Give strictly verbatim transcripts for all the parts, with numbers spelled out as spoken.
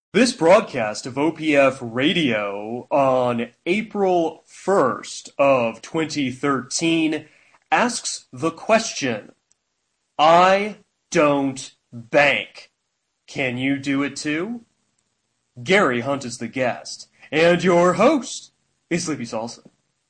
This broadcast of O P F Radio on April first of twenty thirteen asks the question, I don't bank. Can you do it too? Gary Hunt is the guest, and your host is Sleepy Salsa.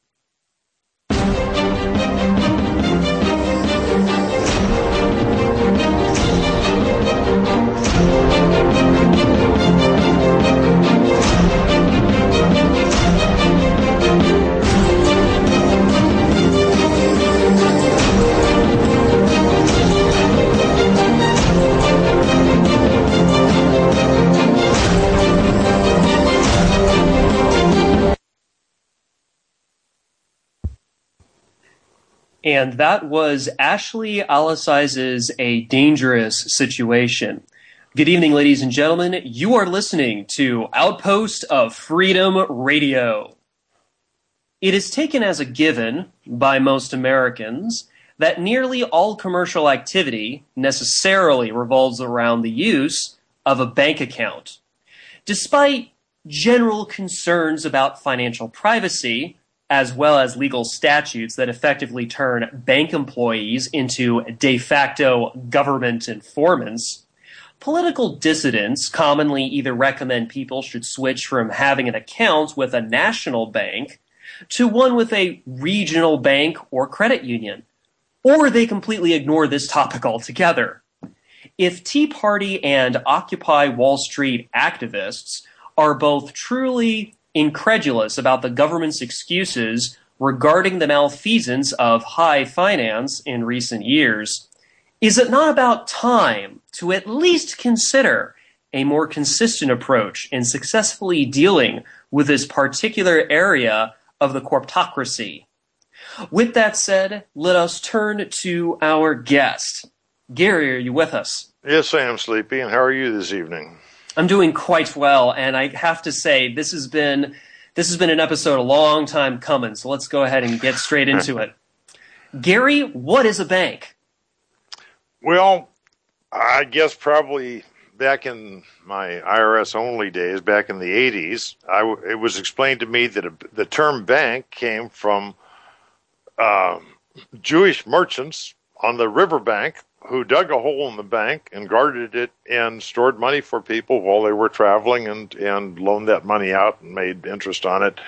And that was Ashley Allisiz's A Dangerous Situation. Good evening, ladies and gentlemen. You are listening to Outpost of Freedom Radio. It is taken as a given by most Americans that nearly all commercial activity necessarily revolves around the use of a bank account. Despite general concerns about financial privacy, as well as legal statutes that effectively turn bank employees into de facto government informants, political dissidents commonly either recommend people should switch from having an account with a national bank to one with a regional bank or credit union, or they completely ignore this topic altogether. If Tea Party and Occupy Wall Street activists are both truly incredulous about the government's excuses regarding the malfeasance of high finance in recent years, is it not about time to at least consider a more consistent approach in successfully dealing with this particular area of the corptocracy? With that said, let us turn to our guest. Gary, are you with us? Yes, I am, Sleepy, and how are you this evening? I'm doing quite well, and I have to say this has been this has been an episode a long time coming, so let's go ahead and get straight into it. Gary, what is a bank? Well, I guess probably back in my I R S-only days, back in the eighties, I w- it was explained to me that a, the term bank came from uh, Jewish merchants on the riverbank who dug a hole in the bank and guarded it and stored money for people while they were traveling and, and loaned that money out and made interest on it.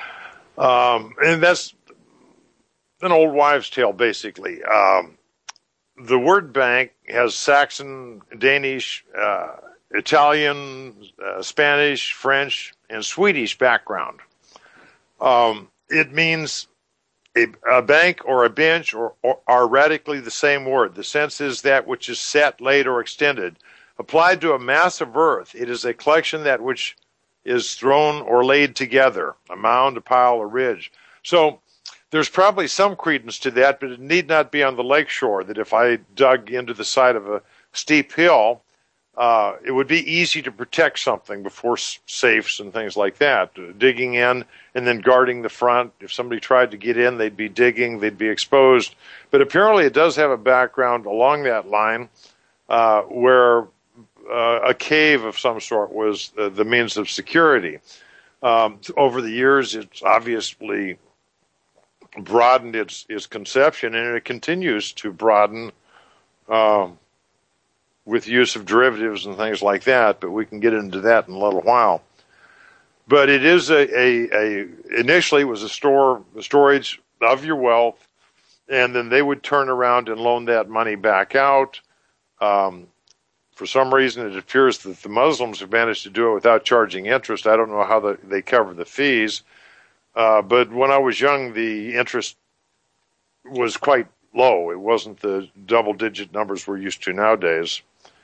Um, and that's an old wives' tale, basically. Um, the word bank has Saxon, Danish, uh, Italian, uh, Spanish, French, and Swedish background. Um, it means A, a bank or a bench or, or are radically the same word. The sense is that which is set, laid, or extended. Applied to a mass of earth, it is a collection that which is thrown or laid together, a mound, a pile, a ridge. So there's probably some credence to that, but it need not be on the lakeshore, that if I dug into the side of a steep hill, Uh, it would be easy to protect something before s- safes and things like that. Uh, digging in and then guarding the front. If somebody tried to get in, they'd be digging, they'd be exposed. But apparently it does have a background along that line uh, where uh, a cave of some sort was uh, the means of security. Um, over the years, it's obviously broadened its, its conception, and it continues to broaden um, with use of derivatives and things like that, but we can get into that in a little while. But it is a, a, a initially it was a store, a storage of your wealth, and then they would turn around and loan that money back out. Um, for some reason, it appears that the Muslims have managed to do it without charging interest. I don't know how the, they cover the fees, uh, but when I was young, the interest was quite low. It wasn't the double-digit numbers we're used to nowadays.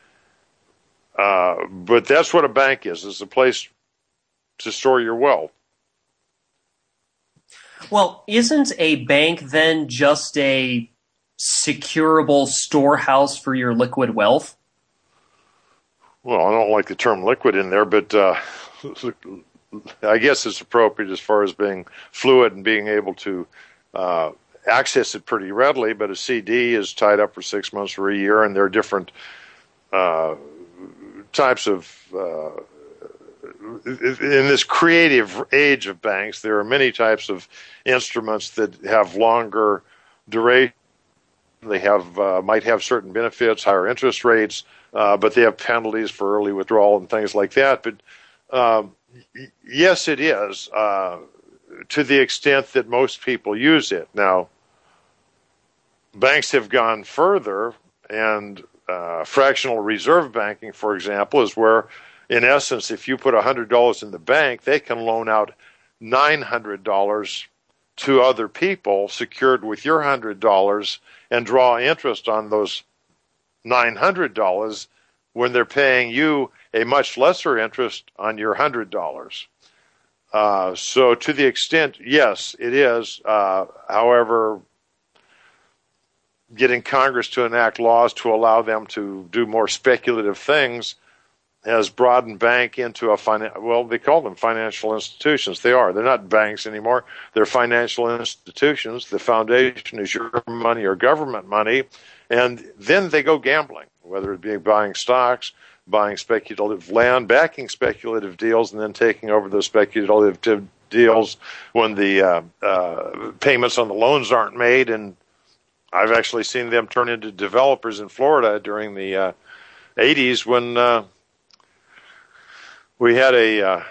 Uh, but that's what a bank is. It's a place to store your wealth. Well, isn't a bank then just a securable storehouse for your liquid wealth? Well, I don't like the term liquid in there, but uh, I guess it's appropriate as far as being fluid and being able to uh, access it pretty readily. But a C D is tied up for six months or a year, and there are different uh, types of uh, in this creative age of banks, there are many types of instruments that have longer duration. They have uh, might have certain benefits, higher interest rates, uh, but they have penalties for early withdrawal and things like that. But um, yes, it is uh, to the extent that most people use it. Now, banks have gone further, and uh, fractional reserve banking, for example, is where, in essence, if you put one hundred dollars in the bank, they can loan out nine hundred dollars to other people secured with your one hundred dollars and draw interest on those nine hundred dollars when they're paying you a much lesser interest on your one hundred dollars. Uh, so to the extent, yes, it is. Uh, however, getting Congress to enact laws to allow them to do more speculative things has broadened bank into a finan- well, they call them financial institutions. They are. They're not banks anymore. They're financial institutions. The foundation is your money or government money, and then they go gambling, whether it be buying stocks, buying speculative land, backing speculative deals, and then taking over those speculative deals when the uh, uh, payments on the loans aren't made. And I've actually seen them turn into developers in Florida during the uh, eighties when uh, we had a uh,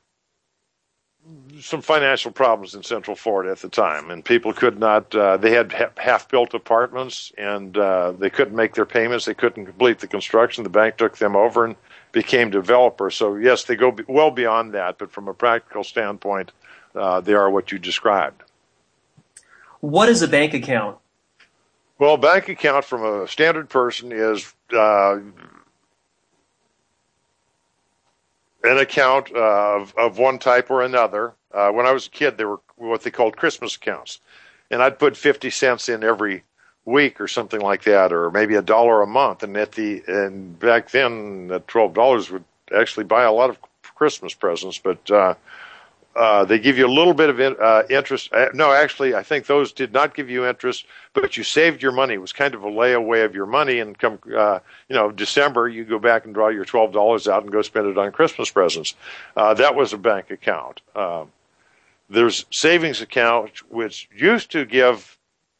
some financial problems in Central Florida at the time, and people could not. Uh, they had ha- half-built apartments, and uh, they couldn't make their payments. They couldn't complete the construction. The bank took them over and became developers. So yes, they go be- well beyond that, but from a practical standpoint, uh, they are what you described. What is a bank account? Well, a bank account from a standard person is uh, an account of, of one type or another. Uh, when I was a kid, they were what they called Christmas accounts. And I'd put fifty cents in every week or something like that, or maybe a dollar a month. And at the and back then, that twelve dollars would actually buy a lot of Christmas presents. But uh, uh, they give you a little bit of in, uh, interest. Uh, no, actually, I think those did not give you interest, but you saved your money. It was kind of a layaway of your money. And come, uh, you know, December, you go back and draw your twelve dollars out and go spend it on Christmas presents. Uh, that was a bank account. Uh, there's savings account, which used to give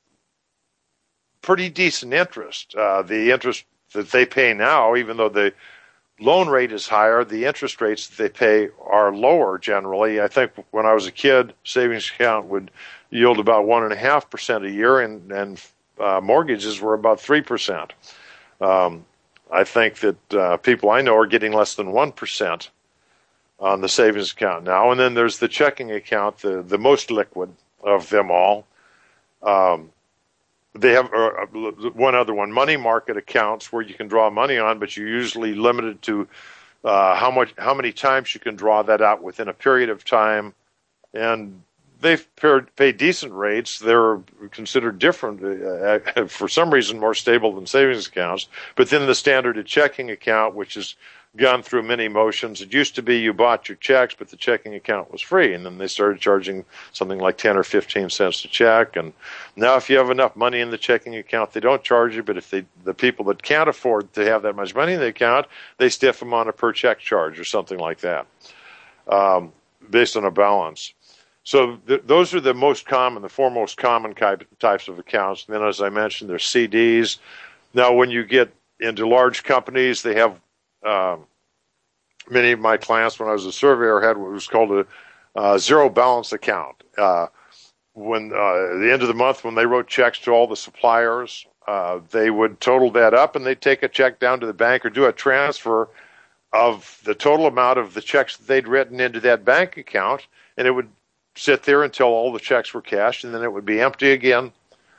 pretty decent interest. Uh, the interest that they pay now, even though the loan rate is higher, the interest rates that they pay are lower generally. I think when I was a kid, savings account would yield about one and a half percent a year, and, and uh, mortgages were about three percent. Um, I think that uh, people I know are getting less than one percent on the savings account now. And then there's the checking account, the, the most liquid of them all. Um, They have uh, one other one, money market accounts, where you can draw money on, but you're usually limited to uh, how much, how many times you can draw that out within a period of time. And they pay decent rates. They're considered different, uh, for some reason, more stable than savings accounts. But then the standard checking account, which has gone through many motions. It used to be you bought your checks, but the checking account was free. And then they started charging something like ten or fifteen cents a check. And now if you have enough money in the checking account, they don't charge you. But if they, the people that can't afford to have that much money in the account, they stiff them on a per check charge or something like that, um, based on a balance. So th- those are the most common, the four most common types of accounts. And then, as I mentioned, there's C Ds. Now, when you get into large companies, they have Um, many of my clients, when I was a surveyor, had what was called a uh, zero balance account. Uh, when uh, at the end of the month, when they wrote checks to all the suppliers, uh, they would total that up, and they'd take a check down to the bank or do a transfer of the total amount of the checks that they'd written into that bank account, and it would sit there until all the checks were cashed, and then it would be empty again.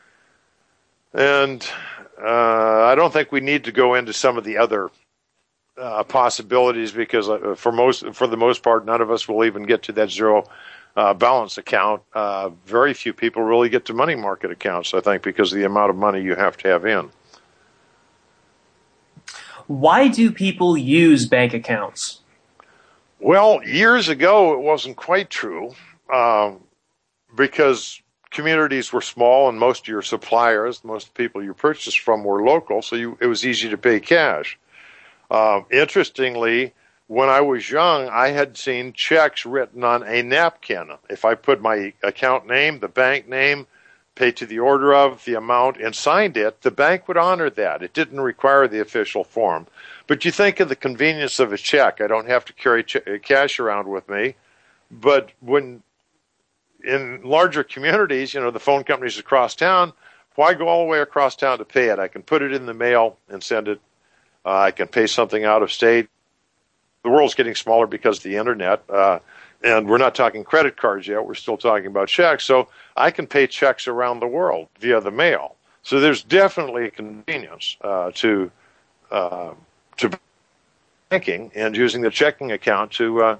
And uh, I don't think we need to go into some of the other Uh, possibilities, because uh, for most, for the most part, none of us will even get to that zero uh, balance account. Uh, very few people really get to money market accounts, I think, because of the amount of money you have to have in. Why do people use bank accounts? Well, years ago, it wasn't quite true, uh, because communities were small and most of your suppliers, most people you purchased from, were local, so you, it was easy to pay cash. Uh, interestingly, when I was young, I had seen checks written on a napkin. If I put my account name, the bank name, paid to the order of, the amount, and signed it, the bank would honor that. It didn't require the official form. But you think of the convenience of a check. I don't have to carry ch- cash around with me. But when in larger communities, you know, the phone companies across town, why go all the way across town to pay it? I can put it in the mail and send it. Uh, I can pay something out of state. The world's getting smaller because of the internet, uh, and we're not talking credit cards yet. We're still talking about checks. So I can pay checks around the world via the mail. So there's definitely a convenience uh, to uh, to banking and using the checking account to uh,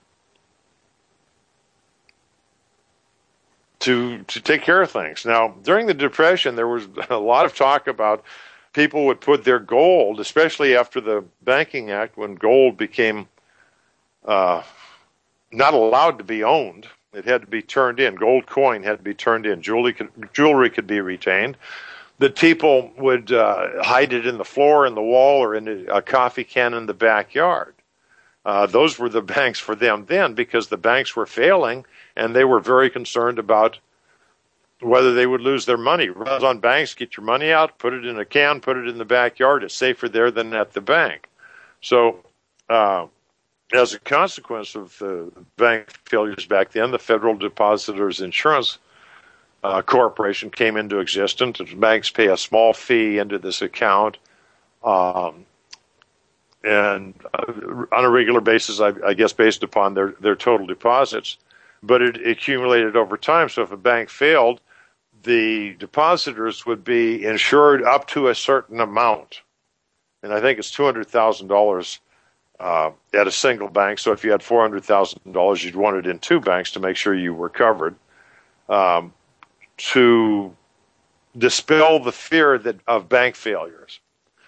to to take care of things. Now, during the Depression, there was a lot of talk about people would put their gold, especially after the Banking Act, when gold became uh, not allowed to be owned. It had to be turned in. Gold coin had to be turned in. Jewelry could, jewelry could be retained. That people would uh, hide it in the floor, in the wall, or in a coffee can in the backyard. Uh, those were the banks for them then, because the banks were failing, and they were very concerned about whether they would lose their money. Runs on banks, get your money out, put it in a can, put it in the backyard. It's safer there than at the bank. So uh, as a consequence of the bank failures back then, the Federal Depositors Insurance uh, Corporation came into existence. Banks pay a small fee into this account. Um, and uh, on a regular basis, I, I guess based upon their, their total deposits. But it accumulated over time. So if a bank failed, the depositors would be insured up to a certain amount. And I think it's two hundred thousand dollars uh, at a single bank. So if you had four hundred thousand dollars, you'd want it in two banks to make sure you were covered, um, to dispel the fear that of bank failures.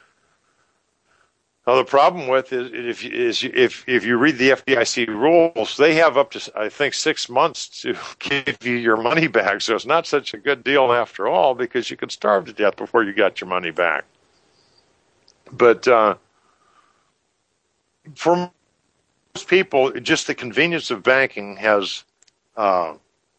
Now, the problem with it if is if if you read the F D I C rules, they have up to, I think, six months to give you your money back. So it's not such a good deal after all, because you could starve to death before you got your money back. But uh, for most people, just the convenience of banking has uh,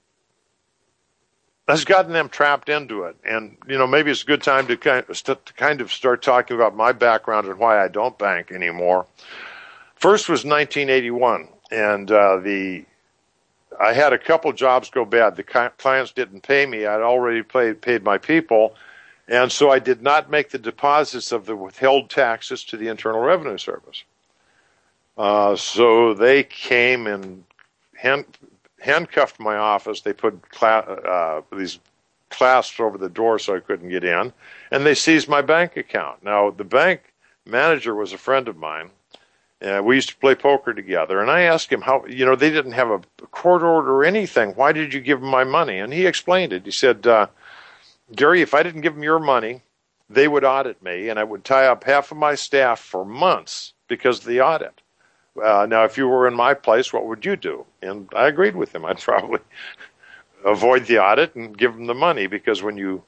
has gotten them trapped into it. And, you know, maybe it's a good time to kind of, to kind of start talking about my background and why I don't bank anymore. First was nineteen eighty-one, and uh, the I had a couple jobs go bad. The clients didn't pay me. I'd already paid, paid my people, and so I did not make the deposits of the withheld taxes to the Internal Revenue Service. Uh, so they came and hand, handcuffed my office. They put cla- uh, these clasps over the door so I couldn't get in, and they seized my bank account. Now, the bank manager was a friend of mine. Uh, we used to play poker together, and I asked him how, you know, they didn't have a court order or anything. Why did you give them my money? And he explained it. He said, uh, Gary, if I didn't give them your money, they would audit me, and I would tie up half of my staff for months because of the audit. Uh, now, if you were in my place, what would you do? And I agreed with him. I'd probably avoid the audit and give them the money, because when you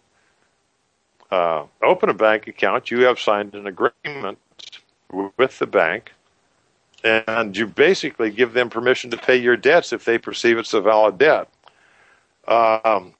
uh, open a bank account, you have signed an agreement with the bank, and you basically give them permission to pay your debts if they perceive it's a valid debt. Um,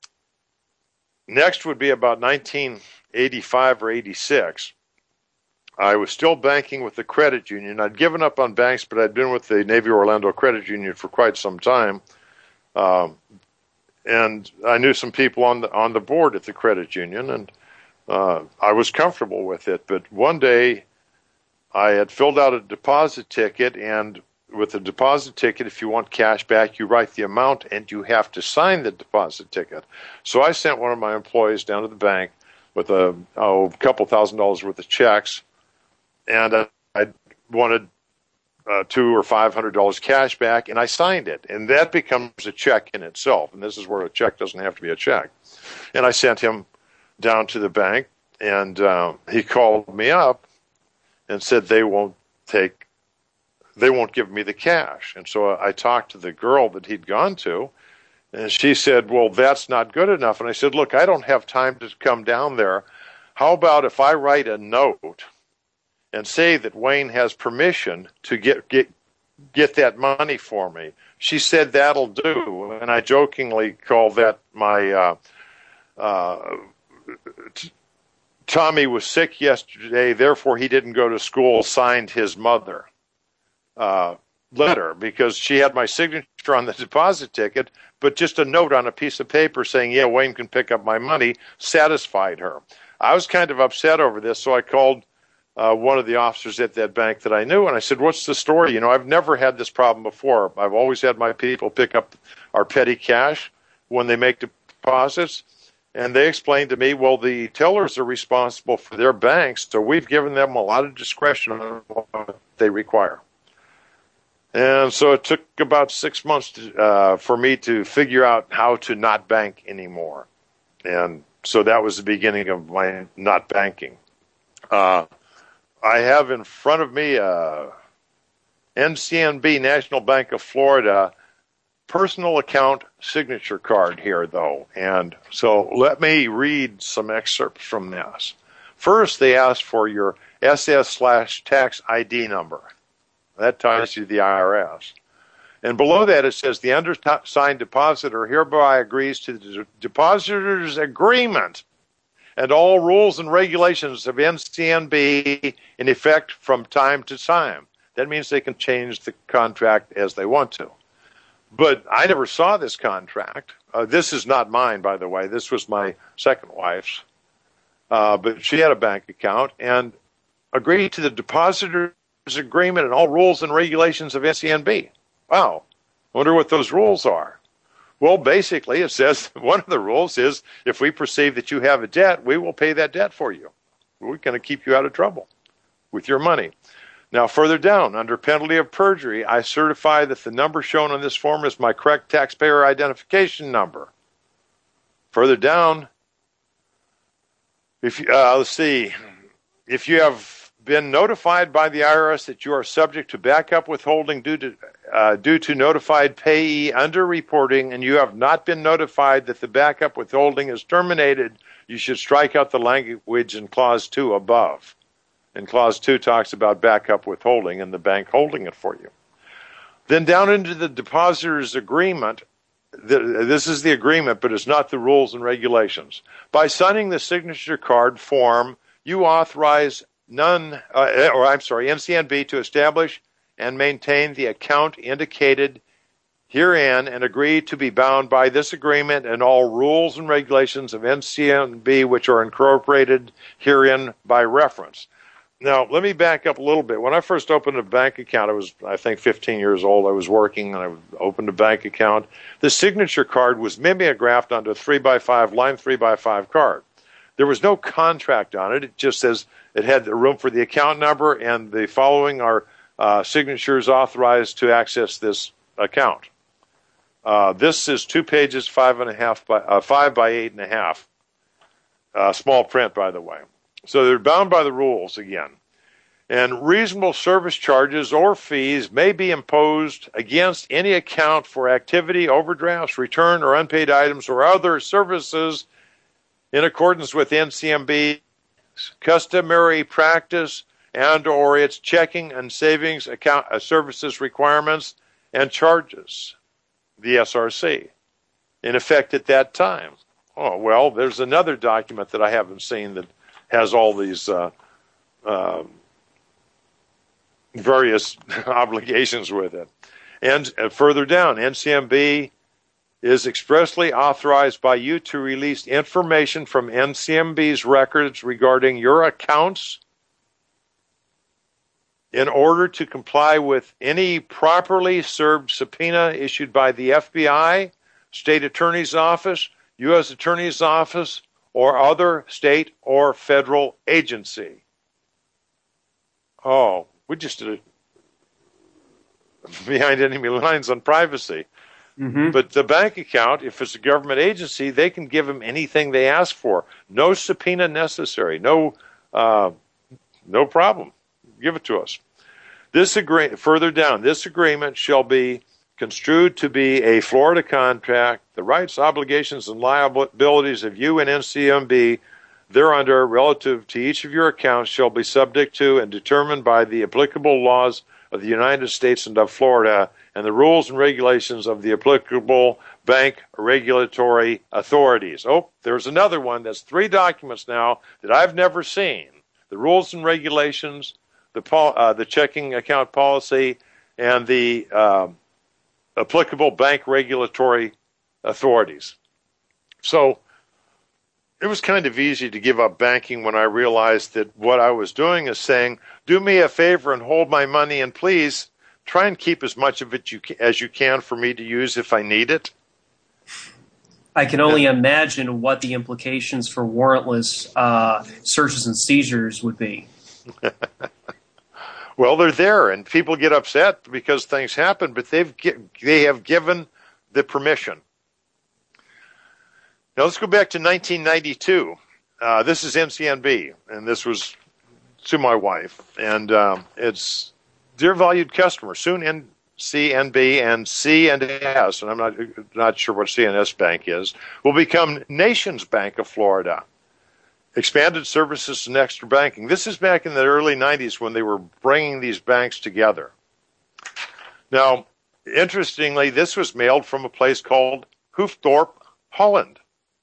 next would be about nineteen eighty-five or eighty-six. I was still banking with the credit union. I'd given up on banks, but I'd been with the Navy Orlando Credit Union for quite some time. Um, and I knew some people on the on the board at the credit union, and uh, I was comfortable with it. But one day, I had filled out a deposit ticket, and with a deposit ticket, if you want cash back, you write the amount, and you have to sign the deposit ticket. So I sent one of my employees down to the bank with a, oh, a couple thousand dollars worth of checks, and I, I wanted uh, two or five hundred dollars cash back, and I signed it, and that becomes a check in itself. And this is where a check doesn't have to be a check. And I sent him down to the bank, and uh, he called me up and said they won't take, they won't give me the cash. And so I talked to the girl that he'd gone to, and she said, well, that's not good enough. And I said, look, I don't have time to come down there. How about if I write a note and say that Wayne has permission to get get get that money for me. She said that'll do, and I jokingly called that my uh, uh, t- Tommy was sick yesterday, therefore he didn't go to school, signed his mother uh, letter, because she had my signature on the deposit ticket, but just a note on a piece of paper saying, yeah, Wayne can pick up my money, satisfied her. I was kind of upset over this, so I called uh, one of the officers at that bank that I knew, and I said, what's the story? You know, I've never had this problem before. I've always had my people pick up our petty cash when they make deposits. And they explained to me, well, the tellers are responsible for their banks, so we've given them a lot of discretion on what they require. And so it took about six months to, uh, for me to figure out how to not bank anymore. And so that was the beginning of my not banking. Uh, I have in front of me a N C N B, National Bank of Florida, personal account signature card here, though. And so let me read some excerpts from this. First, they ask for your S S slash tax I D number. That ties you to the I R S. And below that, it says the undersigned depositor hereby agrees to the depositor's agreement and all rules and regulations of N C N B in effect from time to time. That means they can change the contract as they want to. But I never saw this contract. Uh, this is not mine, by the way. This was my second wife's. Uh, but she had a bank account and agreed to the depositor's agreement and all rules and regulations of N C N B. Wow. I wonder what those rules are. Well, basically, it says one of the rules is if we perceive that you have a debt, we will pay that debt for you. We're going to keep you out of trouble with your money. Now, further down, under penalty of perjury, I certify that the number shown on this form is my correct taxpayer identification number. Further down, if you, uh, let's see, if you have been notified by the I R S that you are subject to backup withholding due to uh, due to notified payee underreporting, and you have not been notified that the backup withholding is terminated, you should strike out the language in Clause two above. And Clause two talks about backup withholding and the bank holding it for you. Then down into the depositor's agreement, the, this is the agreement, but it's not the rules and regulations. By signing the signature card form, you authorize none, uh, or I'm sorry, N C N B to establish and maintain the account indicated herein and agree to be bound by this agreement and all rules and regulations of N C N B which are incorporated herein by reference. Now, let me back up a little bit. When I first opened a bank account, I was, I think, fifteen years old. I was working, and I opened a bank account. The signature card was mimeographed onto a three by five, line three by five card. There was no contract on it. It just says it had the room for the account number, and the following are uh, signatures authorized to access this account. Uh, this is two pages, five and a half by uh, five by eight and a half. Uh, small print, by the way. So they're bound by the rules again. And reasonable service charges or fees may be imposed against any account for activity, overdrafts, return or unpaid items, or other services in accordance with N C N B's customary practice and or its checking and savings account uh, services requirements and charges, the S R C, in effect at that time. Oh, well, there's another document that I haven't seen that has all these uh, uh, various obligations with it. And uh, further down, N C N B is expressly authorized by you to release information from N C N B's records regarding your accounts in order to comply with any properly served subpoena issued by the F B I, State Attorney's Office, U S Attorney's Office, or other state or federal agency. Oh, we just did it behind enemy lines on privacy. Mm-hmm. But the bank account, if it's a government agency, they can give them anything they ask for. No subpoena necessary. No, uh, no problem. Give it to us. This agree- further down, this agreement shall be construed to be a Florida contract. The rights, obligations, and liabilities of you and N C N B thereunder relative to each of your accounts shall be subject to and determined by the applicable laws of the United States and of Florida and the rules and regulations of the applicable bank regulatory authorities. Oh, there's another one. That's three documents now that I've never seen. The rules and regulations, the pol- uh, the checking account policy, and the uh, applicable bank regulatory authorities. So it was kind of easy to give up banking when I realized that what I was doing is saying, do me a favor and hold my money, and please try and keep as much of it you can, as you can for me to use if I need it. I can only imagine what the implications for warrantless uh, searches and seizures would be. Well, they're there, and people get upset because things happen, but they've they have given the permission. Now let's go back to nineteen ninety-two. Uh, this is N C N B, and this was to my wife, and um, it's, dear valued customer, soon N C N B and C and S, and I'm not not sure what C and S Bank is, will become Nations Bank of Florida. Expanded services and extra banking. This is back in the early nineties when they were bringing these banks together. Now, interestingly, this was mailed from a place called Hoofddorp, Holland.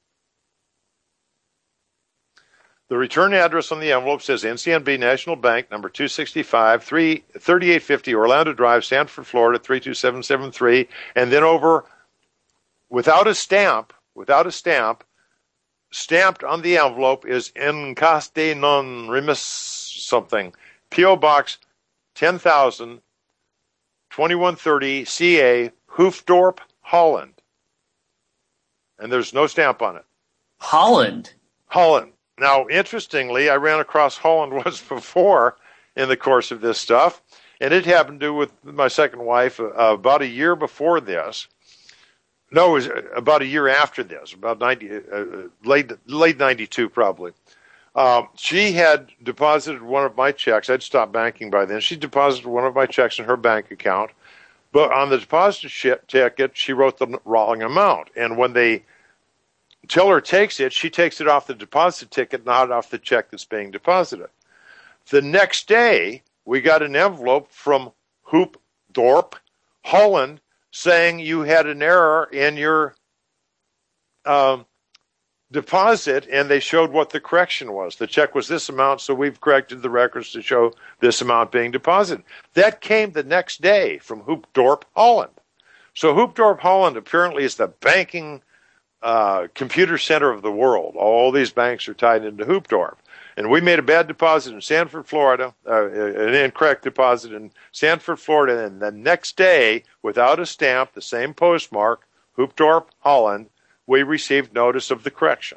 The return address on the envelope says N C N B National Bank, number two sixty-five, thirty-eight fifty Orlando Drive, Sanford, Florida, three two seven seven three, and then over, without a stamp, without a stamp, stamped on the envelope is Encaste non remis something, P O Box ten thousand, twenty-one thirty C A, Hoofddorp, Holland. And there's no stamp on it. Holland? Holland. Now, interestingly, I ran across Holland once before in the course of this stuff, and it happened to with my second wife uh, about a year before this. No, it was about a year after this, about ninety, uh, late late ninety-two probably. Um, she had deposited one of my checks. I'd stopped banking by then. She deposited one of my checks in her bank account, but on the deposit ticket, she wrote the wrong amount. And when the teller takes it, she takes it off the deposit ticket, not off the check that's being deposited. The next day, we got an envelope from Hoofddorp, Holland, saying you had an error in your um, deposit, and they showed what the correction was. The check was this amount, so we've corrected the records to show this amount being deposited. That came the next day from Hoofddorp, Holland. So Hoofddorp, Holland apparently is the banking uh, computer center of the world. All these banks are tied into Hoofddorp. And we made a bad deposit in Sanford, Florida, uh, an incorrect deposit in Sanford, Florida, and the next day, without a stamp, the same postmark, Hoofddorp, Holland, we received notice of the correction.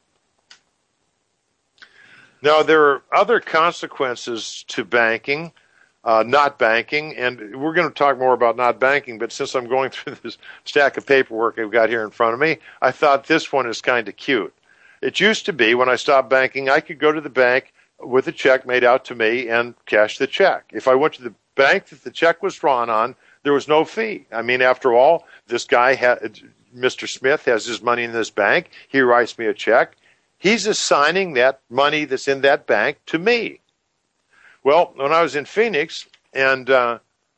Now, there are other consequences to banking, uh, not banking, and we're going to talk more about not banking, but since I'm going through this stack of paperwork I've got here in front of me, I thought this one is kind of cute. It used to be when I stopped banking, I could go to the bank with a check made out to me and cash the check. If I went to the bank that the check was drawn on, there was no fee. I mean, after all, this guy, had, Mister Smith, has his money in this bank. He writes me a check. He's assigning that money that's in that bank to me. Well, when I was in Phoenix and uh,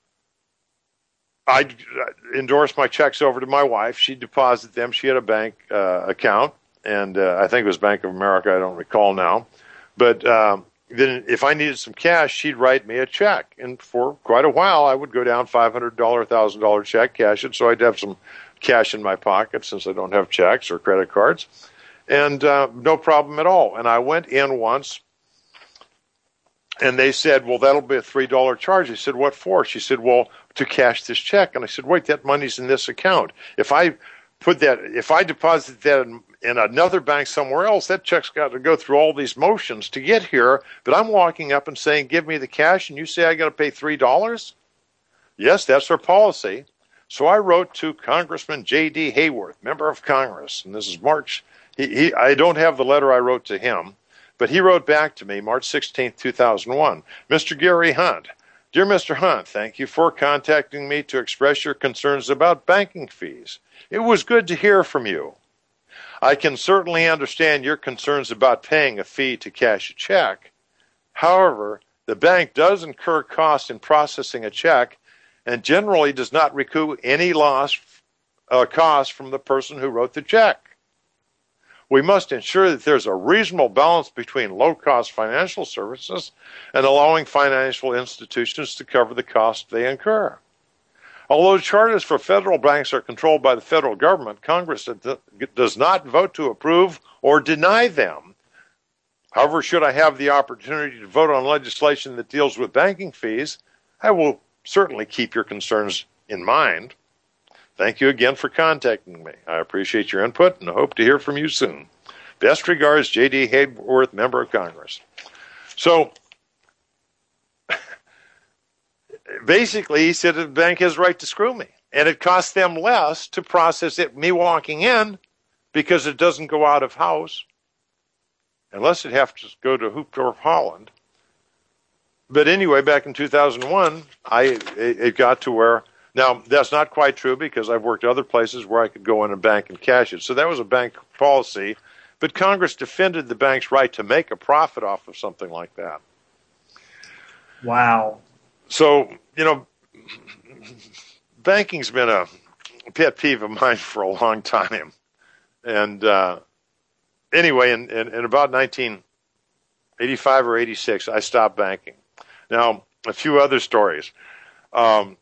I endorsed my checks over to my wife, she deposited them. She had a bank uh, account. And uh, I think it was Bank of America. I don't recall now. But um, then if I needed some cash, she'd write me a check. And for quite a while, I would go down five hundred dollars, one thousand dollars check, cash it, so I'd have some cash in my pocket since I don't have checks or credit cards. And uh, no problem at all. And I went in once, and they said, well, that'll be a three dollars charge. I said, what for? She said, well, to cash this check. And I said, wait, that money's in this account. If I put that, if I deposit that in, in another bank somewhere else, that check's got to go through all these motions to get here, but I'm walking up and saying, give me the cash, and you say I got to pay three dollars? Yes, that's our policy. So I wrote to Congressman J D Hayworth, member of Congress, and this is March. He, he, I don't have the letter I wrote to him, but he wrote back to me March sixteenth, two thousand one. Mister Gary Hunt, dear Mister Hunt, thank you for contacting me to express your concerns about banking fees. It was good to hear from you. I can certainly understand your concerns about paying a fee to cash a check. However, the bank does incur costs in processing a check and generally does not recoup any loss uh, cost from the person who wrote the check. We must ensure that there's a reasonable balance between low-cost financial services and allowing financial institutions to cover the costs they incur. Although charters for federal banks are controlled by the federal government, Congress does not vote to approve or deny them. However, should I have the opportunity to vote on legislation that deals with banking fees, I will certainly keep your concerns in mind. Thank you again for contacting me. I appreciate your input and hope to hear from you soon. Best regards, J D Hayworth, Member of Congress. So, basically, he said the bank has the right to screw me. And it costs them less to process it, me walking in, because it doesn't go out of house, unless it has to go to Hoopdorf, Holland. But anyway, back in two thousand one, I it, it got to where, now that's not quite true because I've worked other places where I could go in a bank and cash it. So that was a bank policy, but Congress defended the bank's right to make a profit off of something like that. Wow. So, you know, banking's been a pet peeve of mine for a long time. And uh, anyway, in, in, in about nineteen eighty-five or eighty-six, I stopped banking. Now, a few other stories. Um,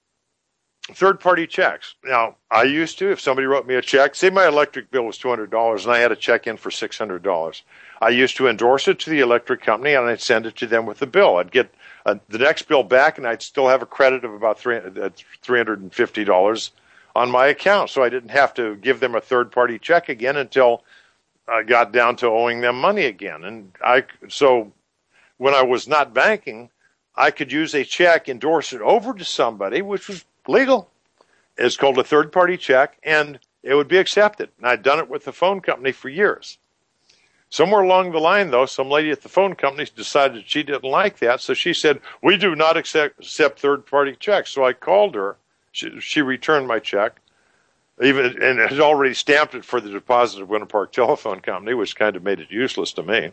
third-party checks. Now, I used to, if somebody wrote me a check, say my electric bill was two hundred dollars and I had a check in for six hundred dollars. I used to endorse it to the electric company and I'd send it to them with the bill. I'd get uh, the next bill back and I'd still have a credit of about three hundred fifty dollars on my account. So I didn't have to give them a third-party check again until I got down to owing them money again. And I, so when I was not banking, I could use a check, endorse it over to somebody, which was legal. It's called a third-party check, and it would be accepted. And I'd done it with the phone company for years. Somewhere along the line, though, some lady at the phone company decided she didn't like that, so she said, we do not accept, accept third-party checks. So I called her. She, she returned my check, even and had already stamped it for the deposit of Winter Park Telephone Company, which kind of made it useless to me.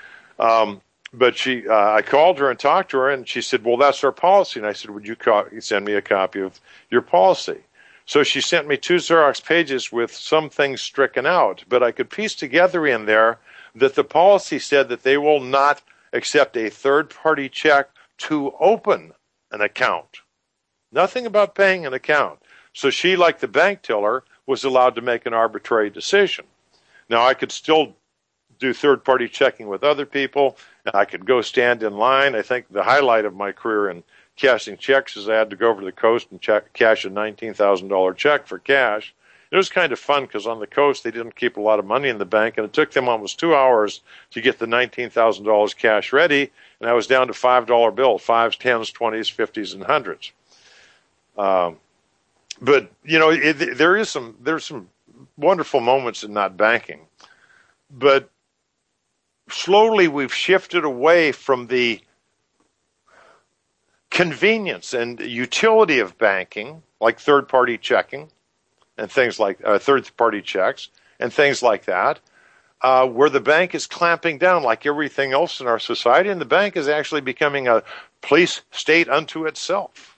Um, But she, uh, I called her and talked to her, and she said, well, that's our policy. And I said, would you co- send me a copy of your policy? So she sent me two Xerox pages with some things stricken out, but I could piece together in there that the policy said that they will not accept a third-party check to open an account. Nothing about paying an account. So she, like the bank teller, was allowed to make an arbitrary decision. Now, I could still do third-party checking with other people. I could go stand in line. I think the highlight of my career in cashing checks is I had to go over to the coast and check, cash a nineteen thousand dollars check for cash. It was kind of fun because on the coast they didn't keep a lot of money in the bank, and it took them almost two hours to get the nineteen thousand dollars cash ready, and I was down to five dollar bills, fives, tens, twenties, fifties, and hundreds. Um, but, you know, it, there is some there's some wonderful moments in not banking. But slowly we've shifted away from the convenience and utility of banking, like third-party checking and things like uh, third-party checks and things like that, uh, where the bank is clamping down like everything else in our society, and the bank is actually becoming a police state unto itself.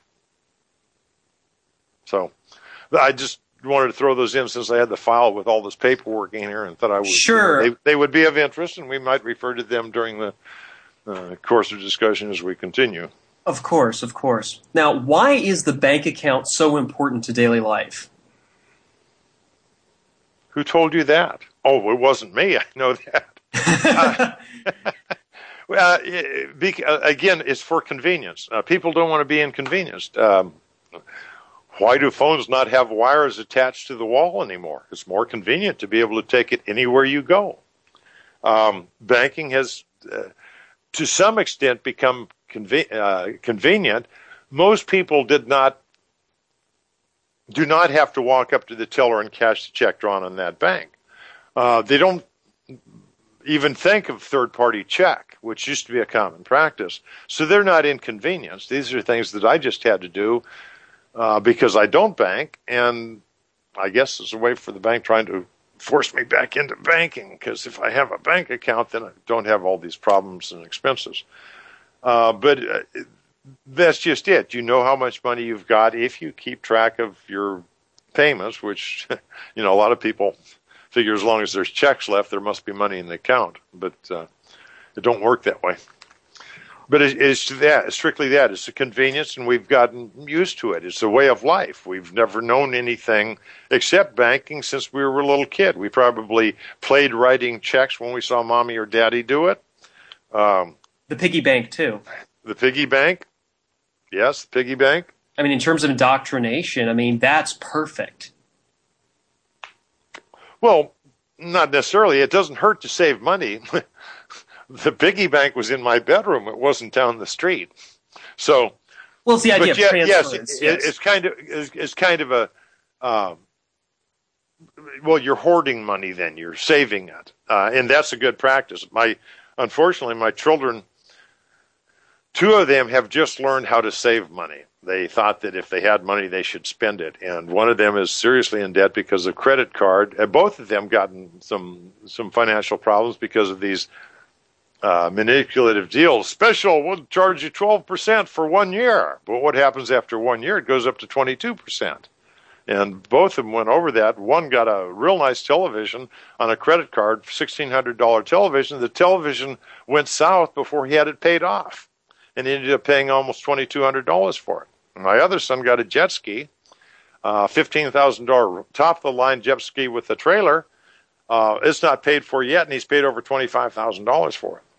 So I just wanted to throw those in since I had the file with all this paperwork in here and thought I would. Sure. You know, they, they would be of interest, and we might refer to them during the uh, course of discussion as we continue. Of course, of course. Now, why is the bank account so important to daily life? Who told you that? Oh, it wasn't me. I know that. uh, well, it, be, uh, again, it's for convenience. Uh, people don't want to be inconvenienced. Um, Why do phones not have wires attached to the wall anymore? It's more convenient to be able to take it anywhere you go. Um, banking has, uh, to some extent, become conve- uh, convenient. Most people did not, do not have to walk up to the teller and cash the check drawn on that bank. Uh, they don't even think of third-party check, which used to be a common practice. So they're not inconvenienced. These are things that I just had to do Uh, because I don't bank, and I guess it's a way for the bank trying to forced me back into banking, because if I have a bank account, then I don't have all these problems and expenses. Uh, but uh, that's just it. You know how much money you've got if you keep track of your payments, which, you know, a lot of people figure as long as there's checks left, there must be money in the account. But uh, it don't work that way. But it, it's that, it's strictly that. It's a convenience, and we've gotten used to it. It's a way of life. We've never known anything except banking since we were a little kid. We probably played writing checks when we saw mommy or daddy do it. Um, the piggy bank, too. The piggy bank. Yes, the piggy bank. I mean, in terms of indoctrination, I mean, that's perfect. Well, not necessarily. It doesn't hurt to save money. The piggy bank was in my bedroom. It wasn't down the street. So, well, it's the idea of yeah, transference. Yes, it, yes. It's kind of it's, it's kind of a um, well, you're hoarding money. Then you're saving it, uh, and that's a good practice. My unfortunately, my children, two of them have just learned how to save money. They thought that if they had money, they should spend it, and one of them is seriously in debt because of credit card. And both of them gotten some some financial problems because of these. Uh, manipulative deals. Special, we'll charge you twelve percent for one year. But what happens after one year? It goes up to twenty-two percent. And both of them went over that. One got a real nice television on a credit card, sixteen hundred dollars television. The television went south before he had it paid off. And he ended up paying almost twenty-two hundred dollars for it. My other son got a jet ski, uh, fifteen thousand dollars top-of-the-line jet ski with a trailer. Uh, it's not paid for yet, and he's paid over twenty-five thousand dollars for it.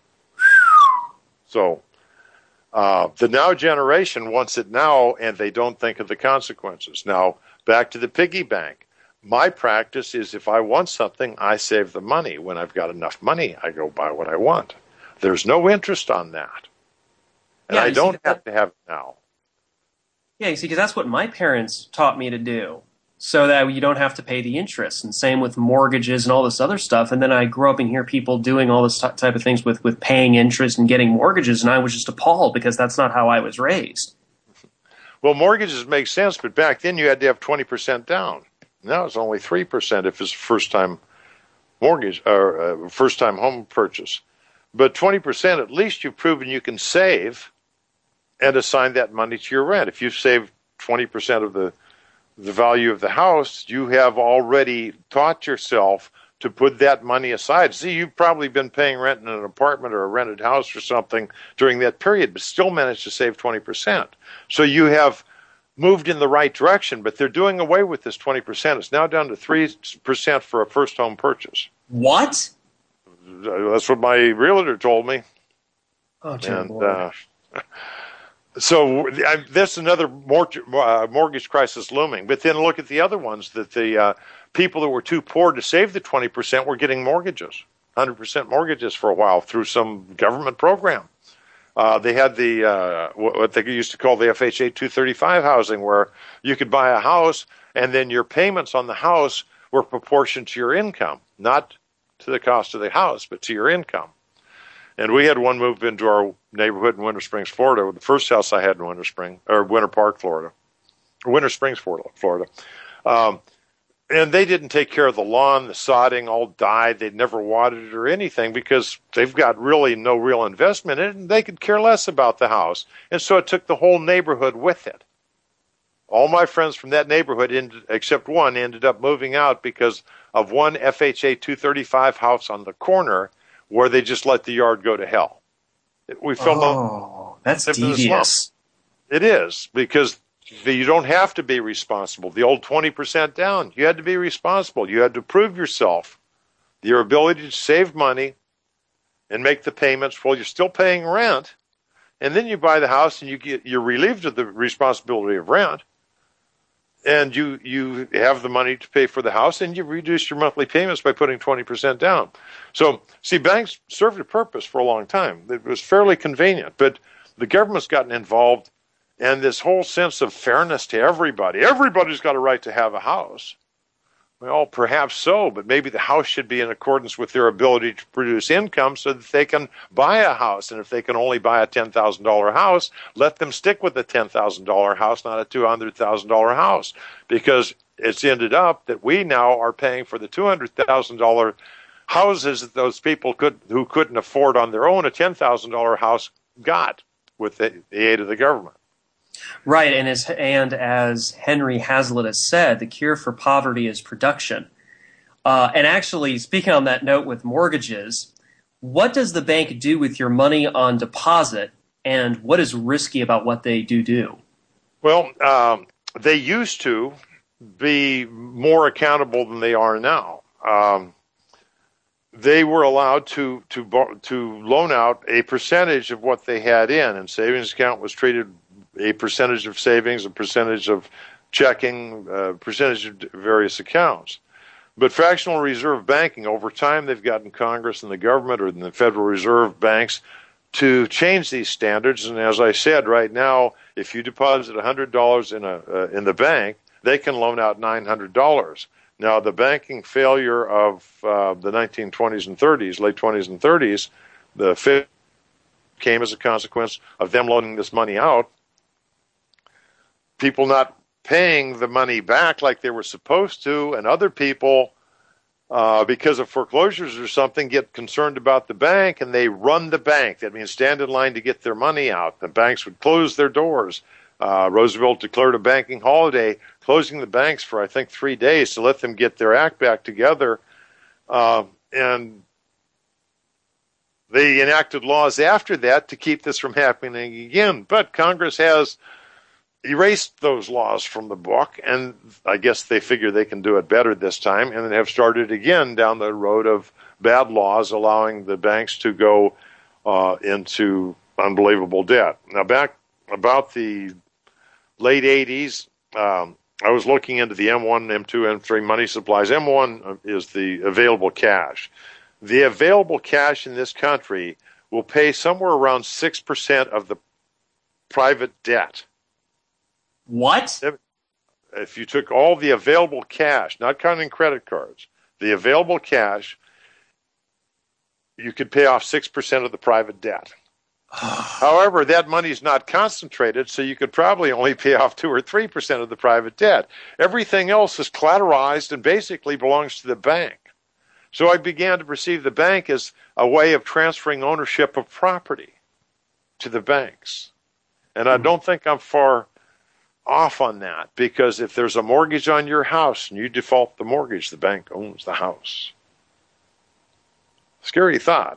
So uh, the now generation wants it now, and they don't think of the consequences. Now, back to the piggy bank. My practice is if I want something, I save the money. When I've got enough money, I go buy what I want. There's no interest on that. And yeah, I don't have that, to have it now. Yeah, you see, because that's what my parents taught me to do, so that you don't have to pay the interest. And same with mortgages and all this other stuff. And then I grew up and hear people doing all this t- type of things with, with paying interest and getting mortgages, and I was just appalled because that's not how I was raised. Well, mortgages make sense, but back then you had to have twenty percent down. Now it's only three percent if it's first-time mortgage or uh, first-time home purchase. But twenty percent, at least you've proven you can save and assign that money to your rent. If you've saved twenty percent of the the value of the house, you have already taught yourself to put that money aside. See, you've probably been paying rent in an apartment or a rented house or something during that period, but still managed to save twenty percent. So you have moved in the right direction, but they're doing away with this twenty percent. It's now down to three percent for a first home purchase. What? That's what my realtor told me. Oh, dear and, Lord. Uh, So I, that's another mortgage, uh, mortgage crisis looming. But then look at the other ones, that the uh, people that were too poor to save the twenty percent were getting mortgages, one hundred percent mortgages for a while through some government program. Uh, they had the uh, what they used to call the F H A two thirty-five housing, where you could buy a house and then your payments on the house were proportioned to your income, not to the cost of the house, but to your income. And we had one move into our neighborhood in Winter Springs, Florida. The first house I had in Winter Spring, or Winter Park, Florida, or Winter Springs, Florida. Um, and they didn't take care of the lawn, the sodding all died. They'd never watered it or anything because they've got really no real investment in it, and they could care less about the house. And so it took the whole neighborhood with it. All my friends from that neighborhood, ended, except one, ended up moving out because of one F H A two thirty-five house on the corner where they just let the yard go to hell. We fell oh, that's devious. It is, because you don't have to be responsible. The old twenty percent down, you had to be responsible. You had to prove yourself, your ability to save money and make the payments while you're still paying rent. And then you buy the house and you get, you're relieved of the responsibility of rent. And you, you have the money to pay for the house, and you reduce your monthly payments by putting twenty percent down. So, see, banks served a purpose for a long time. It was fairly convenient, but the government's gotten involved, and this whole sense of fairness to everybody. Everybody's got a right to have a house. Well, perhaps so, but maybe the house should be in accordance with their ability to produce income so that they can buy a house. And if they can only buy a ten thousand dollars house, let them stick with the ten thousand dollars house, not a two hundred thousand dollars house, because it's ended up that we now are paying for the two hundred thousand dollars houses that those people could who couldn't afford on their own a ten thousand dollars house got with the, the aid of the government. Right, and as, and as Henry Hazlitt has said, the cure for poverty is production. Uh, and actually, speaking on that note with mortgages, what does the bank do with your money on deposit, and what is risky about what they do do? Well, um, they used to be more accountable than they are now. Um, they were allowed to to to loan out a percentage of what they had in, and savings account was treated a percentage of savings, a percentage of checking, a percentage of various accounts. But fractional reserve banking, over time, they've gotten Congress and the government or the Federal Reserve banks to change these standards. And as I said, right now, if you deposit one hundred dollars in a uh, in the bank, they can loan out nine hundred dollars. Now, the banking failure of uh, the nineteen twenties and thirties, late twenties and thirties, the failure came as a consequence of them loaning this money out, people not paying the money back like they were supposed to, and other people, uh, because of foreclosures or something, get concerned about the bank, and they run the bank. That means stand in line to get their money out. The banks would close their doors. Uh, Roosevelt declared a banking holiday, closing the banks for, I think, three days to let them get their act back together. Uh, and they enacted laws after that to keep this from happening again. But Congress has erased those laws from the book, and I guess they figure they can do it better this time, and have started again down the road of bad laws allowing the banks to go uh, into unbelievable debt. Now, back about the late eighties, um, I was looking into the M one, M two, M three money supplies. M one is the available cash. The available cash in this country will pay somewhere around six percent of the private debt. What? If you took all the available cash, not counting credit cards, the available cash, you could pay off six percent of the private debt. However, that money is not concentrated, so you could probably only pay off two or three percent of the private debt. Everything else is collateralized and basically belongs to the bank. So I began to perceive the bank as a way of transferring ownership of property to the banks. And I don't think I'm far off on that, because if there's a mortgage on your house and you default the mortgage, the bank owns the house. Scary thought.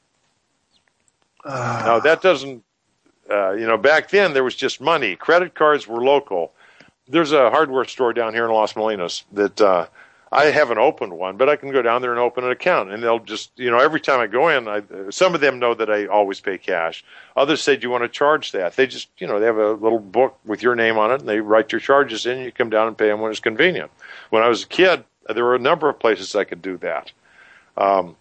Uh, now, that doesn't, uh, you know, back then there was just money. Credit cards were local. There's a hardware store down here in Los Molinos that uh, I haven't opened one, but I can go down there and open an account. And they'll just, you know, every time I go in, I, some of them know that I always pay cash. Others say, do you want to charge that? They just, you know, they have a little book with your name on it, and they write your charges in. You come down and pay them when it's convenient. When I was a kid, there were a number of places I could do that. Um,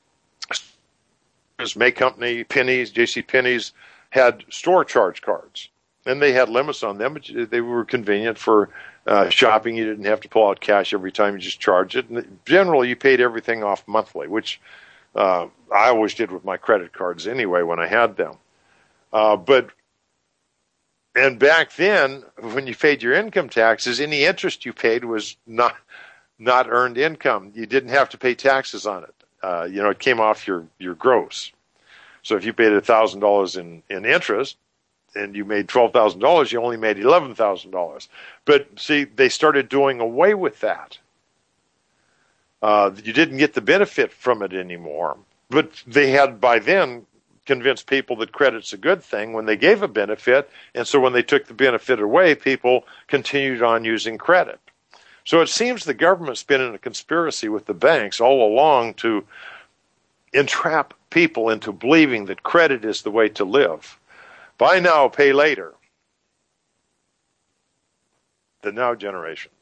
May Company, Penny's, J C Penney's had store charge cards, and they had limits on them, but they were convenient for uh, shopping. You didn't have to pull out cash every time; you just charged it. And generally, you paid everything off monthly, which uh, I always did with my credit cards anyway when I had them. Uh, but and back then, when you paid your income taxes, any interest you paid was not not earned income. You didn't have to pay taxes on it. Uh, you know, it came off your, your gross. So if you paid one thousand dollars in, in interest and you made twelve thousand dollars, you only made eleven thousand dollars. But see, they started doing away with that. Uh, you didn't get the benefit from it anymore. But they had by then convinced people that credit's a good thing when they gave a benefit. And so when they took the benefit away, people continued on using credit. So it seems the government's been in a conspiracy with the banks all along to entrap people into believing that credit is the way to live. Buy now, pay later. The now generation.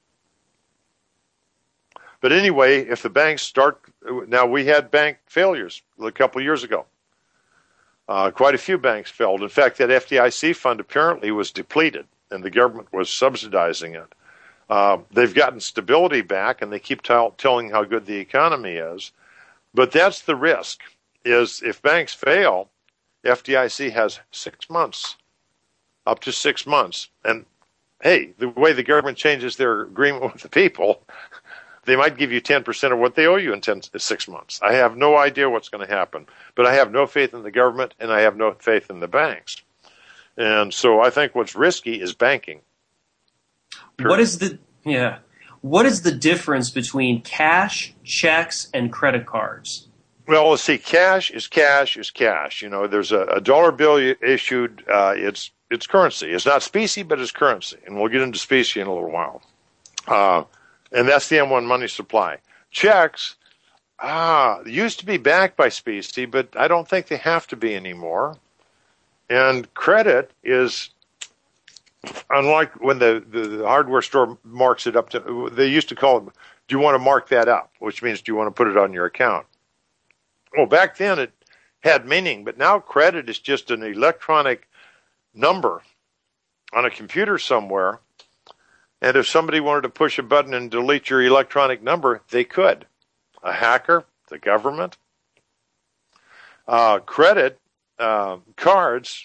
But anyway, if the banks start, now we had bank failures a couple of years ago. Uh, quite a few banks failed. In fact, that F D I C fund apparently was depleted, and the government was subsidizing it. Uh, they've gotten stability back, and they keep tell, telling how good the economy is. But that's the risk, is if banks fail, F D I C has six months, up to six months. And, hey, the way the government changes their agreement with the people, they might give you ten percent of what they owe you in ten, six months. I have no idea what's going to happen. But I have no faith in the government, and I have no faith in the banks. And so I think what's risky is banking. Period. What is the yeah? What is the difference between cash, checks, and credit cards? Well, let's see. Cash is cash is cash. You know, there's a, a dollar bill issued. Uh, it's it's currency. It's not specie, but it's currency. And we'll get into specie in a little while. Uh, and that's the M one money supply. Checks, ah, used to be backed by specie, but I don't think they have to be anymore. And credit is, unlike when the, the, the hardware store marks it up to, they used to call it, do you want to mark that up? Which means, do you want to put it on your account? Well, back then it had meaning, but now credit is just an electronic number on a computer somewhere. And if somebody wanted to push a button and delete your electronic number, they could. A hacker, the government. Uh, credit uh, cards.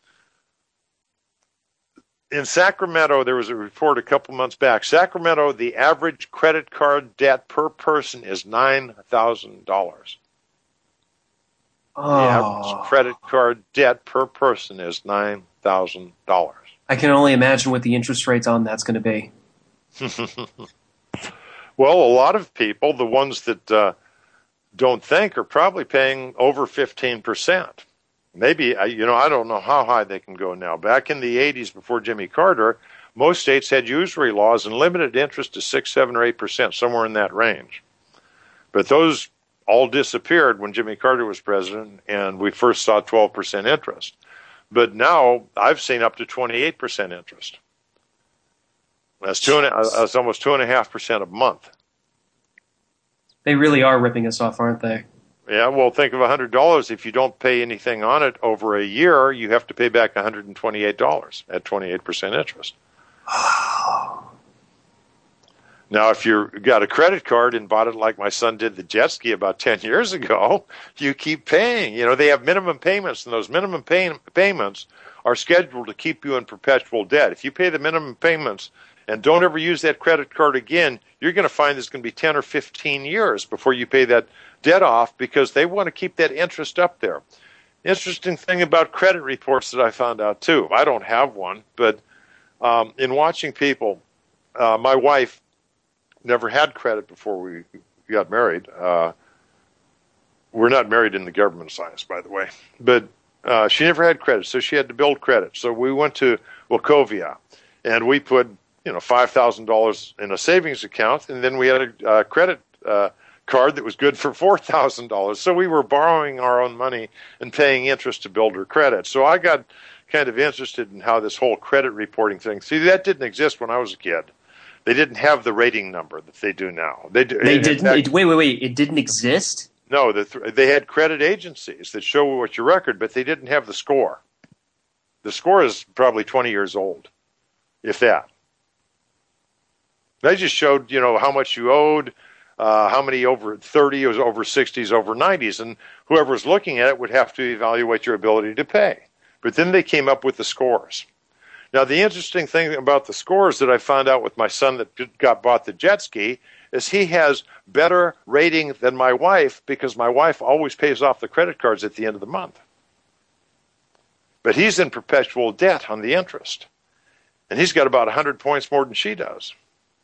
In Sacramento, there was a report a couple months back. Sacramento, the average credit card debt per person is nine thousand dollars. Oh. The average credit card debt per person is nine thousand dollars. I can only imagine what the interest rates on that's going to be. Well, a lot of people, the ones that uh, don't think, are probably paying over fifteen percent. Maybe, you know, I don't know how high they can go now. Back in the eighties, before Jimmy Carter, most states had usury laws and limited interest to six, seven, or eight percent, somewhere in that range. But those all disappeared when Jimmy Carter was president, and we first saw twelve percent interest. But now I've seen up to twenty-eight percent interest. That's two and a, that's almost two and a half percent a month. They really are ripping us off, aren't they? Yeah, well, think of a hundred dollars. If you don't pay anything on it over a year, you have to pay back one hundred and twenty-eight dollars at twenty-eight percent interest. Now, if you've got a credit card and bought it like my son did the jet ski about ten years ago, you keep paying. You know, they have minimum payments, and those minimum pay- payments are scheduled to keep you in perpetual debt. If you pay the minimum payments and don't ever use that credit card again, you're going to find it's going to be ten or fifteen years before you pay that debt off, because they want to keep that interest up there. Interesting thing about credit reports that I found out, too. I don't have one, but um, in watching people, uh, my wife never had credit before we got married. Uh, we're not married in the government science, by the way. But uh, she never had credit, so she had to build credit. So we went to Wachovia, and we put, you know, five thousand dollars in a savings account, and then we had a uh, credit uh, card that was good for four thousand dollars. So we were borrowing our own money and paying interest to build her credit. So I got kind of interested in how this whole credit reporting thing, see, that didn't exist when I was a kid. They didn't have the rating number that they do now. They, do, they didn't. Fact, it, wait, wait, wait. It didn't exist? No, the th- they had credit agencies that show what your record, but they didn't have the score. The score is probably twenty years old, if that. They just showed, you know, how much you owed, uh, how many over thirty, was over sixties, over nineties, and whoever was looking at it would have to evaluate your ability to pay. But then they came up with the scores. Now, the interesting thing about the scores that I found out with my son that got bought the jet ski is he has better rating than my wife, because my wife always pays off the credit cards at the end of the month. But he's in perpetual debt on the interest. And he's got about one hundred points more than she does.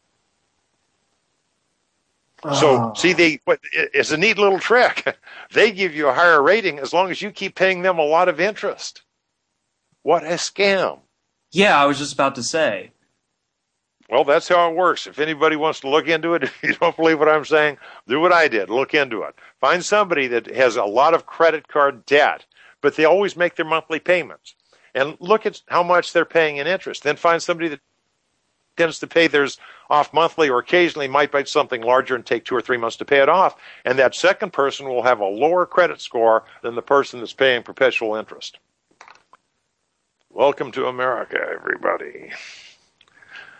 Oh. So, see, they it's a neat little trick. They give you a higher rating as long as you keep paying them a lot of interest. What a scam. Yeah, I was just about to say. Well, that's how it works. If anybody wants to look into it, if you don't believe what I'm saying, do what I did. Look into it. Find somebody that has a lot of credit card debt, but they always make their monthly payments. And look at how much they're paying in interest. Then find somebody that tends to pay theirs off monthly, or occasionally might buy something larger and take two or three months to pay it off. And that second person will have a lower credit score than the person that's paying perpetual interest. Welcome to America, everybody.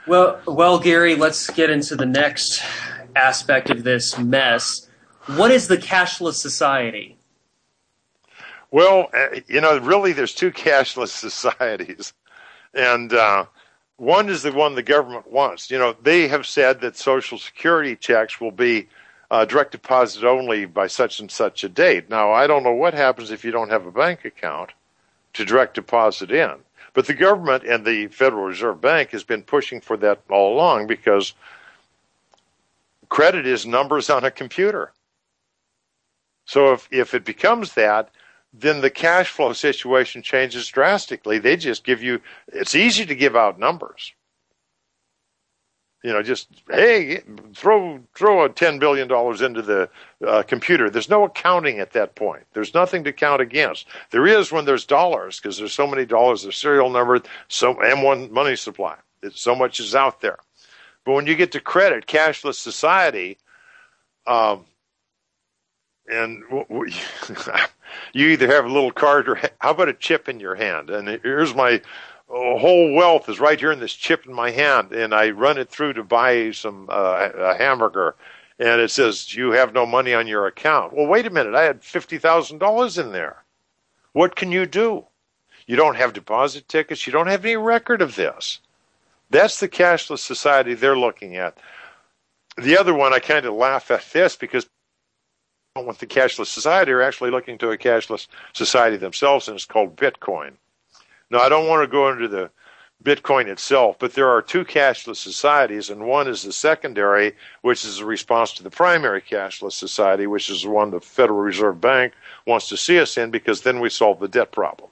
Well, well, Gary, let's get into the next aspect of this mess. What is the cashless society? Well, uh, you know, really, there's two cashless societies, and uh, one is the one the government wants. You know, they have said that Social Security checks will be uh, direct deposit only by such and such a date. Now, I don't know what happens if you don't have a bank account to direct deposit in. But the government and the Federal Reserve Bank has been pushing for that all along because credit is numbers on a computer. So if, if it becomes that, then the cash flow situation changes drastically. They just give you, it's easy to give out numbers. You know, just, hey, throw throw a ten billion dollars into the uh, computer. There's no accounting at that point. There's nothing to count against. There is when there's dollars, because there's so many dollars, the serial number, so M one money supply. It's, so much is out there. But when you get to credit, cashless society, um, and w- w- you either have a little card or how about a chip in your hand? And here's my whole wealth is right here in this chip in my hand, and I run it through to buy some uh, a hamburger, and it says you have no money on your account. Well, wait a minute, I had fifty thousand dollars in there. What can you do? You don't have deposit tickets. You don't have any record of this. That's the cashless society they're looking at. The other one, I kind of laugh at this because with the cashless society are actually looking to a cashless society themselves, and it's called Bitcoin. Now, I don't want to go into the Bitcoin itself, but there are two cashless societies, and one is the secondary, which is a response to the primary cashless society, which is the one the Federal Reserve Bank wants to see us in, because then we solve the debt problem.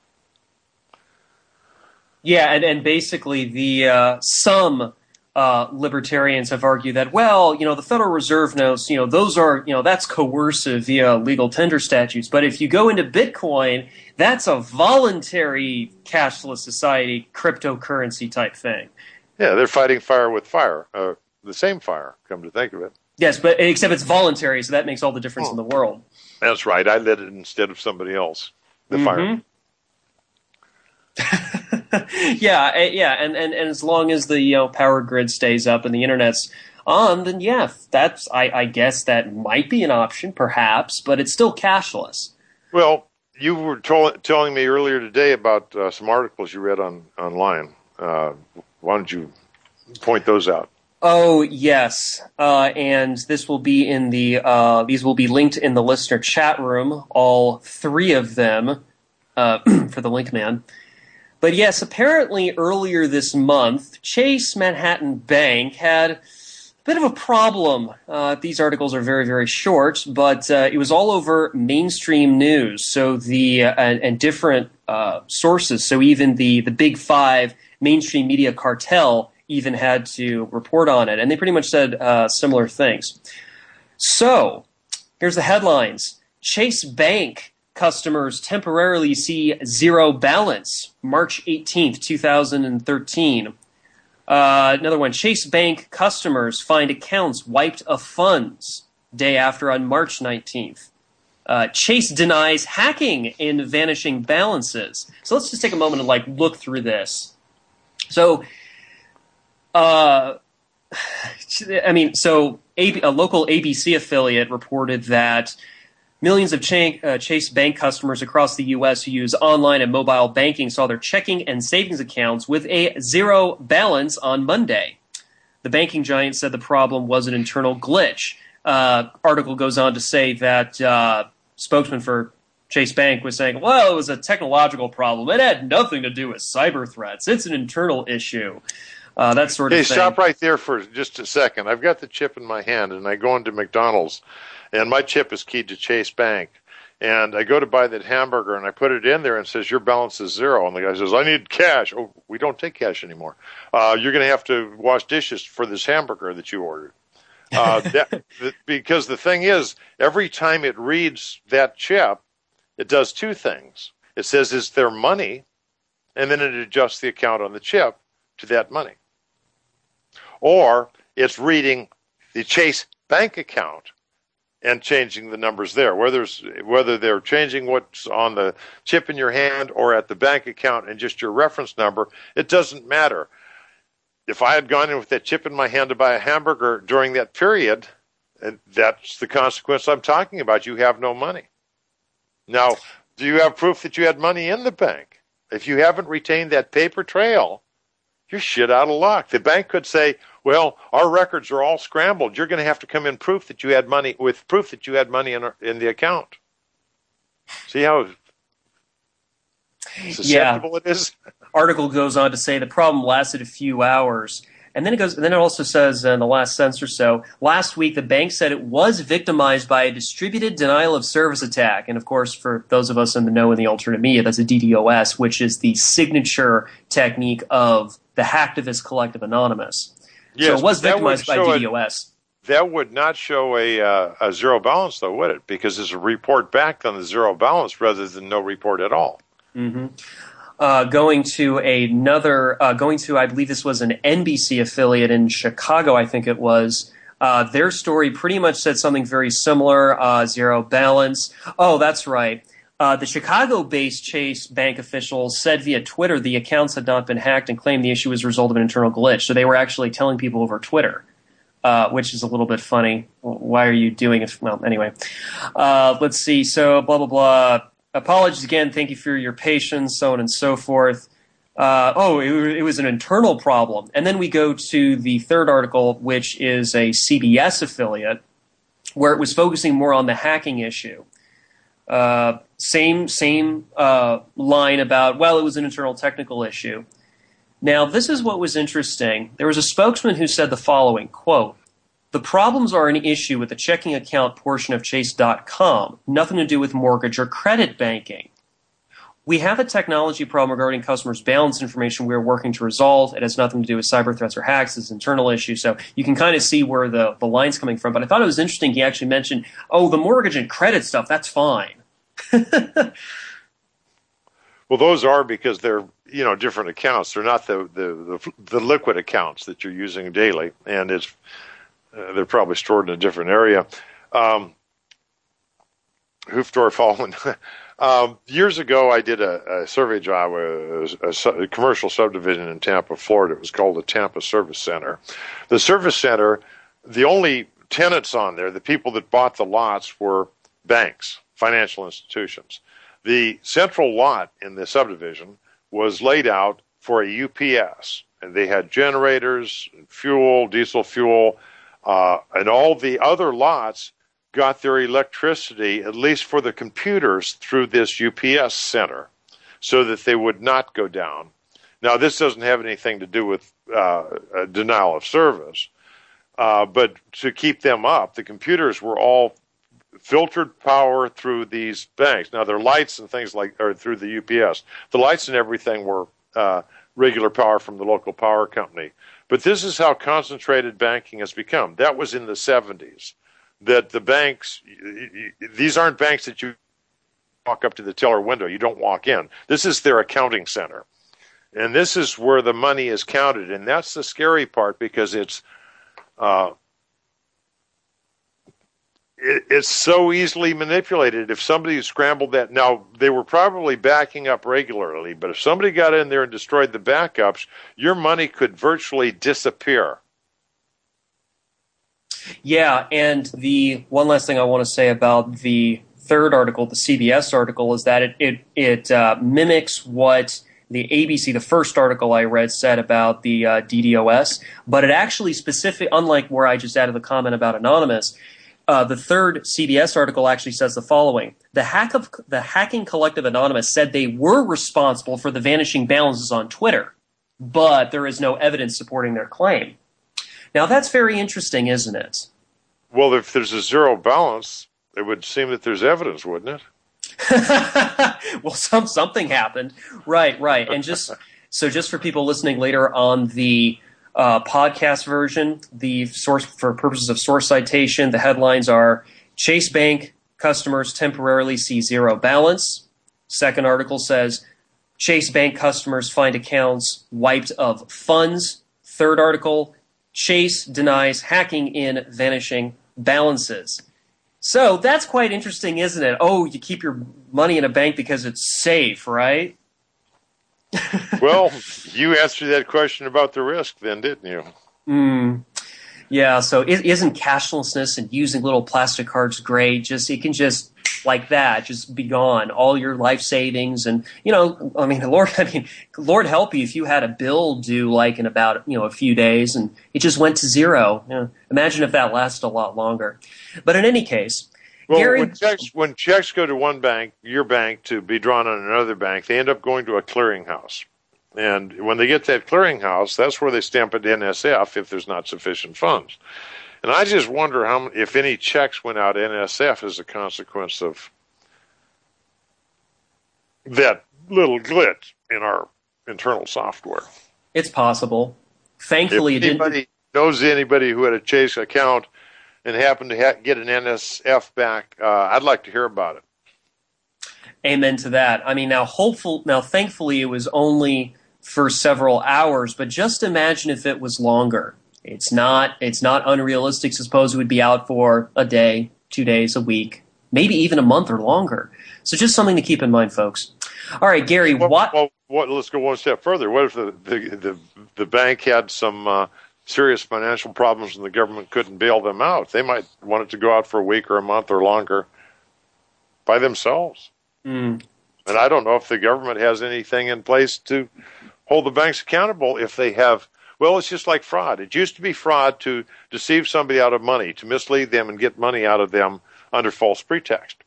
Yeah, and, and basically the uh, some uh, libertarians have argued that, well, you know, the Federal Reserve notes, you know, those are, you know, that's coercive via legal tender statutes. But if you go into Bitcoin, that's a voluntary cashless society, cryptocurrency type thing. Yeah, they're fighting fire with fire, uh, the same fire, come to think of it. Yes, but except it's voluntary, so that makes all the difference oh. in the world. That's right. I lit it instead of somebody else, the mm-hmm. fire. yeah, yeah, and, and, and as long as the you know power grid stays up and the internet's on, then yeah, that's I, I guess that might be an option, perhaps, but it's still cashless. Well, you were to- telling me earlier today about uh, some articles you read on online. Uh, why don't you point those out? Oh yes, uh, and this will be in the uh, these will be linked in the listener chat room. All three of them uh, for the link man. But yes, apparently earlier this month, Chase Manhattan Bank had a bit of a problem. Uh, these articles are very, very short, but uh, it was all over mainstream news. So the uh, and, and different uh, sources. So even the the big five mainstream media cartel even had to report on it, and they pretty much said uh, similar things. So here's the headlines: Chase Bank customers temporarily see zero balance, March eighteenth, twenty thirteen. Uh, another one, Chase Bank customers find accounts wiped of funds, day after on March nineteenth. Uh, Chase denies hacking in vanishing balances. So let's just take a moment to like look through this. So, uh, I mean, so a, a local A B C affiliate reported that millions of Ch- uh, Chase Bank customers across the U S who use online and mobile banking saw their checking and savings accounts with a zero balance on Monday. The banking giant said the problem was an internal glitch. Uh, article goes on to say that uh, spokesman for Chase Bank was saying, well, it was a technological problem. It had nothing to do with cyber threats. It's an internal issue. Uh, that sort of hey, thing. Hey, stop right there for just a second. I've got the chip in my hand, and I go into McDonald's, and my chip is keyed to Chase Bank. And I go to buy that hamburger, and I put it in there, and it says, your balance is zero. And the guy says, I need cash. Oh, we don't take cash anymore. Uh, you're going to have to wash dishes for this hamburger that you ordered. Uh, that, the, because the thing is, every time it reads that chip, it does two things. It says, is there money? And then it adjusts the account on the chip to that money. Or it's reading the Chase Bank account and changing the numbers there. Whether, whether they're changing what's on the chip in your hand or at the bank account and just your reference number, it doesn't matter. if I had gone in with that chip in my hand to buy a hamburger during that period, and that's the consequence I'm talking about. You have no money. Now, do you have proof that you had money in the bank? If you haven't retained that paper trail, you're shit out of luck. The bank could say, well, our records are all scrambled. You're going to have to come in proof that you had money with proof that you had money in, in the account. See how susceptible yeah. it is? Article goes on to say the problem lasted a few hours. And then it goes. And then it also says in the last sentence or so, last week the bank said it was victimized by a distributed denial of service attack. And of course, for those of us in the know in the alternate media, that's a D DoS, which is the signature technique of the Hacktivist Collective Anonymous. Yes, so it was victimized by D DoS. A, that would not show a, uh, a zero balance, though, would it? Because it's a report back on the zero balance rather than no report at all. Mm-hmm. Uh, going to another, uh, going to, I believe this was an N B C affiliate in Chicago, I think it was. Uh, their story pretty much said something very similar, uh, zero balance. Oh, that's right. Uh, the Chicago-based Chase Bank officials said via Twitter the accounts had not been hacked and claimed the issue was a result of an internal glitch. So they were actually telling people over Twitter, uh, which is a little bit funny. Why are you doing it? Well, anyway. Uh, let's see. So, blah, blah, blah. Apologies again. Thank you for your patience, so on and so forth. Uh, oh, it, it was an internal problem. And then we go to the third article, which is a C B S affiliate, where it was focusing more on the hacking issue. Uh, same same uh, line about, well, it was an internal technical issue. Now, this is what was interesting. There was a spokesman who said the following, quote, "The problems are an issue with the checking account portion of Chase dot com, nothing to do with mortgage or credit banking. We have a technology problem regarding customers' balance information we are working to resolve. It has nothing to do with cyber threats or hacks. It's an internal issue." So you can kind of see where the, the line's coming from. But I thought it was interesting he actually mentioned, oh, the mortgage and credit stuff, that's fine. Well, those are because they're, you know, different accounts. They're not the, the, the, the liquid accounts that you're using daily. And it's uh, they're probably stored in a different area. Um, Hoofdorf Holland. Um, years ago, I did a, a survey job, a, a, a commercial subdivision in Tampa, Florida. It was called the Tampa Service Center. The Service Center, the only tenants on there, the people that bought the lots, were banks, financial institutions. The central lot in the subdivision was laid out for a U P S, and they had generators, fuel, diesel fuel, uh, and all the other lots got their electricity, at least for the computers, through this U P S center so that they would not go down. Now, this doesn't have anything to do with uh, a denial of service, uh, but to keep them up, the computers were all filtered power through these banks. Now, their lights and things like, or through the U P S. The lights and everything were uh, regular power from the local power company. But this is how concentrated banking has become. That was in the seventies. That the banks, these aren't banks that you walk up to the teller window. You don't walk in. This is their accounting center. And this is where the money is counted. And that's the scary part, because it's uh, it, it's so easily manipulated. If somebody scrambled that, now they were probably backing up regularly, but if somebody got in there and destroyed the backups, your money could virtually disappear. Yeah, and the one last thing I want to say about the third article, the C B S article, is that it it, it uh, mimics what the A B C, the first article I read, said about the uh, D DoS, but it actually specific, unlike where I just added the comment about Anonymous, uh, the third C B S article actually says the following: the hack of the Hacking Collective Anonymous said they were responsible for the vanishing balances on Twitter, but there is no evidence supporting their claim. Now, that's very interesting, isn't it? Well, if there's a zero balance, it would seem that there's evidence, wouldn't it? Well, some something happened. Right, right. And just so just for people listening later on the uh, podcast version, the source, for purposes of source citation, the headlines are Chase Bank customers temporarily see zero balance. Second article says Chase Bank customers find accounts wiped of funds. Third article, Chase denies hacking in vanishing balances. So that's quite interesting, isn't it? Oh, you keep your money in a bank because it's safe, right? Well, you answered that question about the risk then, didn't you? Mm. Yeah, so is isn't cashlessness and using little plastic cards great? Just it can just like that, just be gone. All your life savings, and you know, I mean, Lord, I mean, Lord help you if you had a bill due like in about you know a few days, and it just went to zero. You know, imagine if that lasted a lot longer. But in any case, well, Gary, when checks when checks go to one bank, your bank, to be drawn on another bank, they end up going to a clearinghouse. And when they get to that clearinghouse, that's where they stamp it N S F if there's not sufficient funds. And I just wonder how if any checks went out N S F as a consequence of that little glitch in our internal software. It's possible. Thankfully, if it anybody didn't. knows anybody who had a Chase account and happened to ha- get an N S F back, uh, I'd like to hear about it. Amen to that. I mean, now hopeful. Now, thankfully, it was only for several hours, but just imagine if it was longer. It's not it's not unrealistic to suppose it would be out for a day, two days, a week, maybe even a month or longer. So just something to keep in mind, folks. All right, Gary, well, what? Well, what, let's go one step further. What if the, the, the, the bank had some uh, serious financial problems and the government couldn't bail them out? They might want it to go out for a week or a month or longer by themselves. Mm. And I don't know if the government has anything in place to hold the banks accountable if they have. Well, it's just like fraud. It used to be fraud to deceive somebody out of money, to mislead them and get money out of them under false pretext.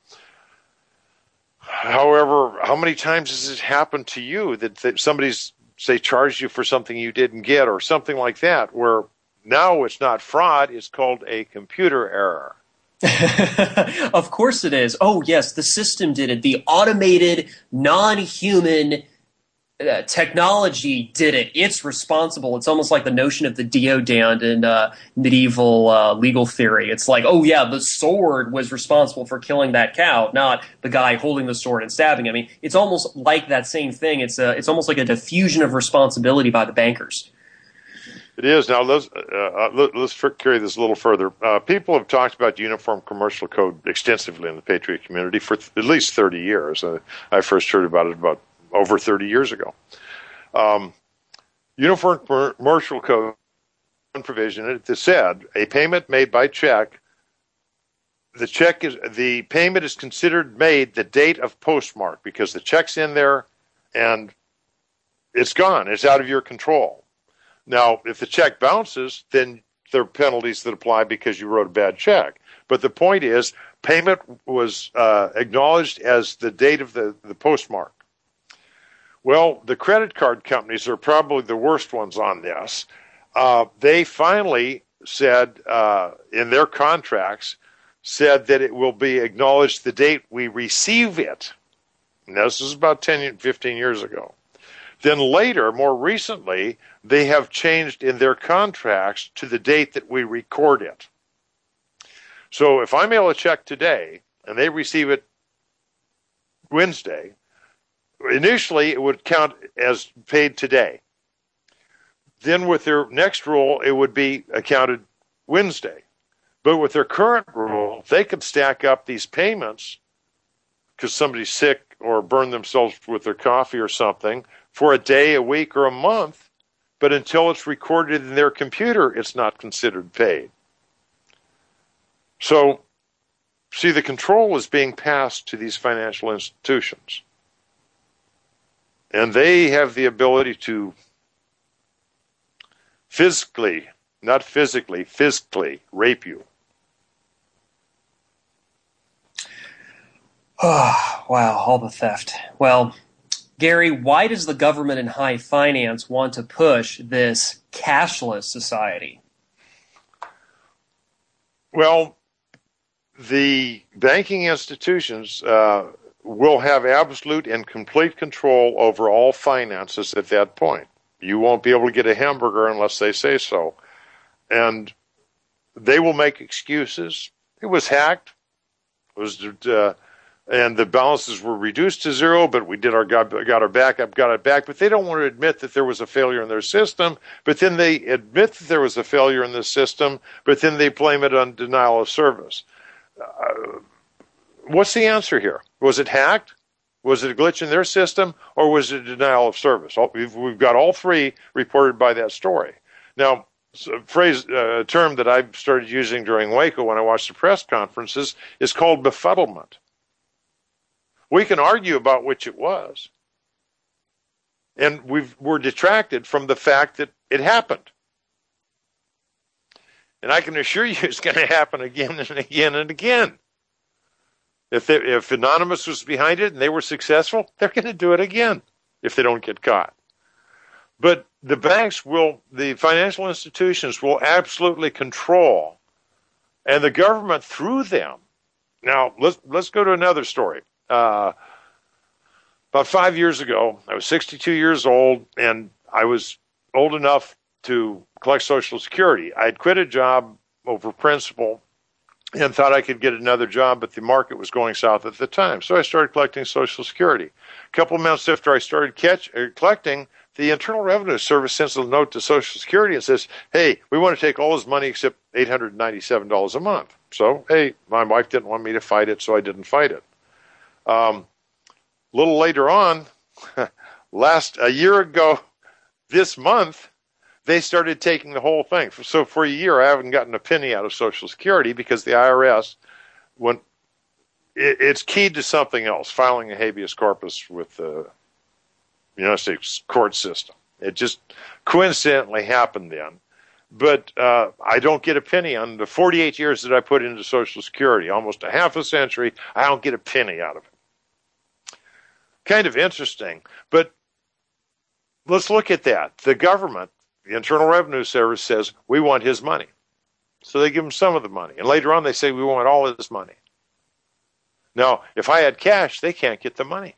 However, how many times has it happened to you that, that somebody's, say, charged you for something you didn't get or something like that, where now it's not fraud, it's called a computer error? Of course it is. Oh, yes, the system did it. The automated, non-human uh, technology did it. It's responsible. It's almost like the notion of the deodand in uh, medieval uh, legal theory. It's like, oh, yeah, the sword was responsible for killing that cow, not the guy holding the sword and stabbing. I mean, it's almost like that same thing. It's a, it's almost like a diffusion of responsibility by the bankers. It is. Now, let's, uh, let's carry this a little further. Uh, people have talked about Uniform Commercial Code extensively in the Patriot community for th- at least thirty years. Uh, I first heard about it about over thirty years ago. Um, Uniform Commercial Code provision, it said, a payment made by check, the check is the payment is considered made the date of postmark because the check's in there and it's gone. It's out of your control. Now, if the check bounces, then there are penalties that apply because you wrote a bad check. But the point is, payment was uh, acknowledged as the date of the, the postmark. Well, the credit card companies are probably the worst ones on this. Uh, they finally said uh, in their contracts, said that it will be acknowledged the date we receive it. And this is about ten, fifteen years ago. Then later, more recently, they have changed in their contracts to the date that we record it. So if I mail a check today and they receive it Wednesday, initially it would count as paid today. Then with their next rule, it would be accounted Wednesday. But with their current rule, they could stack up these payments because somebody's sick or burned themselves with their coffee or something for a day, a week, or a month, but until it's recorded in their computer, it's not considered paid. So, see, the control is being passed to these financial institutions. And they have the ability to physically, not physically, physically rape you. Oh, wow, all the theft. Well, Gary, why does the government and high finance want to push this cashless society? Well, the banking institutions uh, will have absolute and complete control over all finances at that point. You won't be able to get a hamburger unless they say so. And they will make excuses. It was hacked. It was... Uh, And the balances were reduced to zero, but we did our got, got our backup, got it back. But they don't want to admit that there was a failure in their system. But then they admit that there was a failure in the system, but then they blame it on denial of service. Uh, what's the answer here? Was it hacked? Was it a glitch in their system, or was it denial of service? We've, we've got all three reported by that story. Now, a phrase, uh, a term that I've started using during Waco when I watch the press conferences is called befuddlement. We can argue about which it was, and we've, we're detracted from the fact that it happened. And I can assure you it's going to happen again and again and again. If they, if Anonymous was behind it and they were successful, they're going to do it again if they don't get caught. But the banks will, the financial institutions will absolutely control, and the government through them. Now, let's let's go to another story. Uh, about five years ago, I was sixty-two years old, and I was old enough to collect Social Security. I had quit a job over principle and thought I could get another job, but the market was going south at the time. So I started collecting Social Security. A couple of months after I started catch, uh, collecting, the Internal Revenue Service sends a note to Social Security and says, hey, we want to take all his money except eight hundred ninety-seven dollars a month. So, hey, my wife didn't want me to fight it, so I didn't fight it. Um, a little later on, last a year ago this month, they started taking the whole thing. So for a year, I haven't gotten a penny out of Social Security because the I R S, when it, it's keyed to something else, filing a habeas corpus with the United States court system. It just coincidentally happened then. But uh, I don't get a penny on the forty-eight years that I put into Social Security, almost a half a century. I don't get a penny out of it. Kind of interesting. But let's look at that. The government, the Internal Revenue Service, says, we want his money. So they give him some of the money. And later on, they say, we want all of his money. Now, if I had cash, they can't get the money.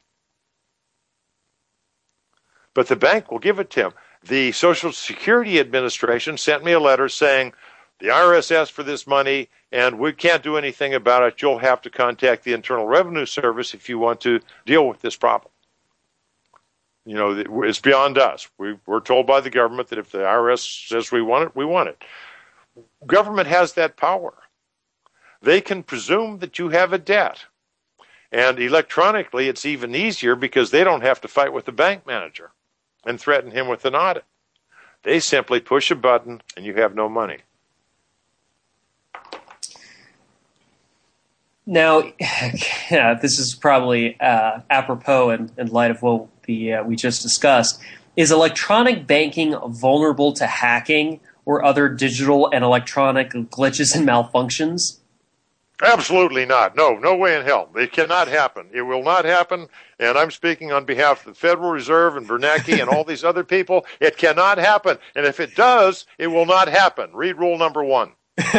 But the bank will give it to him. The Social Security Administration sent me a letter saying, the I R S asked for this money, and we can't do anything about it. You'll have to contact the Internal Revenue Service if you want to deal with this problem. You know, it's beyond us. We, we're told by the government that if the I R S says we want it, we want it. Government has that power. They can presume that you have a debt. And electronically, it's even easier because they don't have to fight with the bank manager and threaten him with an audit. They simply push a button and you have no money. Now, yeah, this is probably uh, apropos in, in light of what the, uh, we just discussed. Is electronic banking vulnerable to hacking or other digital and electronic glitches and malfunctions? Absolutely not. No, no way in hell. It cannot happen. It will not happen. And I'm speaking on behalf of the Federal Reserve and Bernanke and all these other people. It cannot happen. And if it does, it will not happen. Read rule number one.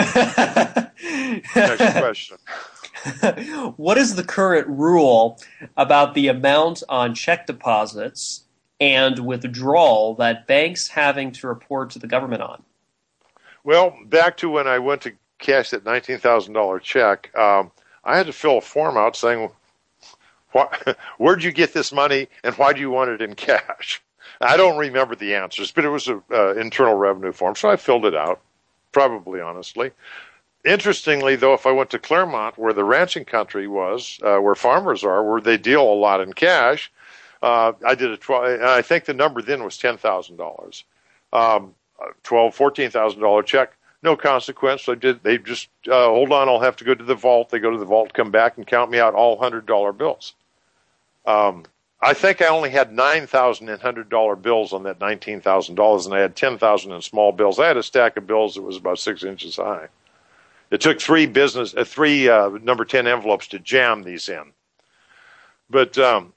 Next question. What is the current rule about the amount on check deposits and withdrawal that banks having to report to the government on? Well, back to when I went to cash that nineteen thousand dollars check, um, I had to fill a form out saying, where'd you get this money and why do you want it in cash? I don't remember the answers, but it was an uh, internal revenue form, so I filled it out, probably honestly. Interestingly, though, if I went to Claremont, where the ranching country was, uh, where farmers are, where they deal a lot in cash, uh, I did a twelve. I think the number then was ten thousand dollars, um, twelve, fourteen thousand dollar check. No consequence. So did they just uh, hold on? I'll have to go to the vault. They go to the vault, come back, and count me out all hundred dollar bills. Um, I think I only had nine thousand in hundred dollar bills on that nineteen thousand dollars, and I had ten thousand in small bills. I had a stack of bills that was about six inches high. It took three business, uh, three uh, number ten envelopes to jam these in. But um,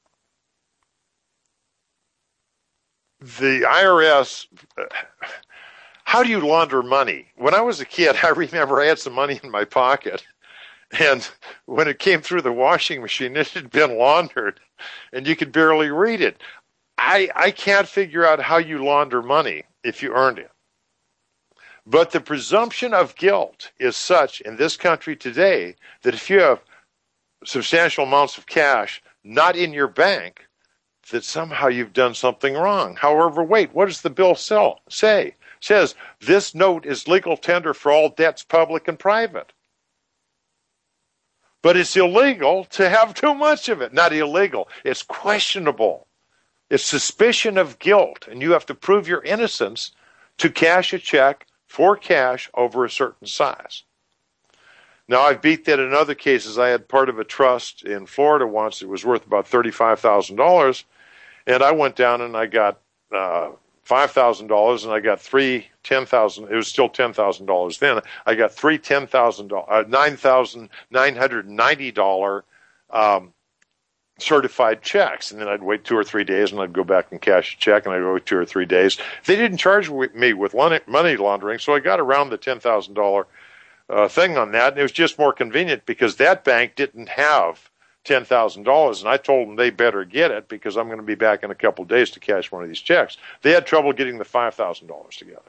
the I R S, uh, how do you launder money? When I was a kid, I remember I had some money in my pocket, and when it came through the washing machine, it had been laundered, and you could barely read it. I I can't figure out how you launder money if you earned it. But the presumption of guilt is such in this country today that if you have substantial amounts of cash not in your bank, that somehow you've done something wrong. However, wait, what does the bill sell, say? It says, this note is legal tender for all debts, public and private. But it's illegal to have too much of it. Not illegal. It's questionable. It's suspicion of guilt, and you have to prove your innocence to cash a check for cash over a certain size. Now, I've beat that in other cases. I had part of a trust in Florida once. It was worth about thirty-five thousand dollars, and I went down and I got uh, five thousand dollars, and I got three ten thousand dollars. It was still ten thousand dollars then. I got three ten thousand dollars, uh, nine thousand nine hundred ninety dollars um, certified checks, and then I'd wait two or three days, and I'd go back and cash a check, and I'd wait two or three days. They didn't charge me with money laundering, so I got around the ten thousand dollars uh, thing on that, and it was just more convenient because that bank didn't have ten thousand dollars, and I told them they better get it because I'm going to be back in a couple of days to cash one of these checks. They had trouble getting the five thousand dollars together.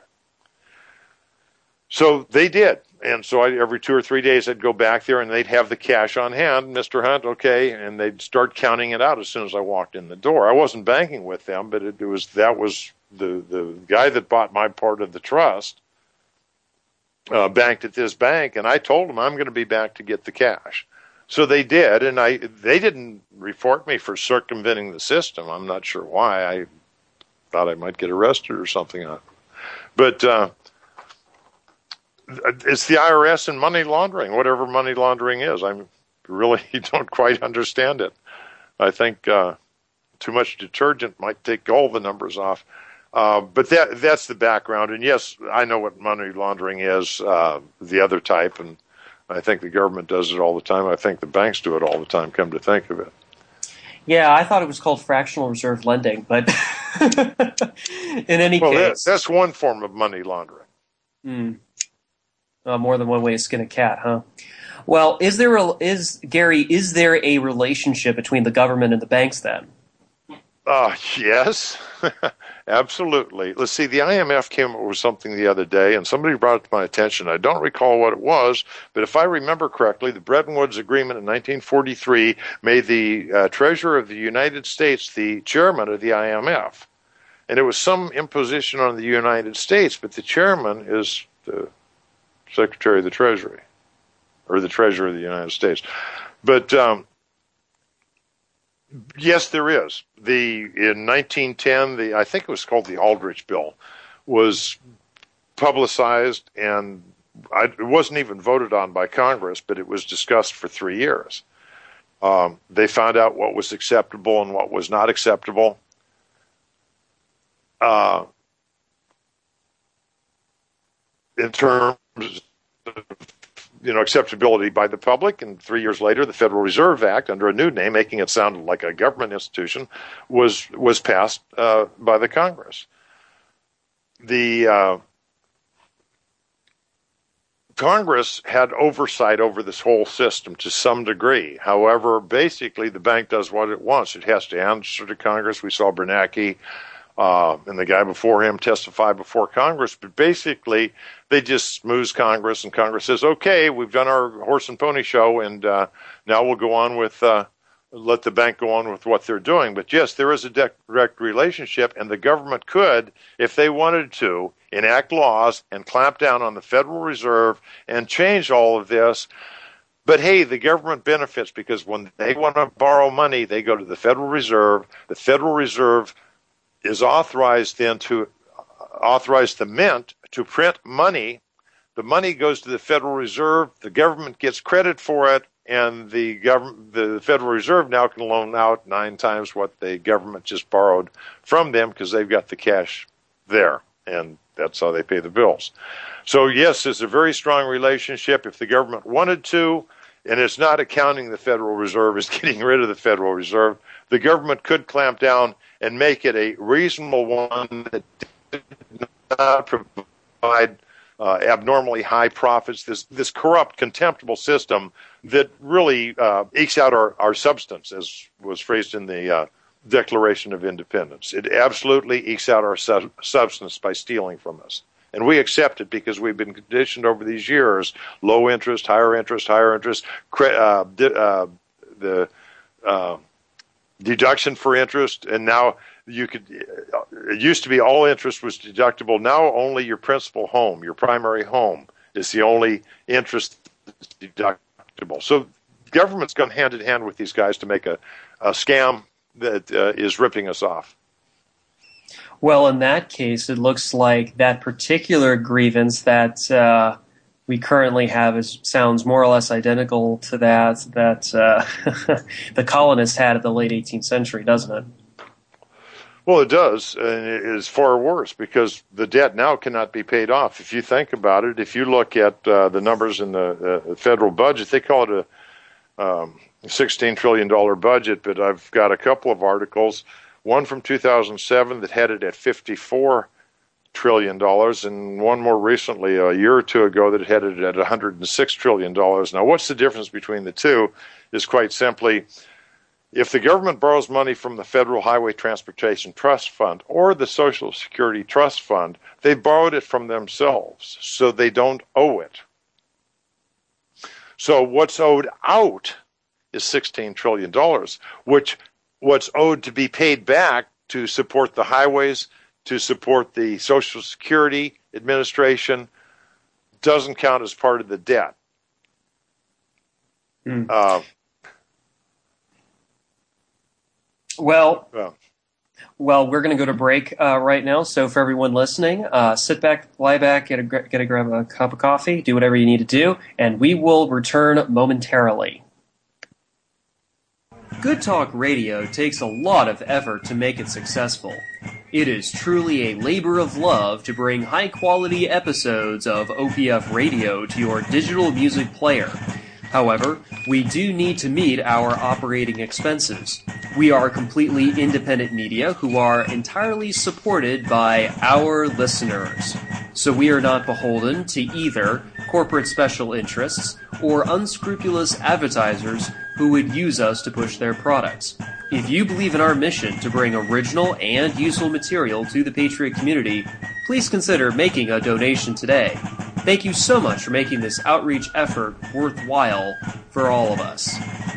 So they did, and so I, every two or three days I'd go back there, and they'd have the cash on hand, Mister Hunt, okay, and they'd start counting it out as soon as I walked in the door. I wasn't banking with them, but it, it was that was the, the guy that bought my part of the trust uh, banked at this bank, and I told him I'm going to be back to get the cash. So they did, and I they didn't report me for circumventing the system. I'm not sure why. I thought I might get arrested or something. But uh, it's the I R S and money laundering, whatever money laundering is. I really don't quite understand it. I think uh, too much detergent might take all the numbers off. Uh, but that that's the background. And yes, I know what money laundering is, uh, the other type, and I think the government does it all the time. I think the banks do it all the time, come to think of it. Yeah, I thought it was called fractional reserve lending, but in any well, case. That, that's one form of money laundering. Mm. Uh, more than one way to skin a cat, huh? Well, is there a, is Gary, is there a relationship between the government and the banks then? Uh, yes, absolutely. Let's see, the I M F came up with something the other day, and somebody brought it to my attention. I don't recall what it was, but if I remember correctly, the Bretton Woods Agreement in nineteen forty-three made the uh, Treasurer of the United States the chairman of the I M F. And it was some imposition on the United States, but the chairman is the Secretary of the Treasury, or the Treasurer of the United States. But um, yes, there is. The in nineteen ten, the I think it was called the Aldrich Bill, was publicized, and I, it wasn't even voted on by Congress, but it was discussed for three years. Um, they found out what was acceptable and what was not acceptable. Uh, in terms of, you know, acceptability by the public, and three years later, the Federal Reserve Act, under a new name, making it sound like a government institution, was was passed uh, by the Congress. The uh, Congress had oversight over this whole system to some degree. However, basically, the bank does what it wants. It has to answer to Congress. We saw Bernanke Uh, and the guy before him testify before Congress, but basically they just smooze Congress, and Congress says, okay, we've done our horse and pony show, and uh, now we'll go on with, uh, let the bank go on with what they're doing. But yes, there is a direct relationship, and the government could, if they wanted to, enact laws and clamp down on the Federal Reserve and change all of this. But hey, the government benefits because when they want to borrow money, they go to the Federal Reserve. The Federal Reserve is authorized then to authorize the Mint to print money. The money goes to the Federal Reserve. The government gets credit for it, and the government, the Federal Reserve now can loan out nine times what the government just borrowed from them because they've got the cash there, and that's how they pay the bills. So yes, there's a very strong relationship. If the government wanted to, and it's not accounting the Federal Reserve, it's getting rid of the Federal Reserve, the government could clamp down and make it a reasonable one that did not provide uh, abnormally high profits, this this corrupt, contemptible system that really uh, ekes out our, our substance, as was phrased in the uh, Declaration of Independence. It absolutely ekes out our su- substance by stealing from us. And we accept it because we've been conditioned over these years, low interest, higher interest, higher interest, cre- uh, di- uh, the... Uh, deduction for interest, and now you could, it used to be all interest was deductible. Now only your principal home, your primary home, is the only interest that's deductible. So government's gone hand in hand with these guys to make a, a scam that uh, is ripping us off. Well, in that case, it looks like that particular grievance that uh, we currently have is, sounds more or less identical to that that uh, the colonists had at the late eighteenth century, doesn't it? Well, it does, and it is far worse because the debt now cannot be paid off. If you think about it, if you look at uh, the numbers in the uh, federal budget, they call it a um, sixteen trillion dollars budget, but I've got a couple of articles, one from two thousand seven that had it at fifty-four trillion dollars, and one more recently, a year or two ago, that had it at one hundred six trillion dollars. Now, what's the difference between the two is quite simply, if the government borrows money from the Federal Highway Transportation Trust Fund or the Social Security Trust Fund, they borrowed it from themselves, so they don't owe it. So what's owed out is sixteen trillion dollars, which what's owed to be paid back to support the highways, to support the Social Security Administration, doesn't count as part of the debt. Mm. Uh, Well, Yeah. well, we're going to go to break uh, right now. So for everyone listening, uh, sit back, lie back, get a get a grab a cup of coffee, do whatever you need to do, and we will return momentarily. Good Talk Radio takes a lot of effort to make it successful. It is truly a labor of love to bring high-quality episodes of O P F Radio to your digital music player. However, we do need to meet our operating expenses. We are completely independent media who are entirely supported by our listeners. So we are not beholden to either corporate special interests or unscrupulous advertisers who would use us to push their products. If you believe in our mission to bring original and useful material to the Patriot community, please consider making a donation today. Thank you so much for making this outreach effort worthwhile for all of us.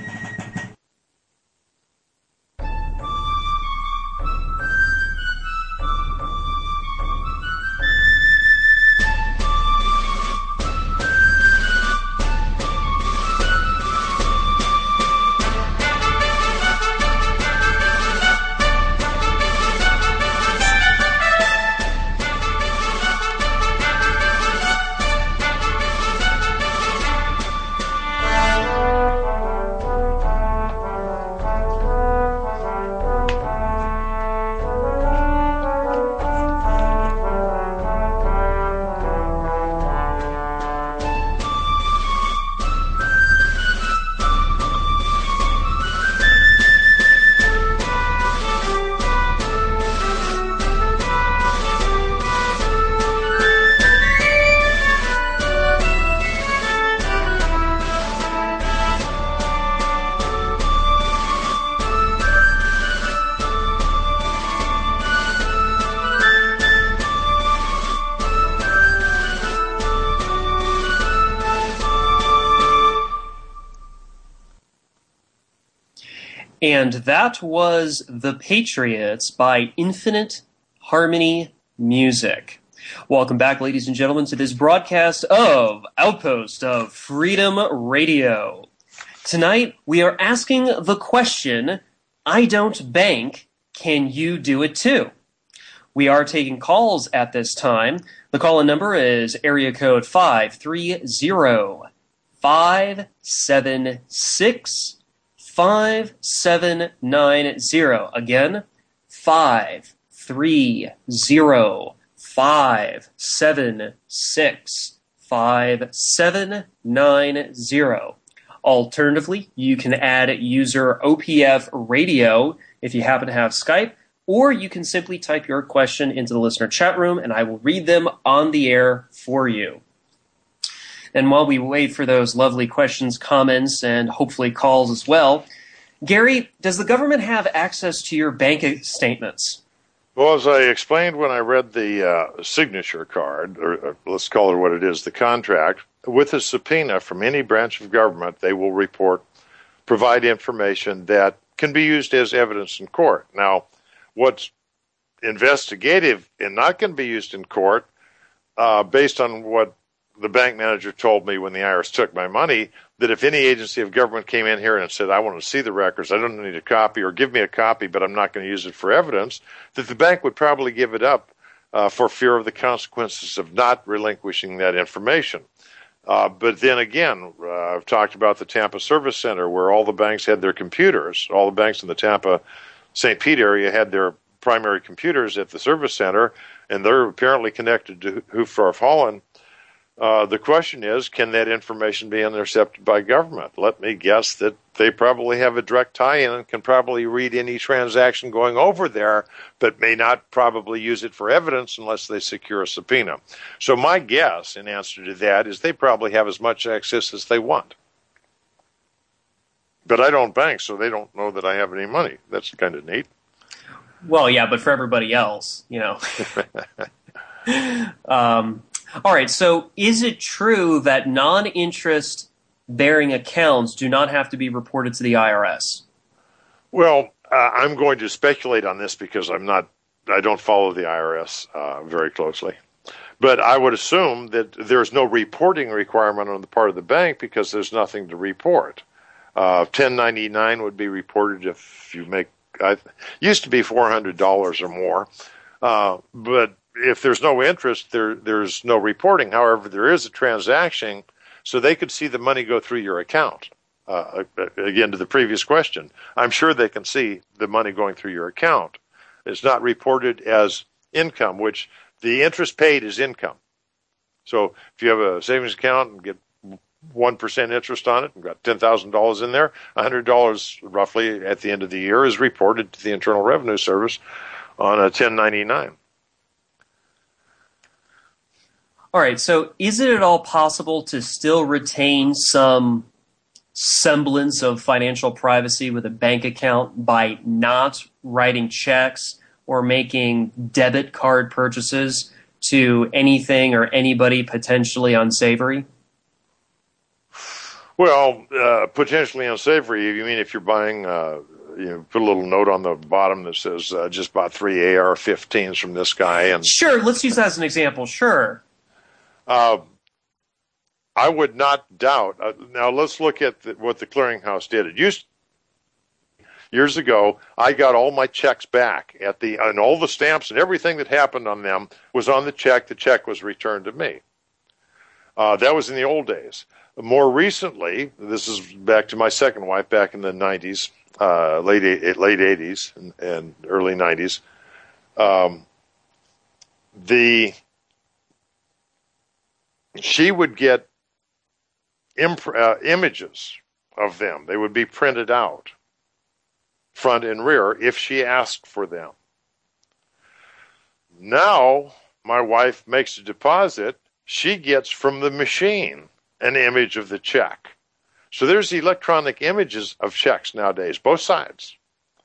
And that was The Patriots by Infinite Harmony Music. Welcome back, ladies and gentlemen, to this broadcast of Outpost of Freedom Radio. Tonight, we are asking the question, I don't bank, can you do it too? We are taking calls at this time. The call-in number is area code five three zero, five seven six, five seven nine zero. Again, five three zero, five seven six, five seven nine zero. Alternatively, you can add user O P F radio if you happen to have Skype, or you can simply type your question into the listener chat room and I will read them on the air for you. And while we wait for those lovely questions, comments, and hopefully calls as well, Gary, does the government have access to your bank statements? Well, as I explained when I read the uh, signature card, or, or let's call it what it is, the contract, with a subpoena from any branch of government, they will report, provide information that can be used as evidence in court. Now, what's investigative and not going to be used in court, uh, based on what the bank manager told me when the I R S took my money that if any agency of government came in here and said, I want to see the records, I don't need a copy, or give me a copy, but I'm not going to use it for evidence, that the bank would probably give it up uh, for fear of the consequences of not relinquishing that information. Uh, but then again, uh, I've talked about the Tampa Service Center where all the banks had their computers. All the banks in the Tampa Saint Pete area had their primary computers at the service center, and they're apparently connected to Hoofddorp Holland. Uh, the question is, can that information be intercepted by government? Let me guess that they probably have a direct tie-in and can probably read any transaction going over there, but may not probably use it for evidence unless they secure a subpoena. So my guess, in answer to that, is they probably have as much access as they want. But I don't bank, so they don't know that I have any money. That's kind of neat. Well, yeah, but for everybody else, you know. um, all right, so is it true that non-interest bearing accounts do not have to be reported to the I R S? Well, uh, I'm going to speculate on this because I'm not, I don't follow the I R S uh, very closely. But I would assume that there's no reporting requirement on the part of the bank because there's nothing to report. Uh, ten ninety-nine would be reported if you make, I used to be four hundred dollars or more. Uh, but if there's no interest, there there's no reporting. However, there is a transaction, so they could see the money go through your account. Uh, again, to the previous question, I'm sure they can see the money going through your account. It's not reported as income, which the interest paid is income. So if you have a savings account and get one percent interest on it and got ten thousand dollars in there, one hundred dollars roughly at the end of the year is reported to the Internal Revenue Service on a ten ninety-nine. All right, so is it at all possible to still retain some semblance of financial privacy with a bank account by not writing checks or making debit card purchases to anything or anybody potentially unsavory? Well, uh, potentially unsavory, you mean if you're buying, uh, you know, put a little note on the bottom that says, uh, just bought three A R fifteens from this guy. And sure, let's use that as an example, sure. Uh, I would not doubt. Uh, now, let's look at the, what the clearinghouse did. It used years ago, I got all my checks back at the, and all the stamps and everything that happened on them was on the check. The check was returned to me. Uh, that was in the old days. More recently, this is back to my second wife back in the nineties, uh, late late eighties and, and early nineties. Um, the she would get imp- uh, images of them. They would be printed out, front and rear, if she asked for them. Now, my wife makes a deposit. She gets from the machine an image of the check. So there's electronic images of checks nowadays, both sides.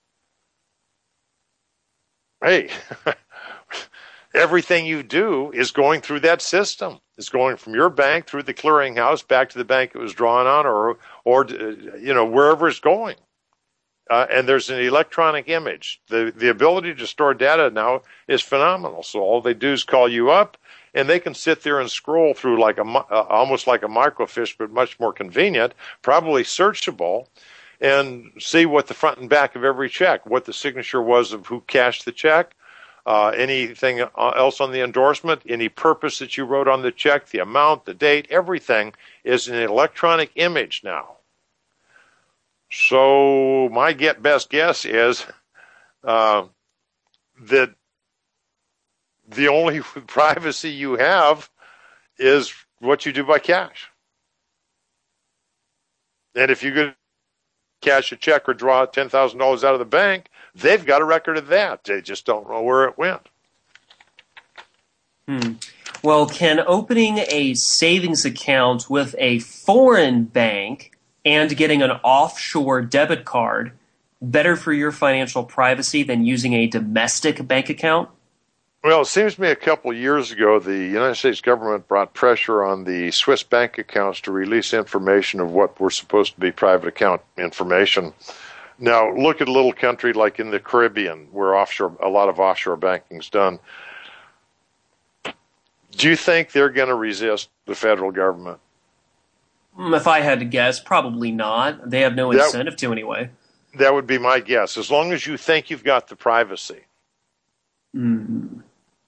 Hey, everything you do is going through that system. It's going from your bank through the clearinghouse back to the bank it was drawn on, or, or you know, wherever it's going. Uh, and there's an electronic image. The the ability to store data now is phenomenal. So all they do is call you up, and they can sit there and scroll through like a uh, almost like a microfiche, but much more convenient, probably searchable, and see what the front and back of every check, what the signature was of who cashed the check, uh, anything else on the endorsement, any purpose that you wrote on the check, the amount, the date, everything is an electronic image now. So my get best guess is uh, that the only privacy you have is what you do by cash. And if you could cash a check or draw ten thousand dollars out of the bank, they've got a record of that. They just don't know where it went. Hmm. Well, can opening a savings account with a foreign bank and getting an offshore debit card better for your financial privacy than using a domestic bank account? Well, it seems to me a couple of years ago, the United States government brought pressure on the Swiss bank accounts to release information of what were supposed to be private account information. Now, look at a little country like in the Caribbean, where offshore, a lot of offshore banking is done. Do you think they're going to resist the federal government? If I had to guess, probably not. They have no That- incentive to anyway. That would be my guess, as long as you think you've got the privacy. Mm.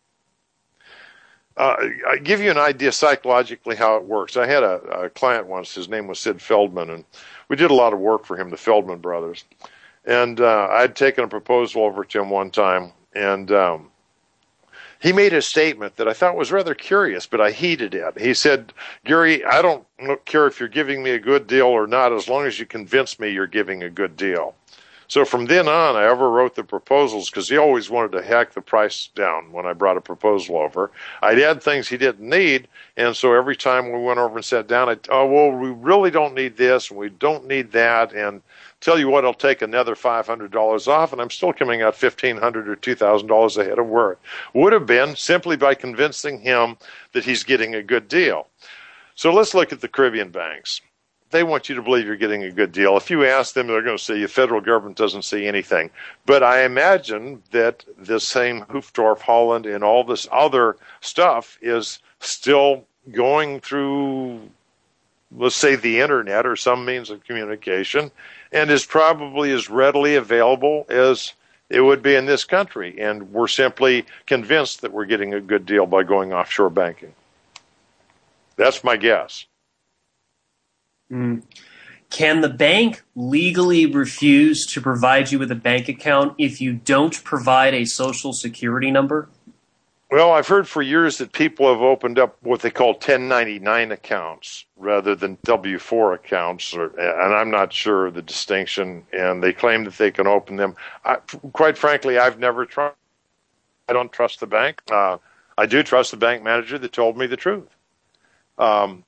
Uh, I give you an idea psychologically how it works. I had a, a client once, his name was Sid Feldman, and we did a lot of work for him, the Feldman brothers. And uh, I'd taken a proposal over to him one time, and um, he made a statement that I thought was rather curious, but I heeded it. He said, Gary, I don't care if you're giving me a good deal or not, as long as you convince me you're giving a good deal. So from then on, I ever wrote the proposals because he always wanted to hack the price down when I brought a proposal over. I'd add things he didn't need, and so every time we went over and sat down, I'd, oh, well, we really don't need this, and we don't need that, and tell you what, I'll take another five hundred dollars off, and I'm still coming out fifteen hundred dollars or two thousand dollars ahead of where it would have been simply by convincing him that he's getting a good deal. So let's look at the Caribbean banks. They want you to believe you're getting a good deal. If you ask them, they're going to say the federal government doesn't see anything. But I imagine that this same Hoofddorp, Holland, and all this other stuff is still going through, let's say, the internet or some means of communication, and is probably as readily available as it would be in this country. And we're simply convinced that we're getting a good deal by going offshore banking. That's my guess. Mm. Can the bank legally refuse to provide you with a bank account if you don't provide a social security number? Well, I've heard for years that people have opened up what they call ten ninety-nine accounts rather than W four accounts, or, and I'm not sure of the distinction, and they claim that they can open them. I, quite frankly, I've never tried. I don't trust the bank. Uh, I do trust the bank manager that told me the truth. Um,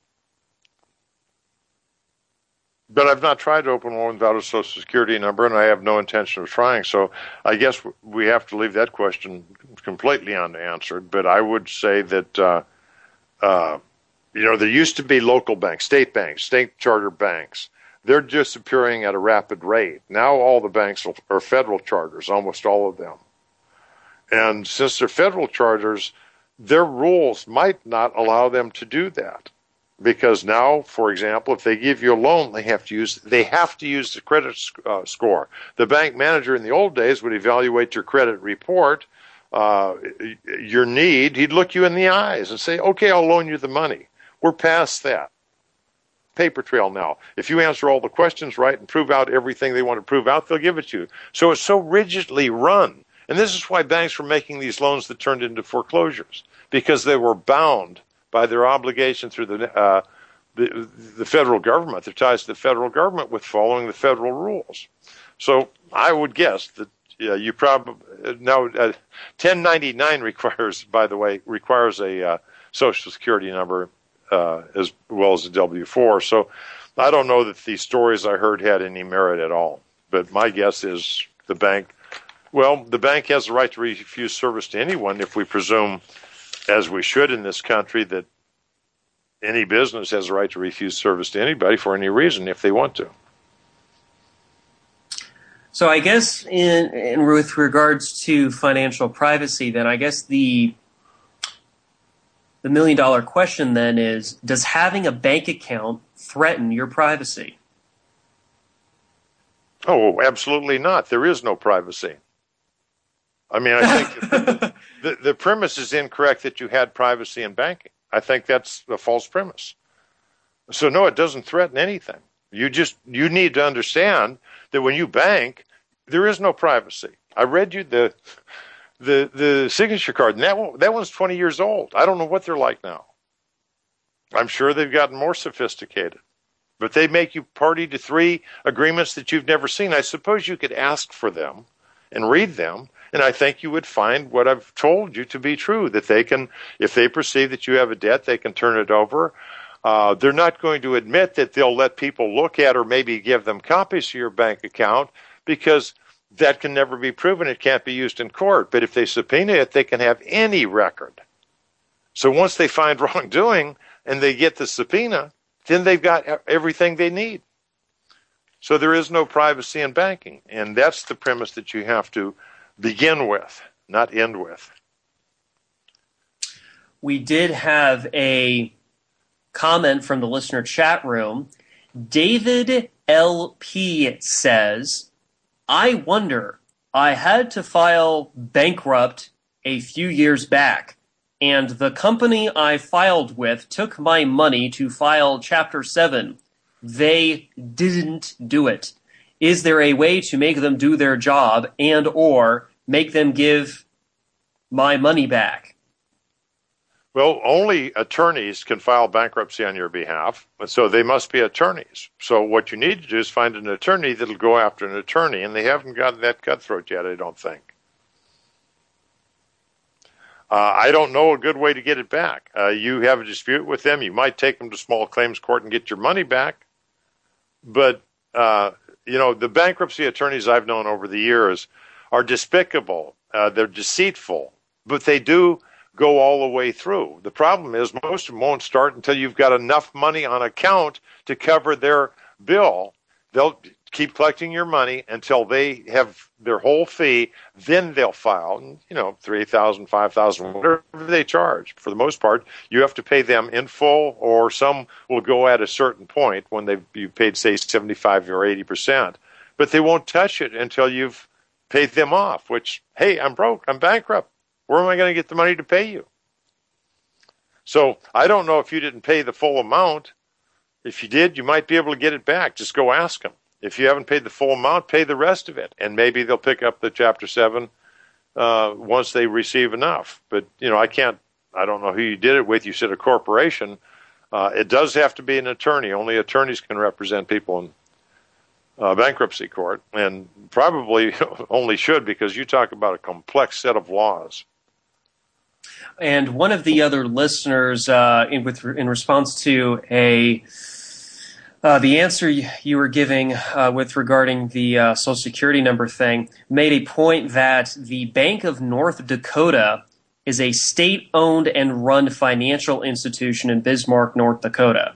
But I've not tried to open one without a Social Security number, and I have no intention of trying. So I guess we have to leave that question completely unanswered. But I would say that, uh, uh, you know, there used to be local banks, state banks, state charter banks. They're disappearing at a rapid rate. Now all the banks are federal charters, almost all of them. And since they're federal charters, their rules might not allow them to do that. Because now, for example, if they give you a loan, they have to use they have to use the credit uh, score. The bank manager in the old days would evaluate your credit report, uh, your need. He'd look you in the eyes and say, "Okay, I'll loan you the money." We're past that. Paper trail now. If you answer all the questions right and prove out everything they want to prove out, they'll give it to you. So it's so rigidly run, and this is why banks were making these loans that turned into foreclosures, because they were bound by their obligation through the, uh, the the federal government, their ties to the federal government with following the federal rules. So I would guess that yeah, you probably now uh, ten ninety-nine requires, by the way, requires a uh, Social Security number uh, as well as a W four. So I don't know that these stories I heard had any merit at all. But my guess is the bank. Well, the bank has the right to refuse service to anyone if we presume, as we should in this country, that any business has a right to refuse service to anybody for any reason if they want to. So I guess in, in with regards to financial privacy, then I guess the the million dollar question then is, does having a bank account threaten your privacy? Oh, absolutely not. There is no privacy. I mean, I think the, the premise is incorrect that you had privacy in banking. I think that's a false premise. So no, it doesn't threaten anything. You just, you need to understand that when you bank, there is no privacy. I read you the the the signature card, and that one, that one's twenty years old. I don't know what they're like now. I'm sure they've gotten more sophisticated. But they make you party to three agreements that you've never seen. I suppose you could ask for them and read them, and I think you would find what I've told you to be true, that they can, if they perceive that you have a debt, they can turn it over. Uh, they're not going to admit that they'll let people look at or maybe give them copies of your bank account, because that can never be proven. It can't be used in court. But if they subpoena it, they can have any record. So once they find wrongdoing and they get the subpoena, then they've got everything they need. So there is no privacy in banking. And that's the premise that you have to begin with, not end with. we did have a comment from the listener chat room. David L P says, I wonder, I had to file bankrupt a few years back, and the company I filed with took my money to file Chapter seven. They didn't do it. Is there a way to make them do their job and or make them give my money back? Well, only attorneys can file bankruptcy on your behalf, so they must be attorneys. So what you need to do is find an attorney that'll go after an attorney, and they haven't gotten that cutthroat yet, I don't think. Uh, I don't know a good way to get it back. Uh, you have a dispute with them, you might take them to small claims court and get your money back, but uh, you know, the bankruptcy attorneys I've known over the years are despicable. Uh, they're deceitful, but they do go all the way through. The problem is most of them won't start until you've got enough money on account to cover their bill. They'll keep collecting your money until they have their whole fee. Then they'll file, you know, three thousand dollars, five thousand dollars, whatever they charge. For the most part, you have to pay them in full, or some will go at a certain point when they've you paid, say, seventy-five or eighty percent. But they won't touch it until you've paid them off, which, hey, I'm broke, I'm bankrupt. Where am I going to get the money to pay you? So I don't know if you didn't pay the full amount. If you did, you might be able to get it back. Just go ask them. If you haven't paid the full amount, pay the rest of it. And maybe they'll pick up the Chapter seven uh, once they receive enough. But, you know, I can't, I don't know who you did it with. You said a corporation. Uh, it does have to be an attorney. Only attorneys can represent people in uh, bankruptcy court. And probably only should, because you talk about a complex set of laws. And one of the other listeners, uh, in, with, in response to a uh, the answer you, you were giving uh, with regarding the uh, Social Security number thing, made a point that the Bank of North Dakota is a state-owned and run financial institution in Bismarck, North Dakota.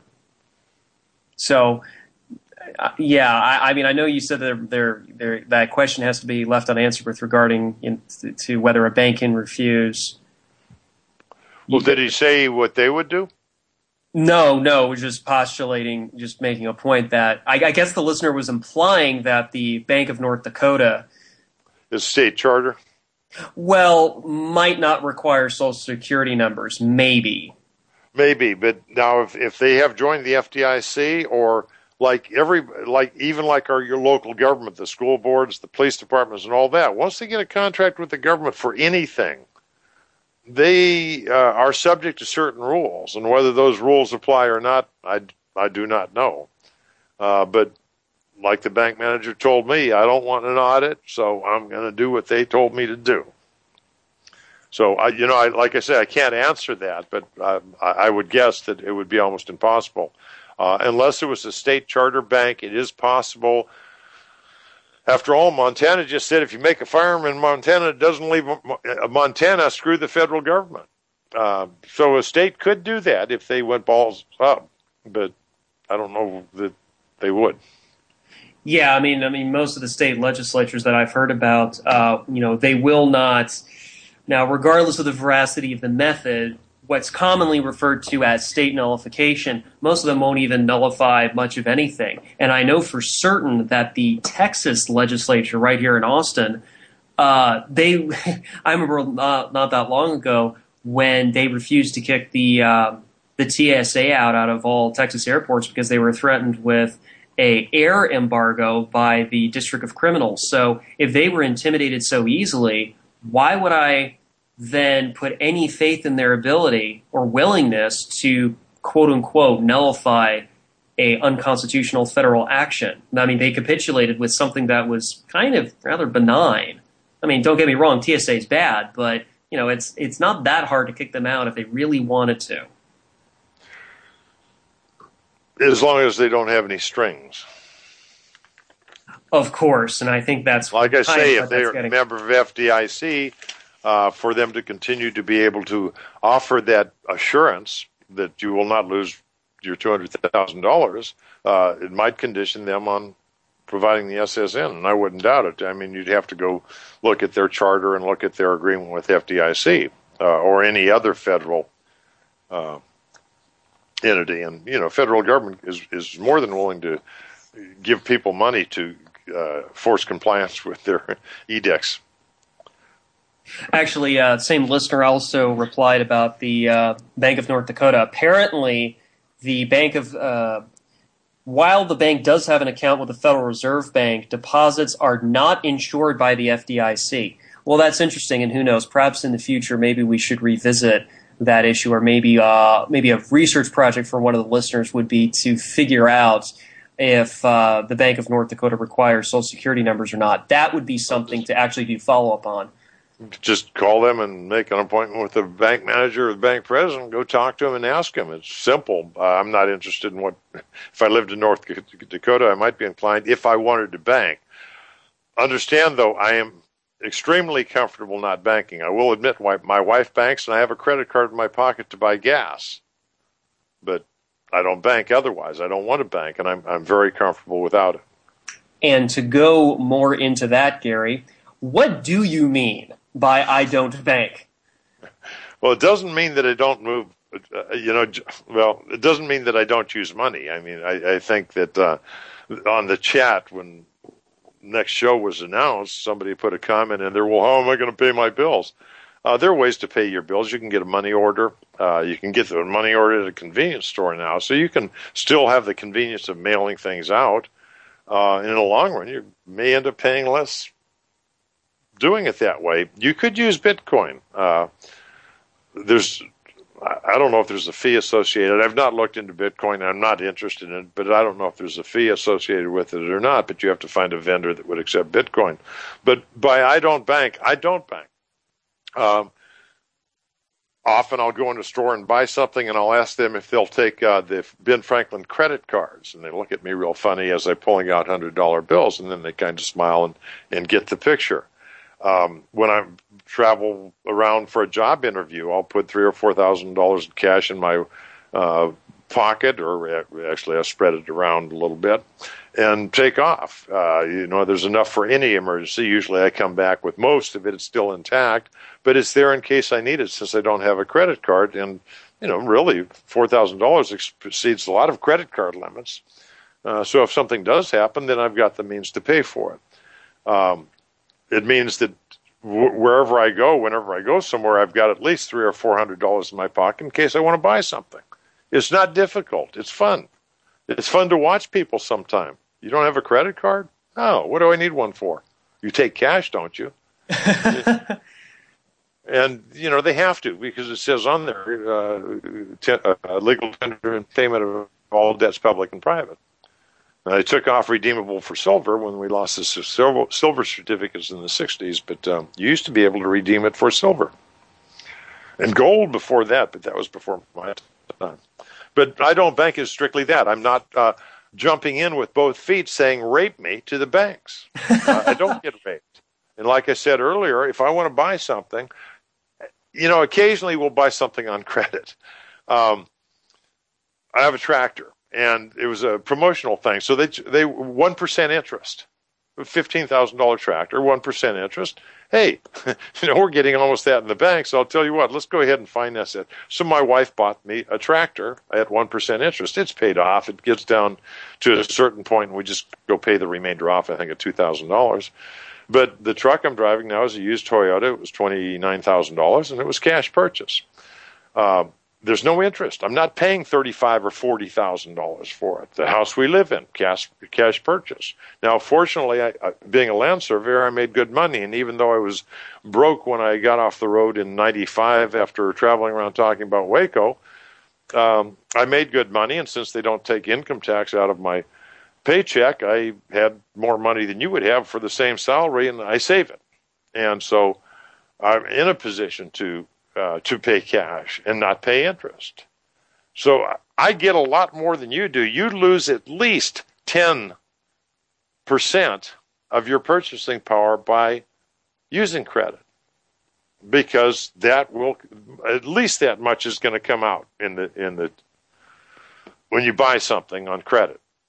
So, uh, yeah, I, I mean, I know you said that there, there, that question has to be left unanswered with regarding in, to whether a bank can refuse. Well, did he say what they would do? No, no, we're just postulating, just making a point that I, I guess the listener was implying that the Bank of North Dakota is state charter. Well, might not require Social Security numbers, maybe. Maybe, but now if if they have joined the F D I C, or like every like even like our your local government, the school boards, the police departments, and all that, once they get a contract with the government for anything, they uh, are subject to certain rules, and whether those rules apply or not, I, I do not know. Uh, but like the bank manager told me, I don't want an audit, so I'm going to do what they told me to do. So, I, you know, I, like I said, I can't answer that, but uh, I, I would guess that it would be almost impossible. Uh, unless it was a state charter bank, it is possible. After all, Montana just said if you make a firearm in Montana, it doesn't leave Montana, screw the federal government. Uh, so a state could do that if they went balls up, but I don't know that they would. Yeah, I mean, I mean, most of the state legislatures that I've heard about, uh, you know, they will not. Now, regardless of the veracity of the method, what's commonly referred to as state nullification, most of them won't even nullify much of anything. And I know for certain that the Texas legislature right here in Austin, uh, they, I remember not, not that long ago when they refused to kick the uh, the T S A out out of all Texas airports because they were threatened with a air embargo by the District of Criminals. So if they were intimidated so easily, why would I then put any faith in their ability or willingness to, quote unquote, nullify a unconstitutional federal action? I mean, they capitulated with something that was kind of rather benign. I mean, don't get me wrong, T S A is bad, but you know, it's it's not that hard to kick them out if they really wanted to. As long as they don't have any strings. Of course, and I think that's like I say, if they're getting... a member of F D I C, uh, for them to continue to be able to offer that assurance that you will not lose your two hundred thousand dollars, uh, it might condition them on providing the S S N, and I wouldn't doubt it. I mean, you'd have to go look at their charter and look at their agreement with F D I C uh, or any other federal uh, entity. And, you know, federal government is, is more than willing to give people money to uh, force compliance with their edicts. Actually, uh, same listener also replied about the uh, Bank of North Dakota. Apparently, the Bank of, uh, while the bank does have an account with the Federal Reserve Bank, deposits are not insured by the F D I C. Well, that's interesting, and who knows, perhaps in the future maybe we should revisit that issue, or maybe uh, maybe a research project for one of the listeners would be to figure out if uh, the Bank of North Dakota requires Social Security numbers or not. That would be something to actually do follow-up on. Just call them and make an appointment with the bank manager or the bank president. Go talk to them and ask them. It's simple. Uh, I'm not interested in what, if I lived in North Dakota, I might be inclined if I wanted to bank. Understand, though, I am extremely comfortable not banking. I will admit my wife banks, and I have a credit card in my pocket to buy gas. But I don't bank otherwise. I don't want to bank, and I'm, I'm very comfortable without it. And to go more into that, Gary, what do you mean by I don't bank? Well, it doesn't mean that I don't move, uh, you know, well, it doesn't mean that I don't use money. I mean, I, I think that uh, on the chat, when next show was announced, somebody put a comment in there, well, how am I going to pay my bills? Uh, there are ways to pay your bills. You can get a money order. Uh, you can get the money order at a convenience store now. So you can still have the convenience of mailing things out. Uh, in the long run, you may end up paying less doing it that way. You could use Bitcoin. Uh, there's, I don't know if there's a fee associated. I've not looked into Bitcoin. I'm not interested in it, but I don't know if there's a fee associated with it or not, but you have to find a vendor that would accept Bitcoin. But by I don't bank, I don't bank. Um, often I'll go in a store and buy something, and I'll ask them if they'll take uh, the Ben Franklin credit cards, and they look at me real funny as I'm pulling out one hundred dollar bills, and then they kind of smile and, and get the picture. Um, when I travel around for a job interview, I'll put three or four thousand dollars in cash in my uh, pocket, or actually I spread it around a little bit, and take off. Uh, you know, there's enough for any emergency. Usually, I come back with most of it. It's still intact, but it's there in case I need it, since I don't have a credit card. And you know, really, four thousand dollars exceeds a lot of credit card limits. Uh, so if something does happen, then I've got the means to pay for it. Um, It means that wherever I go, whenever I go somewhere, I've got at least three or four hundred dollars in my pocket in case I want to buy something. It's not difficult. It's fun. It's fun to watch people sometime. You don't have a credit card? No. What do I need one for? You take cash, don't you? And, you know, they have to, because it says on there, uh, t- uh, legal tender and payment of all debts, public and private. I took off redeemable for silver when we lost the silver, silver certificates in the sixties, but um, you used to be able to redeem it for silver. And gold before that, but that was before my time. But I don't bank as strictly that. I'm not uh, jumping in with both feet saying, rape me to the banks. uh, I don't get raped. And like I said earlier, if I want to buy something, you know, occasionally we'll buy something on credit. Um, I have a tractor. And it was a promotional thing. So they they one percent interest, fifteen thousand dollar tractor, one percent interest. Hey, you know, we're getting almost that in the bank. So I'll tell you what, let's go ahead and finance it. So my wife bought me a tractor at one percent interest. It's paid off. It gets down to a certain point, and we just go pay the remainder off, I think, at two thousand dollars. But the truck I'm driving now is a used Toyota. It was twenty-nine thousand dollars, and it was cash purchase. Uh, There's no interest. I'm not paying thirty-five thousand dollars or forty thousand dollars for it. The house we live in, cash, cash purchase. Now, fortunately, I, I, being a land surveyor, I made good money. And even though I was broke when I got off the road in ninety-five after traveling around talking about Waco, um, I made good money. And since they don't take income tax out of my paycheck, I had more money than you would have for the same salary, and I save it. And so I'm in a position to Uh, to pay cash and not pay interest. So I get a lot more than you do. You lose at least ten percent of your purchasing power by using credit, because that will, at least that much is going to come out in the in the when you buy something on credit.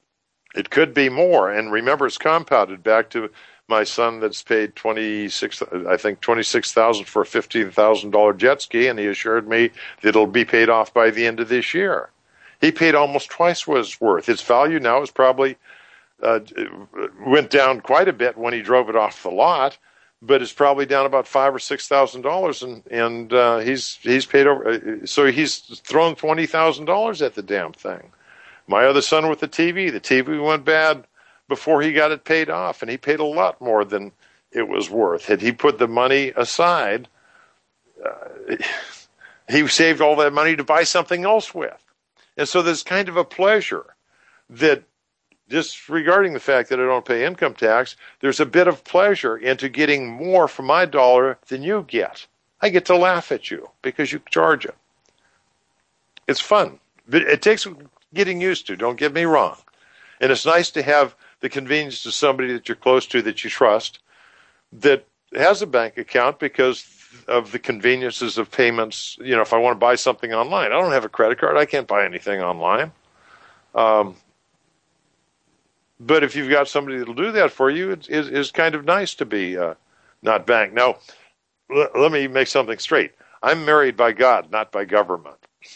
It could be more. And remember, it's compounded back to my son that's paid twenty-six, I think twenty-six thousand dollars for a fifteen thousand dollars jet ski, and he assured me that it'll be paid off by the end of this year. He paid almost twice what it's worth. Its value now is probably uh, went down quite a bit when he drove it off the lot, but it's probably down about five or six thousand dollars, and and uh, he's he's paid over. So he's thrown twenty thousand dollars at the damn thing. My other son with the T V, the T V went bad before he got it paid off, and he paid a lot more than it was worth. Had he put the money aside, uh, he saved all that money to buy something else with. And so there's kind of a pleasure that, disregarding the fact that I don't pay income tax, there's a bit of pleasure into getting more for my dollar than you get. I get to laugh at you because you charge it. It's fun. But it takes getting used to, don't get me wrong. And it's nice to have the convenience of somebody that you're close to, that you trust, that has a bank account because of the conveniences of payments. You know, if I want to buy something online, I don't have a credit card. I can't buy anything online. Um, but if you've got somebody that'll do that for you, it's, it's, it's kind of nice to be uh, not banked. Now, l- let me make something straight. I'm married by God, not by government.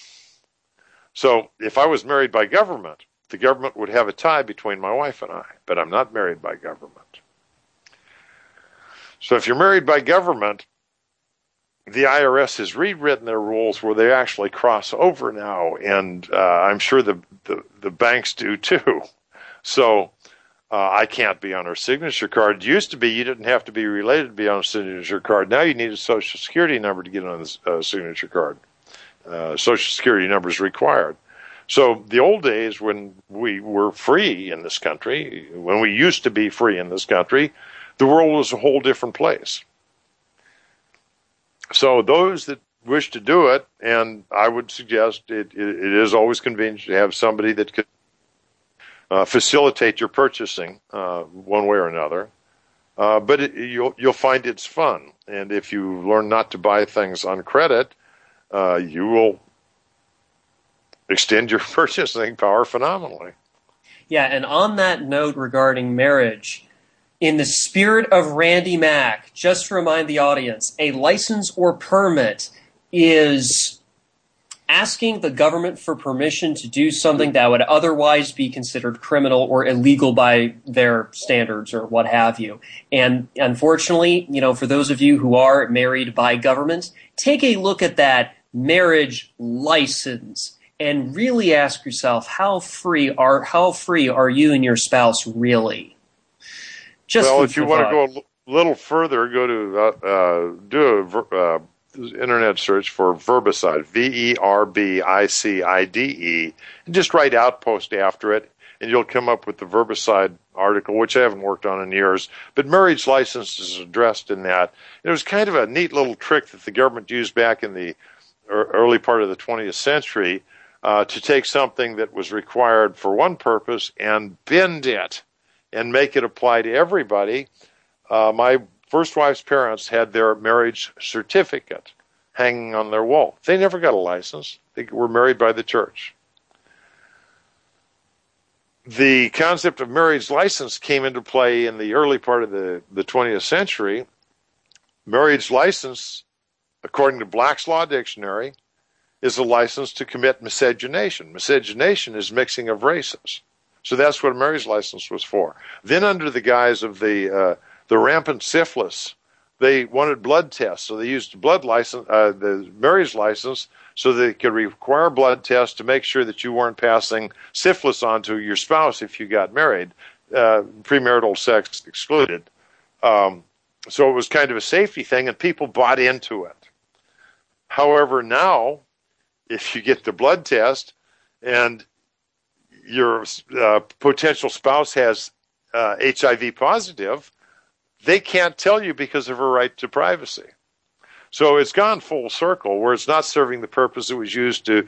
So if I was married by government, the government would have a tie between my wife and I, but I'm not married by government. So if you're married by government, the I R S has rewritten their rules where they actually cross over now, and uh, I'm sure the, the, the banks do too. So uh, I can't be on her signature card. It used to be you didn't have to be related to be on a signature card. Now you need a Social Security number to get on the uh, signature card. Uh, Social Security number is required. So the old days when we were free in this country, when we used to be free in this country, the world was a whole different place. So those that wish to do it, and I would suggest it, it, it is always convenient to have somebody that could uh, facilitate your purchasing uh, one way or another. Uh, but it, you'll, you'll find it's fun. And if you learn not to buy things on credit, uh, you will extend your purchasing power phenomenally. Yeah, and on that note regarding marriage, in the spirit of Randy Mack, just to remind the audience, a license or permit is asking the government for permission to do something that would otherwise be considered criminal or illegal by their standards or what have you. And unfortunately, you know, for those of you who are married by government, take a look at that marriage license and really ask yourself, how free are how free are you and your spouse really? Just well, if you want to go a little further, go to uh, uh, do a uh, internet search for Verbicide, V E R B I C I D E, and just write Outpost after it, and you'll come up with the Verbicide article, which I haven't worked on in years. But marriage license is addressed in that. It was kind of a neat little trick that the government used back in the early part of the twentieth century uh, to take something that was required for one purpose and bend it and make it apply to everybody. Uh, my first wife's parents had their marriage certificate hanging on their wall. They never got a license. They were married by the church. The concept of marriage license came into play in the early part of the, the twentieth century. Marriage license, according to Black's Law Dictionary, is a license to commit miscegenation. Miscegenation is mixing of races. So that's what a marriage license was for. Then under the guise of the uh, the rampant syphilis, they wanted blood tests. So they used blood license, uh, the marriage license, so they could require blood tests to make sure that you weren't passing syphilis on to your spouse if you got married, uh, premarital sex excluded. Um, so it was kind of a safety thing, and people bought into it. However, now, if you get the blood test and your uh, potential spouse has uh, H I V positive, they can't tell you because of her right to privacy. So it's gone full circle where it's not serving the purpose it was used to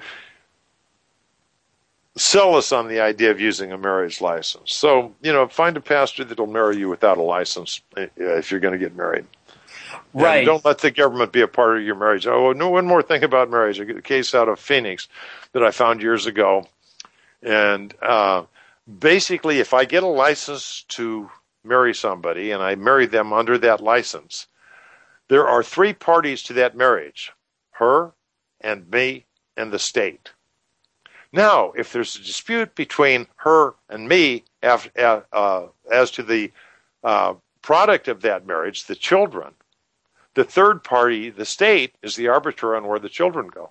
sell us on the idea of using a marriage license. So, you know, find a pastor that will marry you without a license if you're going to get married. Right. And don't let the government be a part of your marriage. Oh, no, one more thing about marriage. A case out of Phoenix that I found years ago. And uh, Basically, if I get a license to marry somebody and I marry them under that license, there are three parties to that marriage: her and me and the state. Now, if there's a dispute between her and me as, uh, as to the uh, product of that marriage, the children, the third party, the state, is the arbiter on where the children go.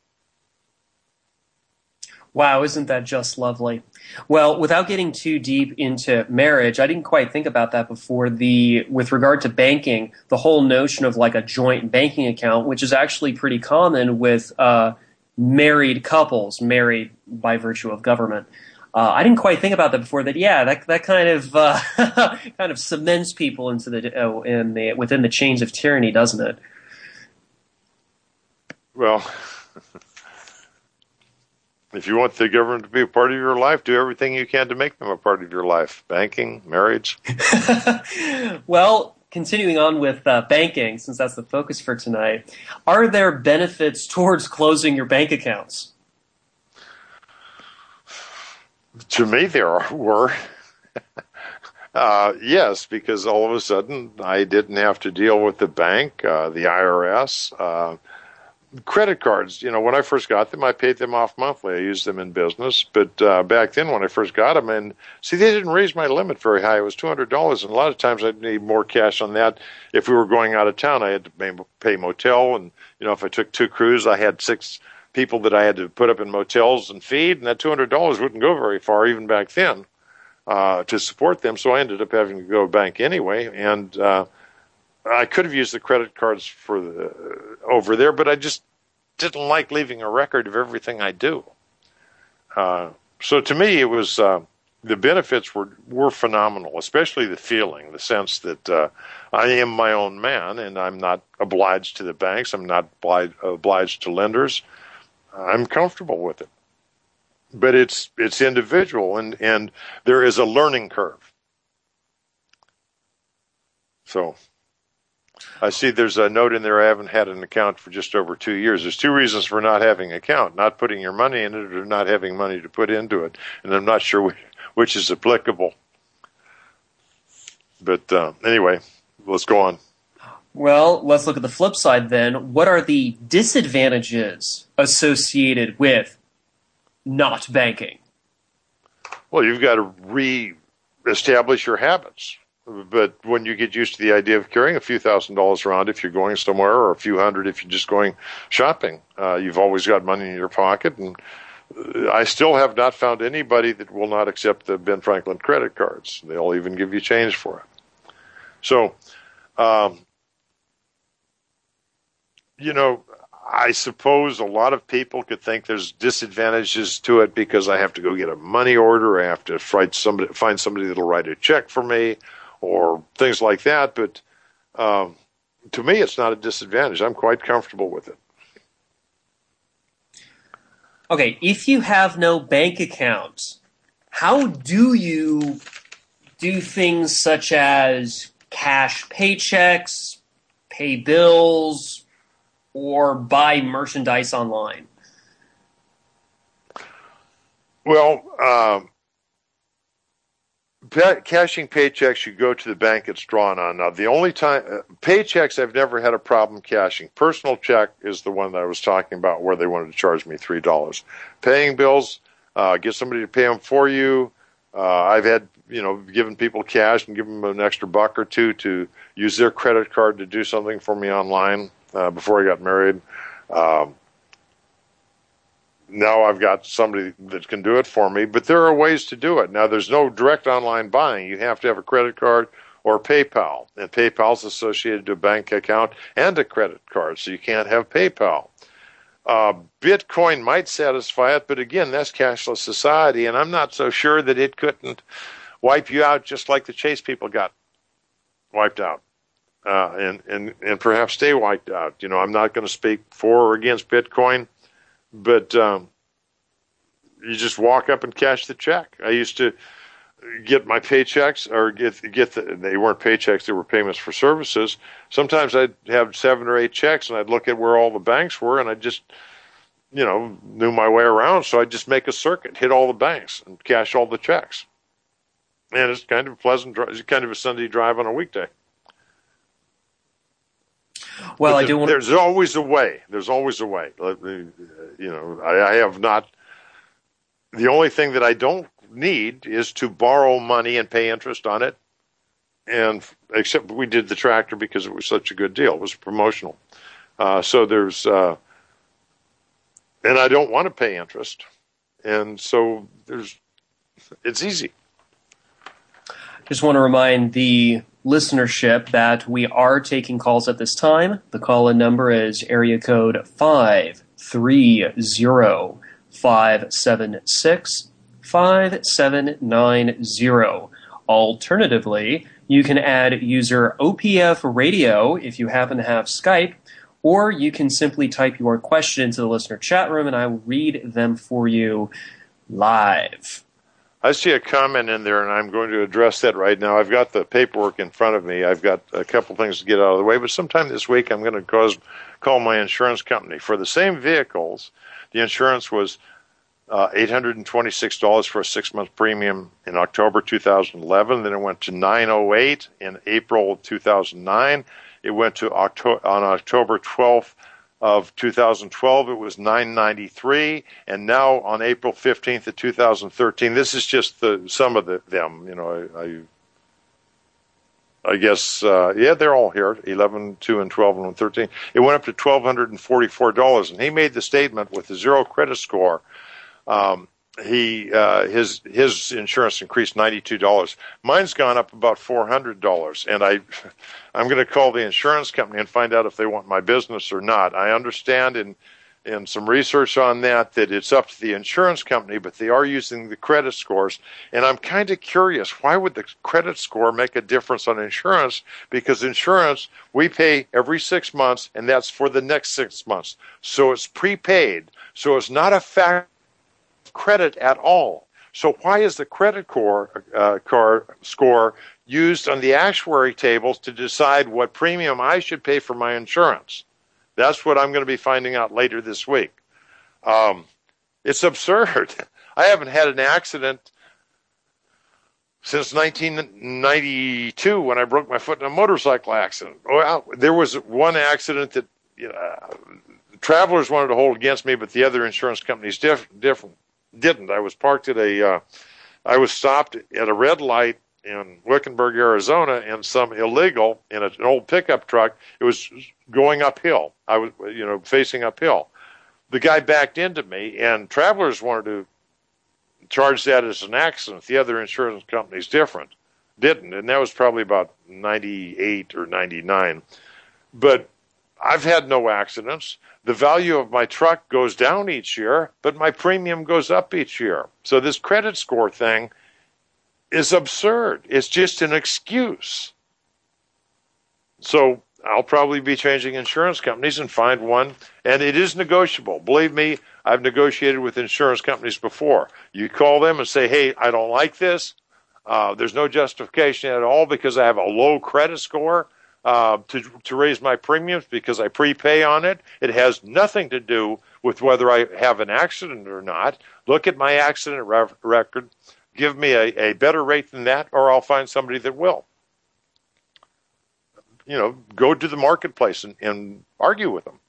Wow, isn't that just lovely? Well, without getting too deep into marriage, I didn't quite think about that before. The with regard to banking, the whole notion of like a joint banking account, which is actually pretty common with uh, married couples, married by virtue of government. Uh, I didn't quite think about that before. That yeah, that that kind of uh, kind of cements people into the uh, in the within the chains of tyranny, doesn't it? Well. If you want the government to be a part of your life, do everything you can to make them a part of your life. Banking, marriage. Well, continuing on with uh, banking, since that's the focus for tonight, are there benefits towards closing your bank accounts? To me, there were. uh, yes, because all of a sudden I didn't have to deal with the bank, uh, the I R S, uh, credit cards. You know, when I first got them, I paid them off monthly. I used them in business. But uh, back then, when I first got them, and see, they didn't raise my limit very high. It was two hundred dollars, and a lot of times I'd need more cash on that. If we were going out of town, I had to pay, pay motel. And, you know, if I took two crews, I had six people that I had to put up in motels and feed, and that two hundred dollars wouldn't go very far, even back then, uh, to support them. So I ended up having to go to bank anyway. And uh, I could have used the credit cards for the, uh, over there, but I just didn't like leaving a record of everything I do. Uh, so to me, it was uh, the benefits were were phenomenal, especially the feeling, the sense that uh, I am my own man and I'm not obliged to the banks. I'm not obliged, obliged to lenders. I'm comfortable with it. But it's it's individual, and, and there is a learning curve. So I see there's a note in there, I haven't had an account for just over two years. There's two reasons for not having an account: not putting your money in it or not having money to put into it. And I'm not sure which, which is applicable. But uh, anyway, let's go on. Well, let's look at the flip side then. What are the disadvantages associated with not banking? Well, you've got to re-establish your habits. But when you get used to the idea of carrying a few thousand dollars around if you're going somewhere, or a few hundred if you're just going shopping, uh, you've always got money in your pocket. And I still have not found anybody that will not accept the Ben Franklin credit cards. They'll even give you change for it. So, um, you know, I suppose a lot of people could think there's disadvantages to it because I have to go get a money order, I have to find somebody, find somebody that'll write a check for me, or things like that. But um, to me, it's not a disadvantage. I'm quite comfortable with it. Okay, if you have no bank account, how do you do things such as cash paychecks, pay bills, or buy merchandise online? Well, um, cashing paychecks, you go to the bank it's drawn on. Now, the only time, uh, paychecks, I've never had a problem cashing. Personal check is the one that I was talking about where they wanted to charge me three dollars. Paying bills, uh, get somebody to pay them for you. Uh, I've had, you know, given people cash and given them an extra buck or two to use their credit card to do something for me online uh, before I got married. Um, Now I've got somebody that can do it for me, but there are ways to do it. Now, there's no direct online buying. You have to have a credit card or PayPal, and PayPal's associated to a bank account and a credit card, so you can't have PayPal. Uh, Bitcoin might satisfy it, but again, that's cashless society, and I'm not so sure that it couldn't wipe you out just like the Chase people got wiped out, uh, and, and, and perhaps stay wiped out. You know, I'm not going to speak for or against Bitcoin, but um, you just walk up and cash the check. I used to get my paychecks, or get get the, they weren't paychecks, they were payments for services. Sometimes I'd have seven or eight checks, and I'd look at where all the banks were, and I'd just you know, knew my way around, so I'd just make a circuit, hit all the banks, and cash all the checks. And it's kind of a pleasant, it's kind of a Sunday drive on a weekday. Well, but I do want. There's always a way. There's always a way. You know, I, I have not. The only thing that I don't need is to borrow money and pay interest on it. And except we did the tractor because it was such a good deal. It was promotional. Uh, so there's, uh, and I don't want to pay interest. And so there's, it's easy. Just want to remind the listenership that we are taking calls at this time. The call-in number is area code five three zero, five seven six, five seven nine zero. Alternatively, you can add user O P F radio if you happen to have Skype, or you can simply type your question into the listener chat room and I will read them for you live. I see a comment in there, and I'm going to address that right now. I've got the paperwork in front of me. I've got a couple things to get out of the way, but sometime this week I'm going to cause, call my insurance company. For the same vehicles, the insurance was uh, eight hundred twenty-six dollars for a six-month premium in October two thousand eleven. Then it went to nine oh eight in April two thousand nine. It went to October, on October twelfth of two thousand twelve, it was nine ninety-three, and now on April fifteenth of two thousand thirteen, this is just the some of the, them, you know, I, I, I guess, uh, yeah, they're all here, eleven, two, and twelve, and thirteen. It went up to one thousand two hundred forty-four dollars, and he made the statement with a zero credit score. Um, he uh, his his insurance increased ninety-two dollars. Mine's gone up about four hundred dollars, and I I'm going to call the insurance company and find out if they want my business or not. I understand in in some research on that that it's up to the insurance company, but they are using the credit scores, and I'm kind of curious, why would the credit score make a difference on insurance? Because insurance we pay every six months, and that's for the next six months, so it's prepaid, so it's not a fact credit at all. So why is the credit core, uh, car score used on the actuary tables to decide what premium I should pay for my insurance? That's what I'm going to be finding out later this week. Um, it's absurd. I haven't had an accident since nineteen ninety-two when I broke my foot in a motorcycle accident. Well, there was one accident that you know, Travelers wanted to hold against me, but the other insurance companies diff- different. Didn't. I was parked at a, uh, I was stopped at a red light in Wickenburg, Arizona, and some illegal in a, an old pickup truck. It was going uphill. I was, you know, facing uphill. The guy backed into me, and Travelers wanted to charge that as an accident. The other insurance companies different, didn't, and that was probably about ninety-eight or ninety-nine. But I've had no accidents. The value of my truck goes down each year, but my premium goes up each year. So this credit score thing is absurd. It's just an excuse. So I'll probably be changing insurance companies and find one, and it is negotiable. Believe me, I've negotiated with insurance companies before. You call them and say, hey, I don't like this. Uh, there's no justification at all because I have a low credit score. Uh, to to raise my premiums because I prepay on it. It has nothing to do with whether I have an accident or not. Look at my accident re- record. Give me a, a better rate than that, or I'll find somebody that will. You know, go to the marketplace and, and argue with them.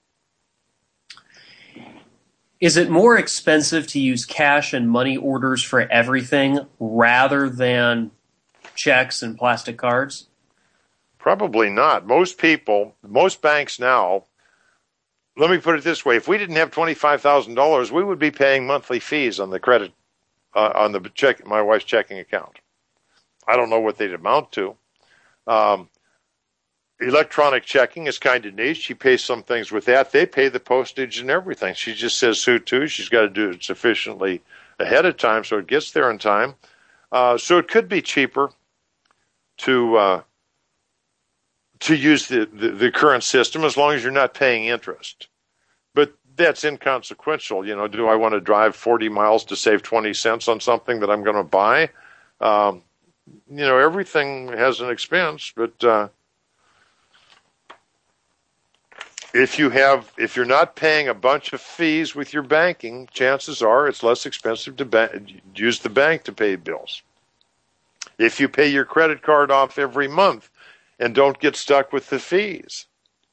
Is it more expensive to use cash and money orders for everything rather than checks and plastic cards? Probably not. Most people, most banks now, let me put it this way, if we didn't have twenty-five thousand dollars, we would be paying monthly fees on the credit, uh, on the check, my wife's checking account. I don't know what they'd amount to. Um, electronic checking is kind of neat. She pays some things with that. They pay the postage and everything. She just says who to. She's got to do it sufficiently ahead of time so it gets there in time. Uh, so it could be cheaper to... Uh, to use the, the, the current system as long as you're not paying interest. But that's inconsequential. You know, do I want to drive forty miles to save twenty cents on something that I'm going to buy? Um, you know, everything has an expense, but uh, if you have, if you're not paying a bunch of fees with your banking, chances are it's less expensive to ba- use the bank to pay bills. If you pay your credit card off every month and don't get stuck with the fees,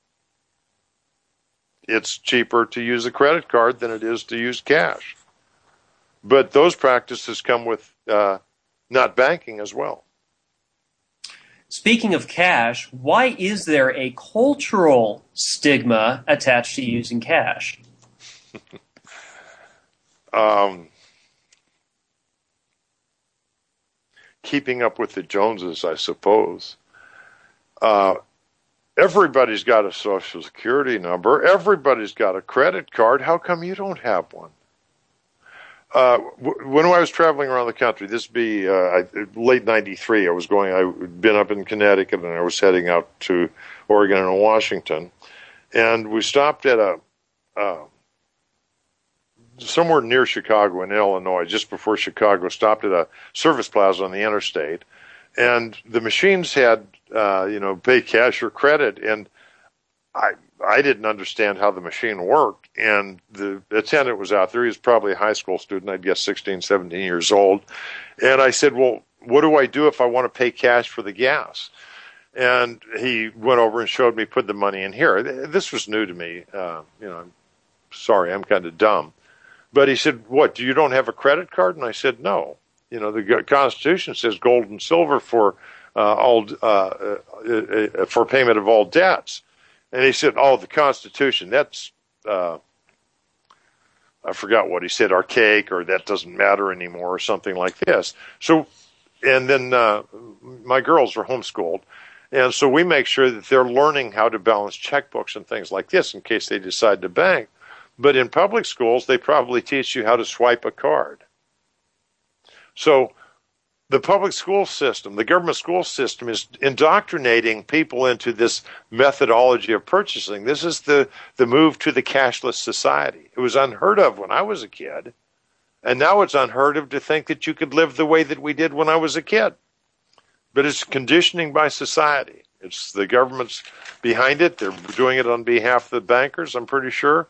it's cheaper to use a credit card than it is to use cash. But those practices come with uh, not banking as well. Speaking of cash, why is there a cultural stigma attached to using cash? um, keeping up with the Joneses, I suppose. Uh, everybody's got a Social Security number. Everybody's got a credit card. How come you don't have one? Uh, when I was traveling around the country, this would be uh, late ninety-three, I was going, I'd been up in Connecticut and I was heading out to Oregon and Washington. And we stopped at a, uh, somewhere near Chicago in Illinois, just before Chicago, stopped at a service plaza on the interstate. And the machines had, uh, you know, pay cash or credit. And I, I didn't understand how the machine worked, and the attendant was out there. He was probably a high school student, I'd guess sixteen, seventeen years old. And I said, well, what do I do if I want to pay cash for the gas? And he went over and showed me, put the money in here. This was new to me. Uh, you know, I'm sorry, I'm kind of dumb. But he said, what, you don't have a credit card? And I said, no. You know, the Constitution says gold and silver for uh, all uh, uh, uh, for payment of all debts. And he said, oh, the Constitution, that's, uh, I forgot what he said, archaic, or that doesn't matter anymore, or something like this. So, and then uh, my girls are homeschooled, and so we make sure that they're learning how to balance checkbooks and things like this in case they decide to bank. But in public schools, they probably teach you how to swipe a card. So the public school system, the government school system, is indoctrinating people into this methodology of purchasing. This is the, the move to the cashless society. It was unheard of when I was a kid, and now it's unheard of to think that you could live the way that we did when I was a kid. But it's conditioning by society. It's the government's behind it. They're doing it on behalf of the bankers, I'm pretty sure.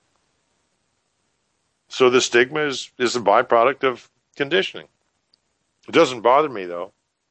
So the stigma is, is a byproduct of conditioning. It doesn't bother me, though.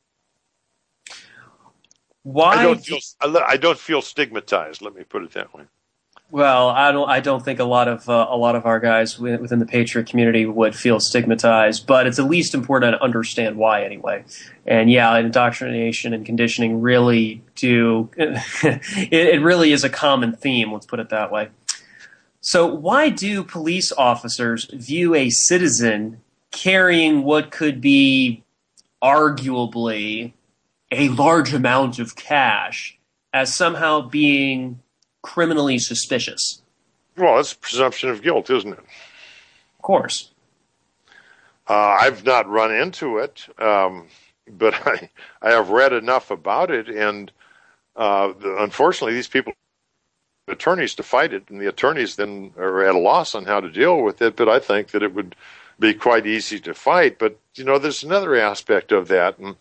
Why? I don't feel, I don't feel stigmatized. Let me put it that way. Well, I don't. I don't think a lot of uh, a lot of our guys within the Patriot community would feel stigmatized, but it's at least important to understand why, anyway. And yeah, indoctrination and conditioning really do. it, it really is a common theme. Let's put it that way. So, why do police officers view a citizen carrying what could be arguably a large amount of cash as somehow being criminally suspicious? Well, it's a presumption of guilt, isn't it? Of course. Uh, I've not run into it, um, but I, I have read enough about it, and uh, the, unfortunately, these people have attorneys to fight it, and the attorneys then are at a loss on how to deal with it, but I think that it would be quite easy to fight. But, you know, there's another aspect of that, and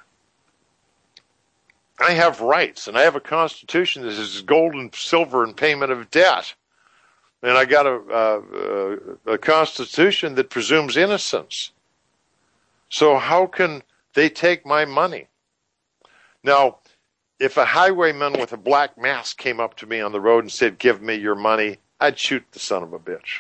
I have rights, and I have a constitution that is gold and silver in payment of debt. And I got a, a, a constitution that presumes innocence. So how can they take my money? Now, if a highwayman with a black mask came up to me on the road and said, give me your money, I'd shoot the son of a bitch.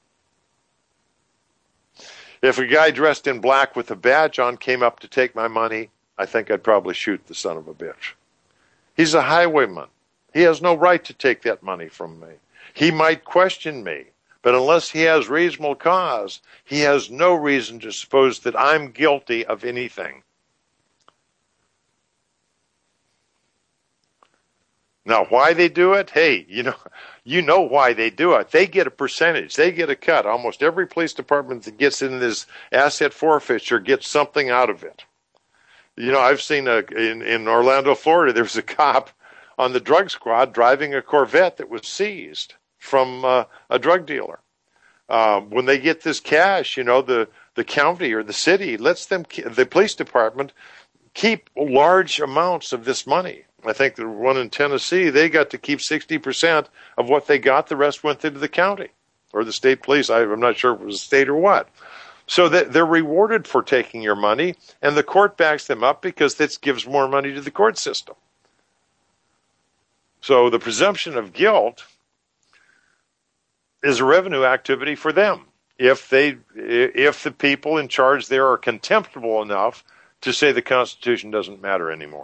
If a guy dressed in black with a badge on came up to take my money, I think I'd probably shoot the son of a bitch. He's a highwayman. He has no right to take that money from me. He might question me, but unless he has reasonable cause, he has no reason to suppose that I'm guilty of anything. Now, why they do it? Hey, you know, you know why they do it. They get a percentage. They get a cut. Almost every police department that gets in this asset forfeiture gets something out of it. You know, I've seen a, in, in Orlando, Florida, there was a cop on the drug squad driving a Corvette that was seized from uh, a drug dealer. Um, when they get this cash, you know, the, the county or the city lets them, the police department, keep large amounts of this money. I think the one in Tennessee, they got to keep sixty percent of what they got. The rest went into the county or the state police. I, I'm not sure if it was the state or what. So that they're rewarded for taking your money, and the court backs them up because this gives more money to the court system. So the presumption of guilt is a revenue activity for them if they, if the people in charge there are contemptible enough to say the Constitution doesn't matter anymore.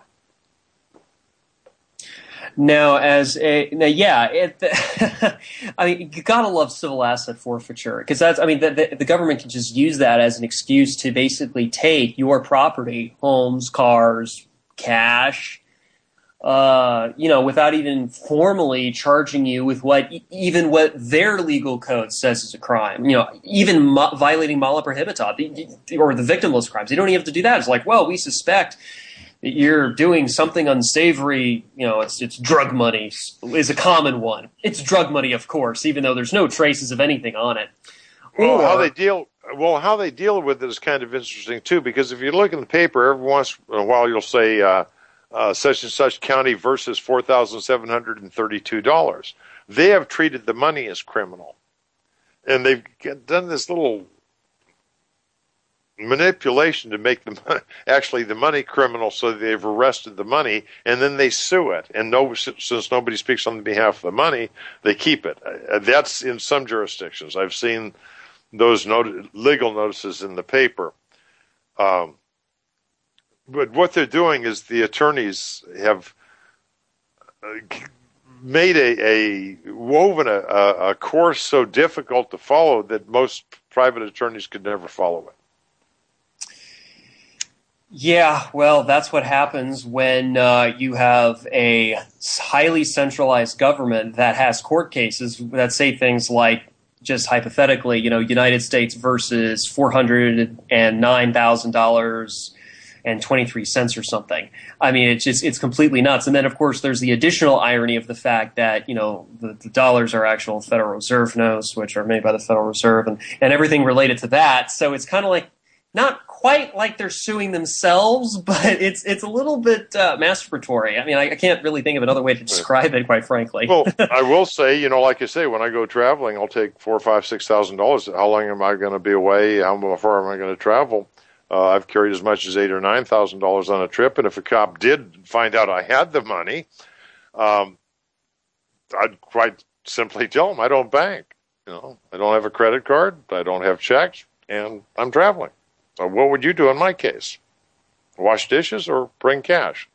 Now, as a now, yeah, it, I mean, you gotta love civil asset forfeiture because that's, I mean, the, the, the government can just use that as an excuse to basically take your property, homes, cars, cash, uh, you know, without even formally charging you with what even what their legal code says is a crime. You know, even mo- violating mala prohibita or the victimless crimes, you don't even have to do that. It's like, well, we suspect you're doing something unsavory, you know, it's it's drug money is a common one. It's drug money, of course, even though there's no traces of anything on it. Well, or, how they deal well, how they deal with it is kind of interesting too, because if you look in the paper, every once in a while you'll say uh, uh, such and such county versus four thousand seven hundred and thirty-two dollars. They have treated the money as criminal, and they've done this little manipulation to make the actually the money criminal, so they've arrested the money and then they sue it, and no, since nobody speaks on behalf of the money, they keep it. That's in some jurisdictions. I've seen those not- legal notices in the paper. Um, but what they're doing is the attorneys have made a, a woven a, a course so difficult to follow that most private attorneys could never follow it. Yeah, well, that's what happens when uh, you have a highly centralized government that has court cases that say things like, just hypothetically, you know, United States versus four hundred nine thousand dollars and twenty-three cents or something. I mean, it's just, it's completely nuts. And then, of course, there's the additional irony of the fact that, you know, the, the dollars are actual Federal Reserve notes, which are made by the Federal Reserve, and, and everything related to that. So it's kind of like, not quite like they're suing themselves, but it's it's a little bit uh, masturbatory. I mean, I, I can't really think of another way to describe it, quite frankly. Well, I will say, you know, like I say, when I go traveling, I'll take four, five, six thousand dollars. How long am I going to be away? How far am I going to travel? Uh, I've carried as much as eight or nine thousand dollars on a trip, and if a cop did find out I had the money, um, I'd quite simply tell him I don't bank. You know, I don't have a credit card, I don't have checks, and I'm traveling. So what would you do in my case? Wash dishes or bring cash?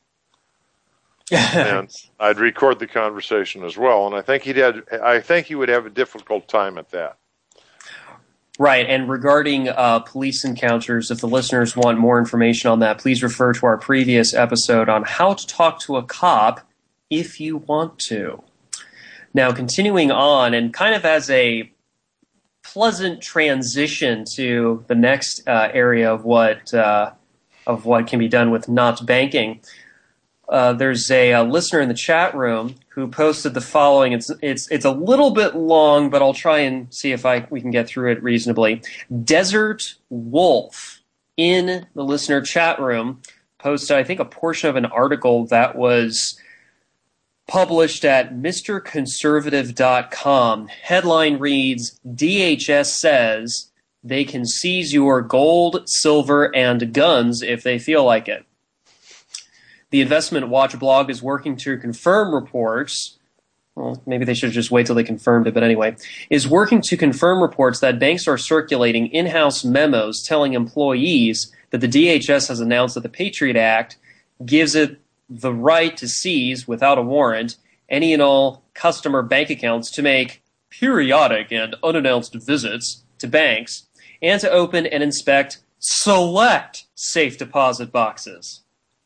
And I'd record the conversation as well, and I think he'd had, I think he would have a difficult time at that. Right, and regarding uh, police encounters, if the listeners want more information on that, please refer to our previous episode on how to talk to a cop if you want to. Now, continuing on, and kind of as a pleasant transition to the next uh, area of what uh, of what can be done with not banking. Uh, there's a, a listener in the chat room who posted the following. It's it's it's a little bit long, but I'll try and see if I we can get through it reasonably. Desert Wolf in the listener chat room posted, I think, a portion of an article that was published at Mister Conservative dot com. Headline reads, D H S says they can seize your gold, silver, and guns if they feel like it. The Investment Watch blog is working to confirm reports. Well, maybe they should just wait till they confirmed it, but anyway, is working to confirm reports that banks are circulating in-house memos telling employees that the D H S has announced that the Patriot Act gives it the right to seize, without a warrant, any and all customer bank accounts, to make periodic and unannounced visits to banks, and to open and inspect select safe deposit boxes.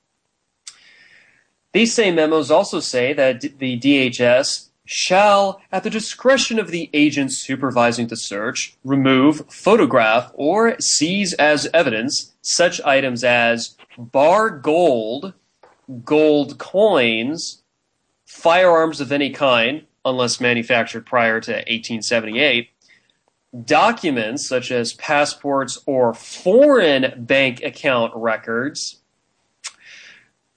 These same memos also say that the D H S shall, at the discretion of the agent supervising the search, remove, photograph, or seize as evidence such items as bar gold, gold coins, firearms of any kind, unless manufactured prior to eighteen seventy-eight, documents such as passports or foreign bank account records,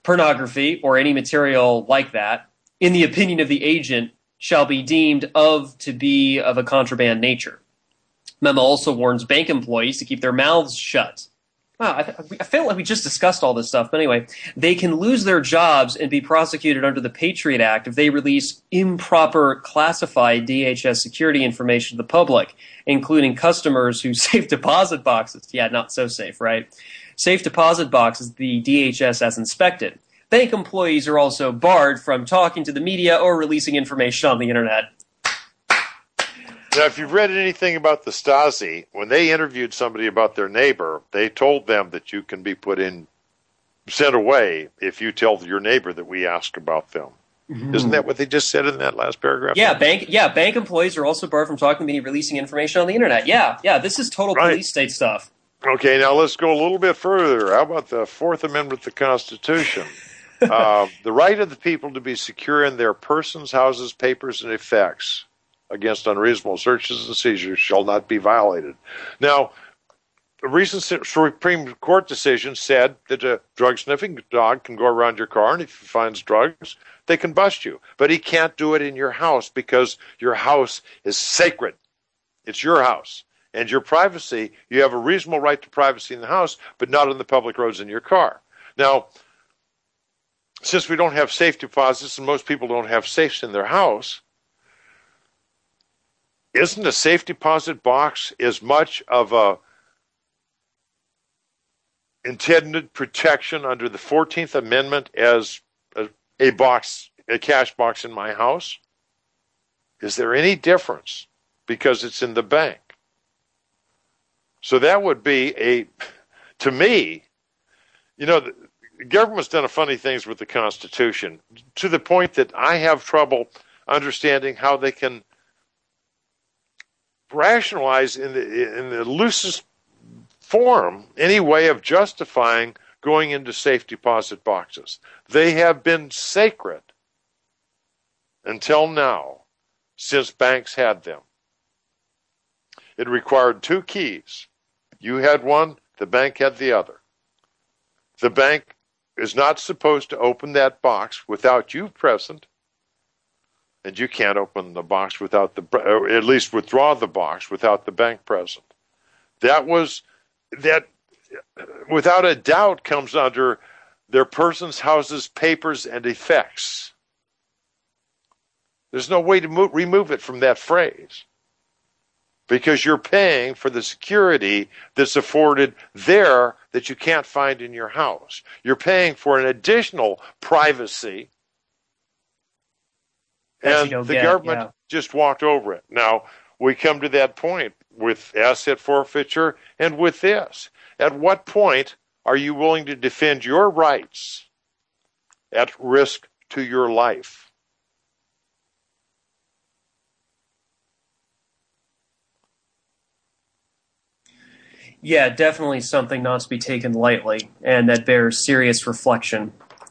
pornography, or any material like that, in the opinion of the agent, shall be deemed of to be of a contraband nature. Memo also warns bank employees to keep their mouths shut. Wow, I, I feel like we just discussed all this stuff, but anyway, they can lose their jobs and be prosecuted under the Patriot Act if they release improper classified D H S security information to the public, including customers whose safe deposit boxes. Yeah, not so safe, right? Safe deposit boxes the D H S has inspected. Bank employees are also barred from talking to the media or releasing information on the internet. Now, if you've read anything about the Stasi, when they interviewed somebody about their neighbor, they told them that you can be put in, sent away if you tell your neighbor that we ask about them. Mm-hmm. Isn't that what they just said in that last paragraph? Yeah, bank yeah, bank employees are also barred from talking to me, releasing information on the internet. Yeah, yeah, this is total right. police state stuff. Okay, now let's go a little bit further. How about the Fourth Amendment to the Constitution? uh, the right of the people to be secure in their persons, houses, papers, and effects against unreasonable searches and seizures shall not be violated. Now, a recent Supreme Court decision said that a drug-sniffing dog can go around your car, and if he finds drugs, they can bust you. But he can't do it in your house because your house is sacred. It's your house. And your privacy, you have a reasonable right to privacy in the house, but not on the public roads in your car. Now, since we don't have safe deposits and most people don't have safes in their house, isn't a safe deposit box as much of a intended protection under the fourteenth Amendment as a, a box, a cash box in my house? Is there any difference because it's in the bank? So that would be a, to me, you know, the government's done a funny things with the Constitution to the point that I have trouble understanding how they can rationalize in the in the loosest form any way of justifying going into safe deposit boxes. They have been sacred until now, since banks had them. It required two keys. You had one, the bank had the other. The bank is not supposed to open that box without you present. And you can't open the box without the, or at least withdraw the box without the bank present. That was, that without a doubt comes under their persons, houses, papers, and effects. There's no way to move, remove it from that phrase. Because you're paying for the security that's afforded there that you can't find in your house. You're paying for an additional privacy. And the get, government yeah. just walked over it. Now, we come to that point with asset forfeiture and with this. At what point are you willing to defend your rights at risk to your life? Yeah, definitely something not to be taken lightly, and that bears serious reflection.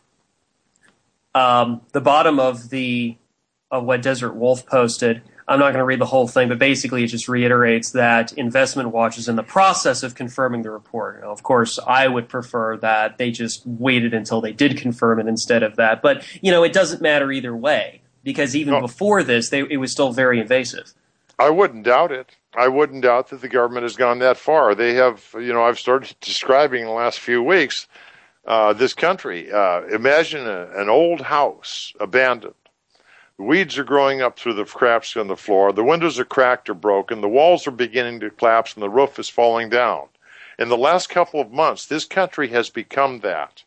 Um, the bottom of the of what Desert Wolf posted, I'm not going to read the whole thing, but basically it just reiterates that Investment Watch is in the process of confirming the report. Now, of course, I would prefer that they just waited until they did confirm it instead of that. But, you know, it doesn't matter either way, because even no. before this, they, it was still very invasive. I wouldn't doubt it. I wouldn't doubt that the government has gone that far. They have, you know, I've started describing in the last few weeks uh, this country. Uh, imagine a, an old house, abandoned. The weeds are growing up through the cracks in the floor. The windows are cracked or broken. The walls are beginning to collapse, and the roof is falling down. In the last couple of months, this country has become that.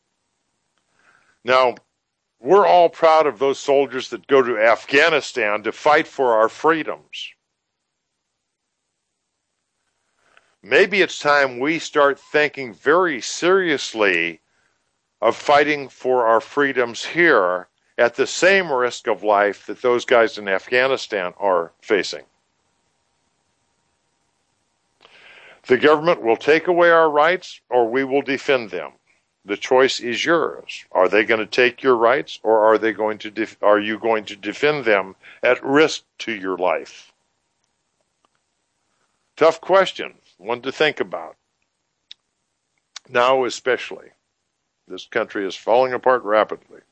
Now, we're all proud of those soldiers that go to Afghanistan to fight for our freedoms. Maybe it's time we start thinking very seriously of fighting for our freedoms here at the same risk of life that those guys in Afghanistan are facing. The government will take away our rights, or we will defend them. The choice is yours. Are they going to take your rights, or are they going to def- are you going to defend them at risk to your life? Tough question, one to think about. Now especially. This country is falling apart rapidly.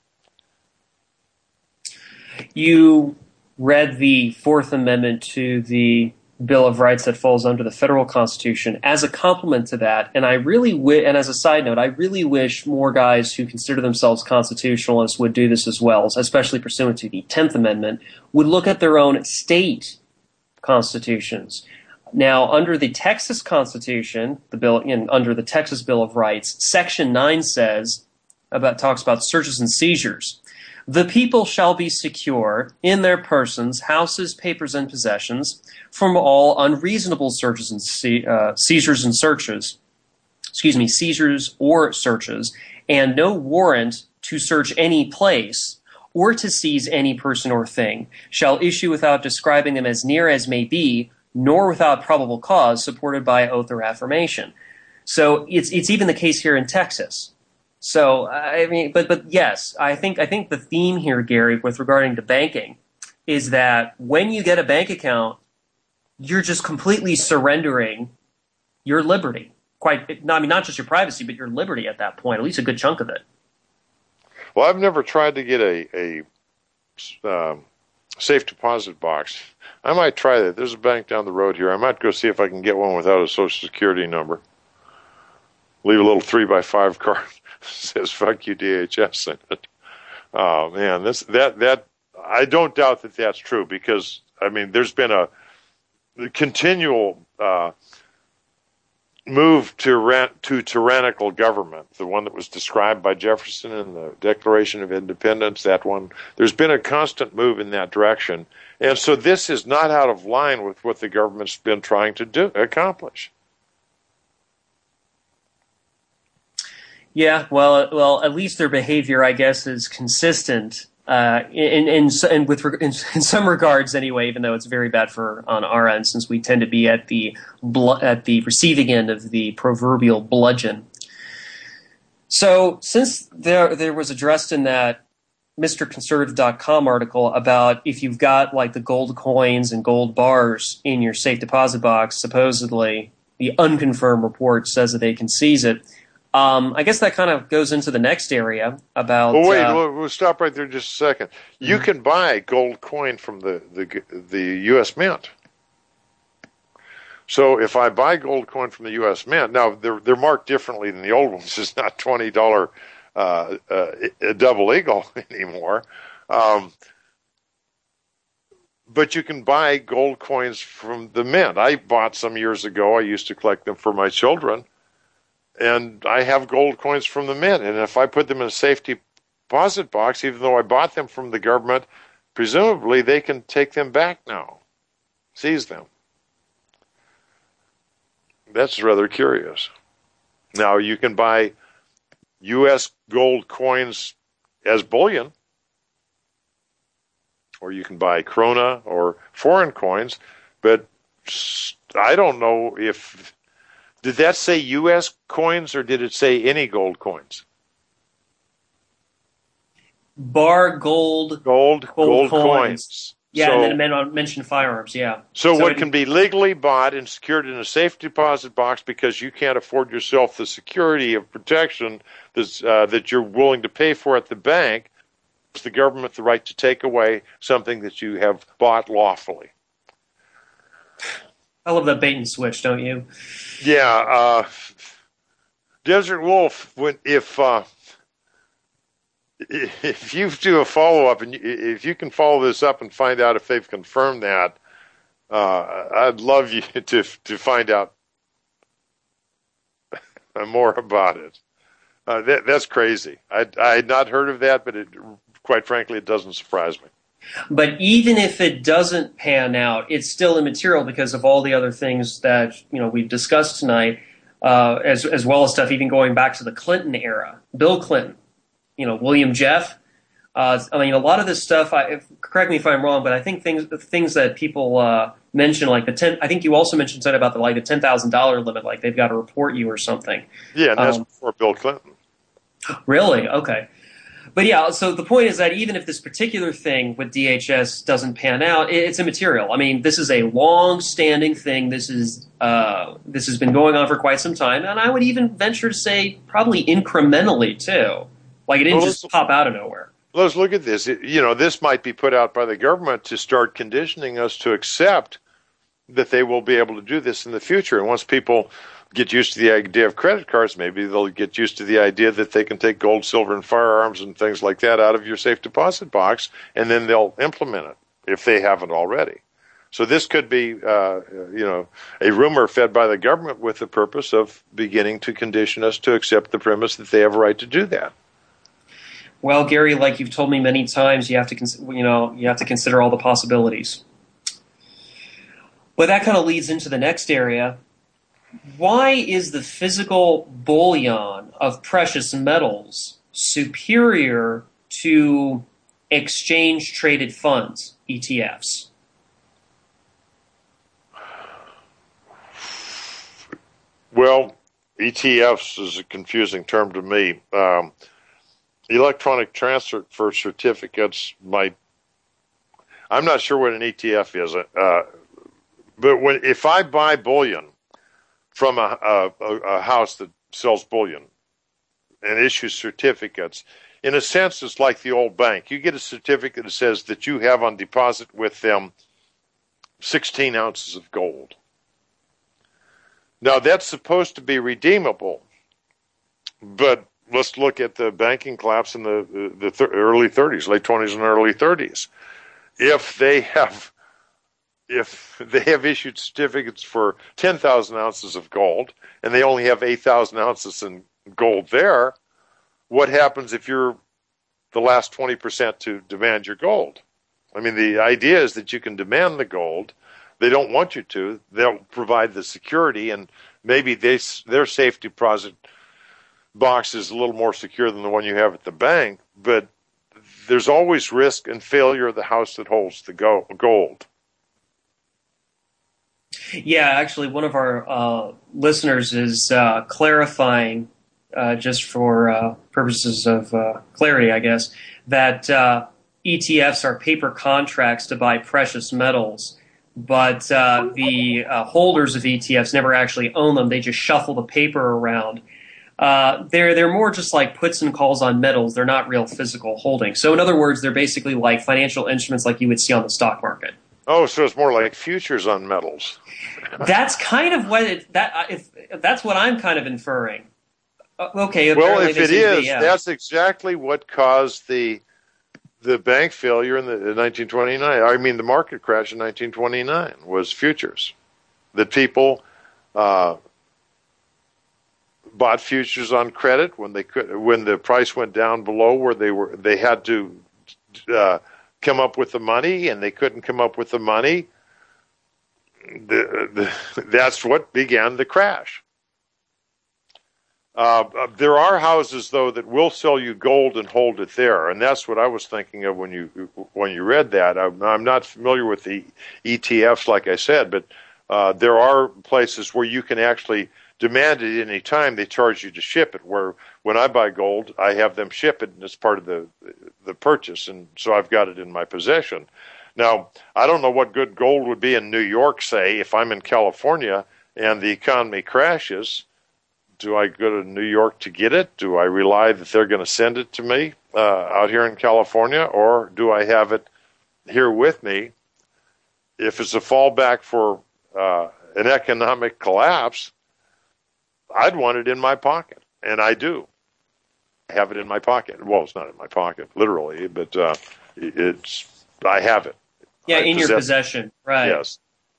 You read the Fourth Amendment to the Bill of Rights that falls under the federal Constitution as a complement to that, and I really wi- and as a side note, I really wish more guys who consider themselves constitutionalists would do this as well, especially pursuant to the Tenth Amendment, would look at their own state constitutions. Now, under the Texas Constitution, the bill in, under the Texas Bill of Rights, Section nine says about talks about searches and seizures. The people shall be secure in their persons, houses, papers, and possessions from all unreasonable searches and se- uh, seizures and searches. Excuse me, seizures or searches, and no warrant to search any place or to seize any person or thing shall issue without describing them as near as may be, nor without probable cause supported by oath or affirmation. So it's it's even the case here in Texas. So I mean, but but yes, I think I think the theme here, Gary, with regarding to banking, is that when you get a bank account, you're just completely surrendering your liberty. Quite, I mean, not just your privacy, but your liberty at that point. At least a good chunk of it. Well, I've never tried to get a a um, safe deposit box. I might try that. There's a bank down the road here. I might go see if I can get one without a Social Security number. Leave a little three by five card. Says "fuck you, D H S" in it. Oh man, this that that I don't doubt that that's true, because I mean there's been a, a continual uh, move to rent, to tyrannical government, the one that was described by Jefferson in the Declaration of Independence. That one, there's been a constant move in that direction, and so this is not out of line with what the government's been trying to do accomplish. Yeah, well, well, at least their behavior, I guess, is consistent uh, in, in, in, with, in, in some regards, anyway. Even though it's very bad for on our end, since we tend to be at the at the receiving end of the proverbial bludgeon. So, since there there was addressed in that Mister Conservative dot com article about if you've got like the gold coins and gold bars in your safe deposit box, supposedly the unconfirmed report says that they can seize it. Um, I guess that kind of goes into the next area about. Well, wait, uh, we'll, we'll stop right there just a second. You mm-hmm. can buy gold coin from the, the the U S Mint. So if I buy gold coin from the U S Mint, now they're they're marked differently than the old ones. It's not twenty dollar uh, uh, a double eagle anymore. Um, but you can buy gold coins from the Mint. I bought some years ago. I used to collect them for my children. And I have gold coins from the Mint. And if I put them in a safety deposit box, even though I bought them from the government, presumably they can take them back now, seize them. That's rather curious. Now, you can buy U S gold coins as bullion, or you can buy krona or foreign coins, but I don't know if... Did that say U S coins, or did it say any gold coins? Bar gold, gold, gold, gold coins. coins. Yeah, so, and then it mentioned firearms. Yeah. So, so what it, can be legally bought and secured in a safe deposit box because you can't afford yourself the security of protection that's, uh, that you're willing to pay for at the bank, gives the government the right to take away something that you have bought lawfully. I love that bait and switch, don't you? Yeah, uh, Desert Wolf. When if uh, if you do a follow up and if you can follow this up and find out if they've confirmed that, uh, I'd love you to to find out more about it. Uh, that, that's crazy. I I had not heard of that, but it, quite frankly, it doesn't surprise me. But even if it doesn't pan out, it's still immaterial because of all the other things that you know we've discussed tonight, uh, as as well as stuff even going back to the Clinton era, Bill Clinton, you know, William Jeff. Uh, I mean, a lot of this stuff. I, if, correct me if I'm wrong, but I think things things that people uh, mention, like the ten. I think you also mentioned something about the like the ten thousand dollar limit, like they've got to report you or something. Yeah, and that's um, before Bill Clinton. Really? Okay. But yeah, so the point is that even if this particular thing with D H S doesn't pan out, it's immaterial. I mean, this is a long-standing thing. This is uh, this has been going on for quite some time, and I would even venture to say probably incrementally too. Like it didn't Well, just pop out of nowhere. Let's look at this. It, you know, this might be put out by the government to start conditioning us to accept that they will be able to do this in the future. And once people get used to the idea of credit cards, maybe they'll get used to the idea that they can take gold, silver, and firearms and things like that out of your safe deposit box, and then they'll implement it if they haven't already. So this could be, uh, you know, a rumor fed by the government with the purpose of beginning to condition us to accept the premise that they have a right to do that. Well, Gary, like you've told me many times, you have to, cons- you know, you have to consider all the possibilities. But that kind of leads into the next area. Why is the physical bullion of precious metals superior to exchange-traded funds, E T Fs? Well, E T Fs is a confusing term to me. Um, electronic transfer for certificates might. I'm not sure what an E T F is, uh, but when if I buy bullion from a, a, a house that sells bullion and issues certificates, in a sense, it's like the old bank. You get a certificate that says that you have on deposit with them sixteen ounces of gold. Now, that's supposed to be redeemable, but let's look at the banking collapse in the, the th- early thirties, late twenties and early thirties. If they have if they have issued certificates for ten thousand ounces of gold and they only have eight thousand ounces in gold there, what happens if you're the last twenty percent to demand your gold? I mean, the idea is that you can demand the gold. They don't want you to. They'll provide the security, and maybe they, their safe deposit box is a little more secure than the one you have at the bank, but there's always risk and failure of the house that holds the go- gold. Yeah, actually, one of our uh, listeners is uh, clarifying, uh, just for uh, purposes of uh, clarity, I guess, that uh, E T Fs are paper contracts to buy precious metals, but uh, the uh, holders of E T Fs never actually own them. They just shuffle the paper around. Uh, they're they're more just like puts and calls on metals. They're not real physical holdings. So in other words, they're basically like financial instruments like you would see on the stock market. Oh, so it's more like futures on metals. That's kind of what it, that if, if that's what I'm kind of inferring. Uh, okay. Well, if it is, be, yeah. that's exactly what caused the the bank failure in the in nineteen twenty-nine. I mean, the market crash in nineteen twenty-nine was futures. That people uh, bought futures on credit when they could, when the price went down below where they were. They had to uh, come up with the money, and they couldn't come up with the money. The, the, that's what began the crash. Uh, there are houses, though, that will sell you gold and hold it there, and that's what I was thinking of when you when you read that. I'm, I'm not familiar with the E T Fs, like I said, but uh, there are places where you can actually demand it any time. They charge you to ship it. Where when I buy gold, I have them ship it, and it's part of the the purchase, and so I've got it in my possession. Now, I don't know what good gold would be in New York, say, if I'm in California and the economy crashes. Do I go to New York to get it? Do I rely that they're going to send it to me uh, out here in California? Or do I have it here with me? If it's a fallback for uh, an economic collapse, I'd want it in my pocket, and I do. I have it in my pocket. Well, it's not in my pocket, literally, but uh, it's I have it. Yeah, I in possess- your possession, right. Yes.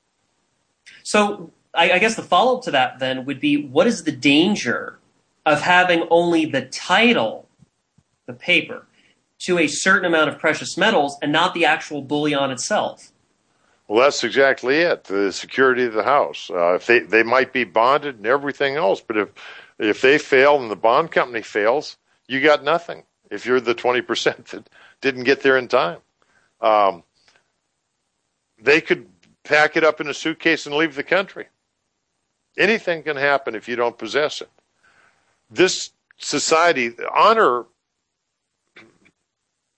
So I, I guess the follow-up to that then would be, what is the danger of having only the title, the paper, to a certain amount of precious metals and not the actual bullion itself? Well, that's exactly it, the security of the house. Uh, if they, they might be bonded and everything else, but if if they fail and the bond company fails, you got nothing if you're the twenty percent that didn't get there in time. Um, they could pack it up in a suitcase and leave the country. Anything can happen if you don't possess it. This society, honor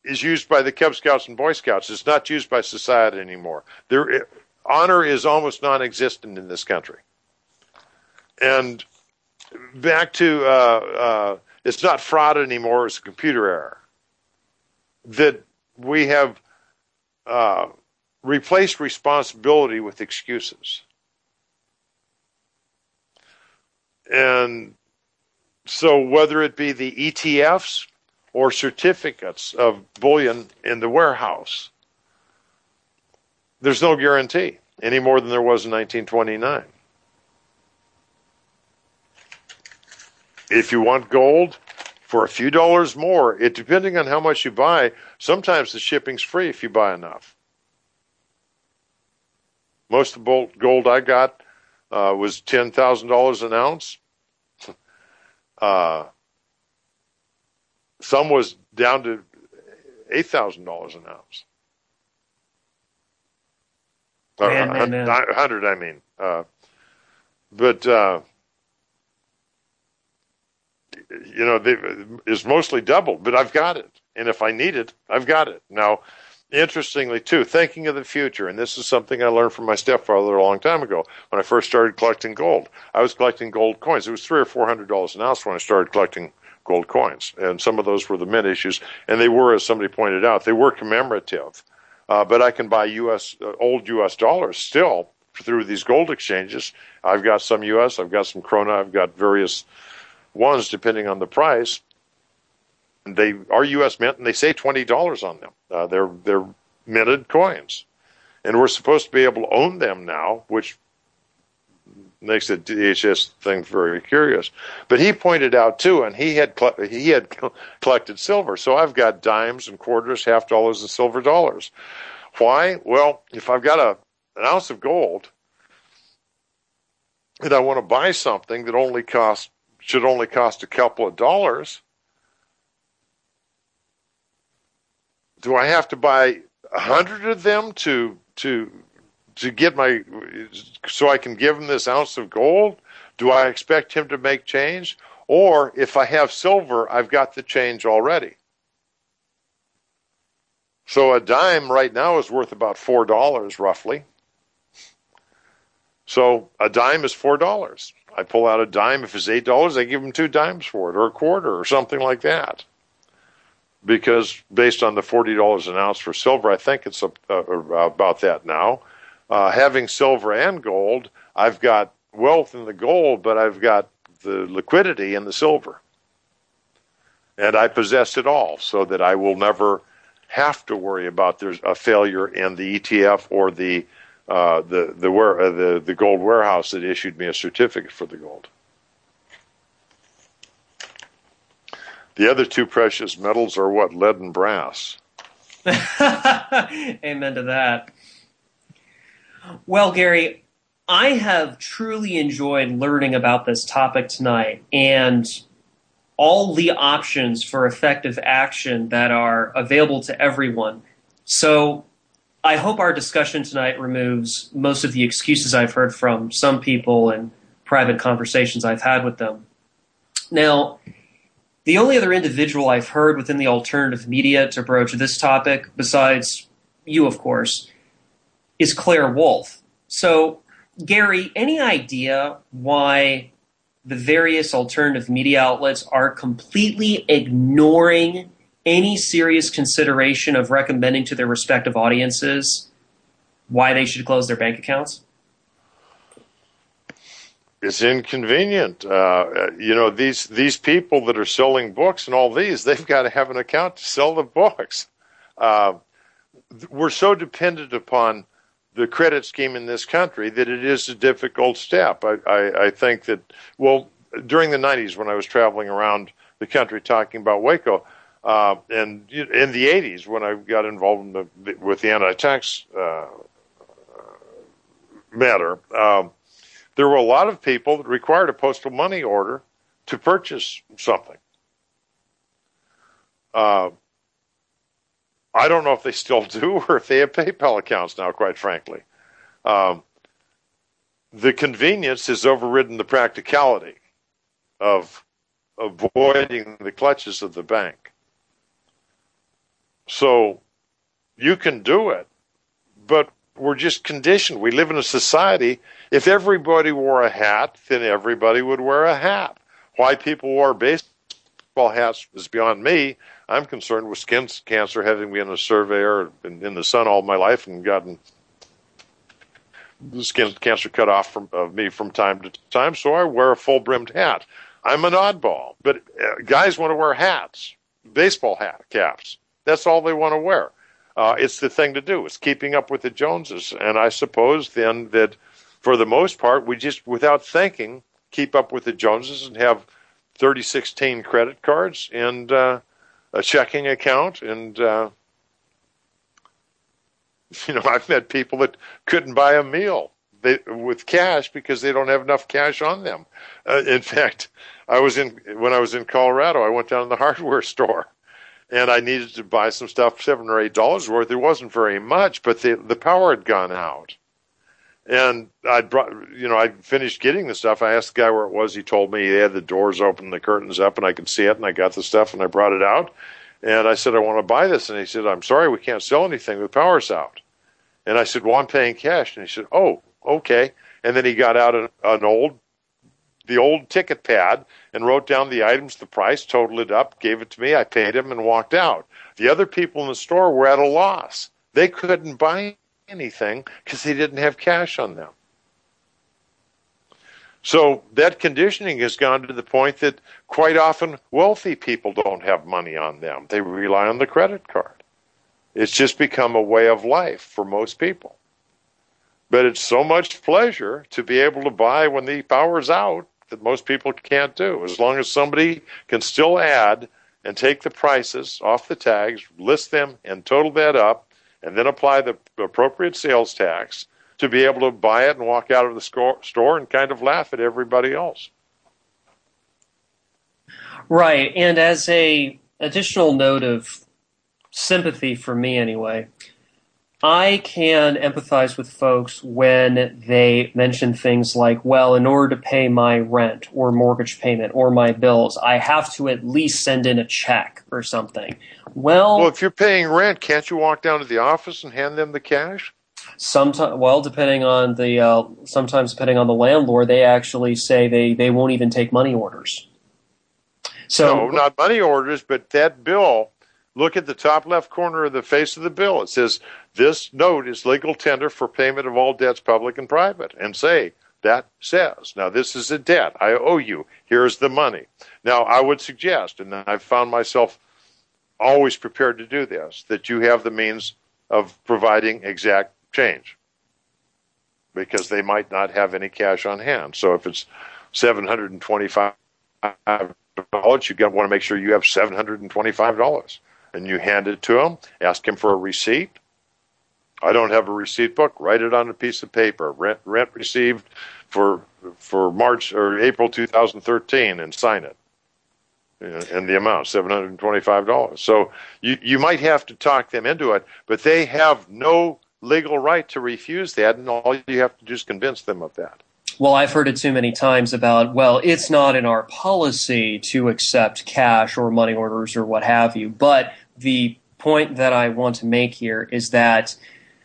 is used by the Cub Scouts and Boy Scouts. It's not used by society anymore. There, honor is almost non-existent in this country. And back to, uh, uh, it's not fraud anymore, it's a computer error. That we have uh, replaced responsibility with excuses. And so whether it be the E T Fs or certificates of bullion in the warehouse, there's no guarantee any more than there was in nineteen twenty-nine. If you want gold for a few dollars more, it depending on how much you buy, sometimes the shipping's free if you buy enough. Most of the gold I got uh, was ten thousand dollars an ounce. Uh, some was down to eight thousand dollars an ounce. Man, uh, man, man. one hundred, I mean. Uh, but, uh, you know, they, it's mostly doubled, but I've got it. And if I need it, I've got it. Now, interestingly, too, thinking of the future, and this is something I learned from my stepfather a long time ago when I first started collecting gold. I was collecting gold coins. It was three or four hundred dollars an ounce when I started collecting gold coins, and some of those were the mint issues, and they were, as somebody pointed out, they were commemorative. Uh, but I can buy U S uh, old U S dollars still through these gold exchanges. I've got some U S, I've got some krona, I've got various ones depending on the price. They are U S mint, and they say twenty dollars on them. Uh, they're they're minted coins, and we're supposed to be able to own them now, which makes the D H S thing very curious. But he pointed out too, and he had he had collected silver, so I've got dimes and quarters, half dollars, and silver dollars. Why? Well, if I've got a an ounce of gold, and I want to buy something that only cost should only cost a couple of dollars, do I have to buy a hundred of them to to to get my so I can give him this ounce of gold? Do I expect him to make change? Or if I have silver, I've got the change already. So a dime right now is worth about four dollars roughly. So a dime is four dollars. I pull out a dime. If it's eight dollars, I give him two dimes for it, or a quarter, or something like that. Because based on the forty dollars an ounce for silver, I think it's a, uh, about that now. Uh, having silver and gold, I've got wealth in the gold, but I've got the liquidity in the silver. And I possess it all, so that I will never have to worry about there's a failure in the E T F or the uh, the the, where, uh, the the gold warehouse that issued me a certificate for the gold. The other two precious metals are what? Lead and brass. Amen to that. Well, Gary, I have truly enjoyed learning about this topic tonight and all the options for effective action that are available to everyone. So I hope our discussion tonight removes most of the excuses I've heard from some people and private conversations I've had with them. Now, the only other individual I've heard within the alternative media to broach this topic, besides you, of course, is Claire Wolfe. So, Gary, any idea why the various alternative media outlets are completely ignoring any serious consideration of recommending to their respective audiences why they should close their bank accounts? It's inconvenient. Uh, you know, these these people that are selling books and all these, they've got to have an account to sell the books. Uh, we're so dependent upon the credit scheme in this country that it is a difficult step. I, I, I think that, well, during the nineties when I was traveling around the country talking about Waco, uh, and in the eighties when I got involved in the, with the anti-tax uh, matter, um, there were a lot of people that required a postal money order to purchase something. Uh, I don't know if they still do or if they have PayPal accounts now, quite frankly. Um, the convenience has overridden the practicality of avoiding the clutches of the bank. So you can do it, but we're just conditioned. We live in a society. If everybody wore a hat, then everybody would wear a hat. Why people wore baseball hats is beyond me. I'm concerned with skin cancer, having been a surveyor in, in the sun all my life and gotten the skin cancer cut off from, of me from time to time, so I wear a full-brimmed hat. I'm an oddball, but uh, guys want to wear hats, baseball hat caps. That's all they want to wear. Uh, it's the thing to do. It's keeping up with the Joneses. And I suppose then that for the most part, we just, without thinking, keep up with the Joneses and have thirty sixteen credit cards and uh, a checking account. And, uh, you know, I've met people that couldn't buy a meal they, with cash because they don't have enough cash on them. Uh, in fact, I was in when I was in Colorado, I went down to the hardware store. And I needed to buy some stuff, seven or eight dollars worth. It wasn't very much, but the the power had gone out. And I brought, you know, I finished getting the stuff. I asked the guy where it was. He told me he had the doors open, the curtains up, and I could see it. And I got the stuff, and I brought it out. And I said, I want to buy this. And he said, I'm sorry, we can't sell anything. The power's out. And I said, well, I'm paying cash. And he said, oh, okay. And then he got out an, an old, the old ticket pad and wrote down the items, the price, totaled it up, gave it to me. I paid him and walked out. The other people in the store were at a loss. They couldn't buy anything because they didn't have cash on them. So that conditioning has gone to the point that quite often wealthy people don't have money on them. They rely on the credit card. It's just become a way of life for most people. But it's so much pleasure to be able to buy when the power's out that most people can't do. As long as somebody can still add and take the prices off the tags, list them, and total that up, and then apply the appropriate sales tax to be able to buy it and walk out of the store and kind of laugh at everybody else. Right, and as a additional note of sympathy for me anyway, I can empathize with folks when they mention things like, well, in order to pay my rent or mortgage payment or my bills, I have to at least send in a check or something. Well, well, if you're paying rent, can't you walk down to the office and hand them the cash? Sometimes, well, depending on the, uh, sometimes depending on the landlord, they actually say they, they won't even take money orders. So, no, not money orders, but that bill. Look at the top left corner of the face of the bill. It says, this note is legal tender for payment of all debts, public and private. And say, that says, now this is a debt. I owe you. Here's the money. Now, I would suggest, and I've found myself always prepared to do this, that you have the means of providing exact change because they might not have any cash on hand. So if it's seven hundred twenty-five dollars, you want to make sure you have seven hundred twenty-five dollars. And you hand it to them, ask him for a receipt. I don't have a receipt book. Write it on a piece of paper. Rent rent received for for March or April two thousand thirteen, and sign it. And the amount, seven hundred twenty-five dollars. So you you might have to talk them into it, but they have no legal right to refuse that, and all you have to do is convince them of that. Well, I've heard it too many times about, well, it's not in our policy to accept cash or money orders or what have you. But the point that I want to make here is that,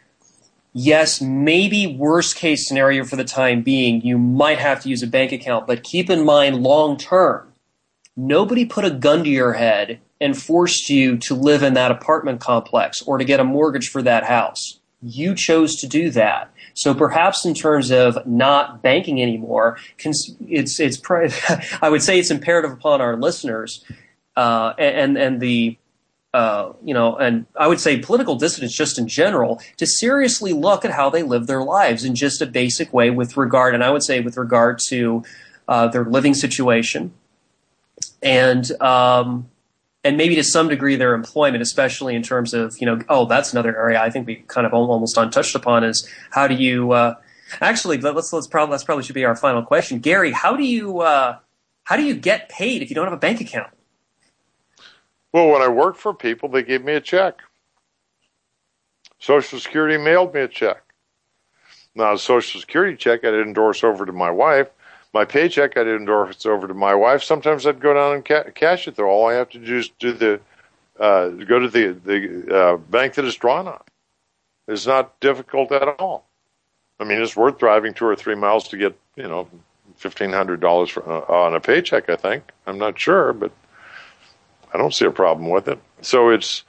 yes, maybe worst case scenario for the time being, you might have to use a bank account. But keep in mind, long term, nobody put a gun to your head and forced you to live in that apartment complex or to get a mortgage for that house. You chose to do that. So perhaps in terms of not banking anymore, it's it's I would say it's imperative upon our listeners uh, and and the uh, you know and I would say political dissidents just in general to seriously look at how they live their lives in just a basic way with regard, and I would say with regard to uh, their living situation and. Um, And maybe to some degree their employment, especially in terms of, you know, oh, that's another area I think we kind of almost untouched upon is how do you uh, actually let's let's probably that's probably should be our final question, Gary. How do you uh, how do you get paid if you don't have a bank account? Well, when I worked for people, they gave me a check. Social Security mailed me a check. Now, the Social Security check I'd endorse over to my wife. My paycheck, I'd endorse over to my wife. Sometimes I'd go down and ca- cash it, though. All I have to do is do the uh, go to the the uh, bank that is drawn on. It's not difficult at all. I mean, it's worth driving two or three miles to get, you know, fifteen hundred dollars uh, on a paycheck. I think. I'm not sure, but I don't see a problem with it. So it's.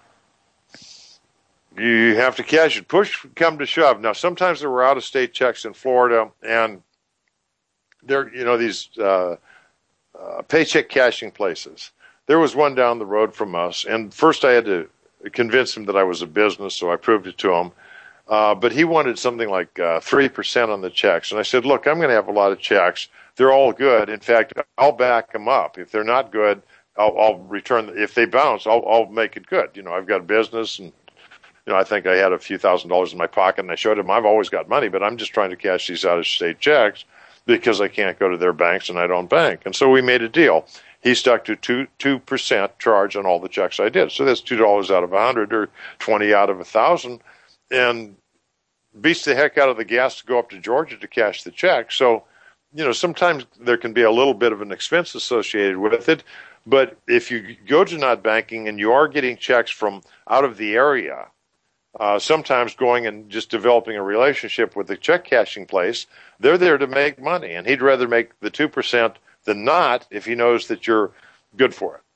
You have to cash it. Push come to shove. Now, sometimes there were out-of-state checks in Florida, and there, you know, these uh, uh, paycheck cashing places. There was one down the road from us, and first I had to convince him that I was a business, so I proved it to him. Uh, but he wanted something like uh, three percent on the checks, and I said, "Look, I'm going to have a lot of checks. They're all good. In fact, I'll back them up. If they're not good, I'll, I'll return. If they bounce, I'll, I'll make it good. You know, I've got a business and." You know, I think I had a few thousand dollars in my pocket, and I showed him I've always got money, but I'm just trying to cash these out-of-state checks because I can't go to their banks and I don't bank. And so we made a deal. He stuck to two two percent charge on all the checks I did. So that's two dollars out of a hundred or twenty out of a thousand, and beats the heck out of the gas to go up to Georgia to cash the check. So, you know, sometimes there can be a little bit of an expense associated with it. But if you go to not banking and you are getting checks from out of the area. Uh, sometimes going and just developing a relationship with the check cashing place, they're there to make money, and he'd rather make the two percent than not if he knows that you're good for it,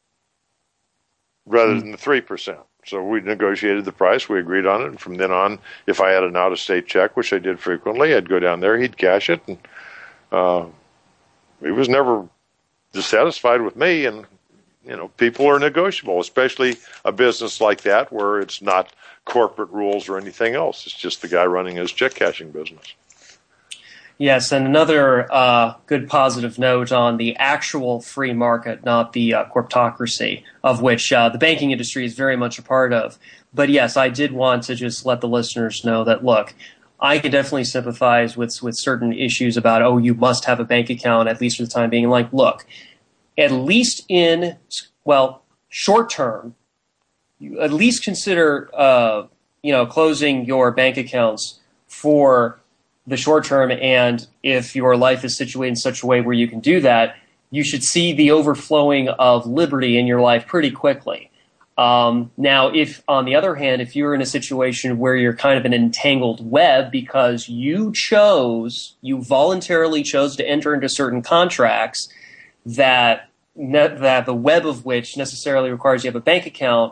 rather mm. than the three percent. So we negotiated the price, we agreed on it, and from then on, if I had an out-of-state check, which I did frequently, I'd go down there, he'd cash it, and uh, he was never dissatisfied with me, and you know, people are negotiable, especially a business like that where it's not corporate rules or anything else. It's just the guy running his check cashing business. Yes, and another uh, good positive note on the actual free market, not the uh, corptocracy, of which uh, the banking industry is very much a part of. But yes, I did want to just let the listeners know that, look, I can definitely sympathize with, with certain issues about, oh, you must have a bank account, at least for the time being. Like, look, at least in, well, short term, you at least consider, uh, you know, closing your bank accounts for the short term. And if your life is situated in such a way where you can do that, you should see the overflowing of liberty in your life pretty quickly. Um, now, if, on the other hand, if you're in a situation where you're kind of an entangled web because you chose, you voluntarily chose to enter into certain contracts that that the web of which necessarily requires you have a bank account,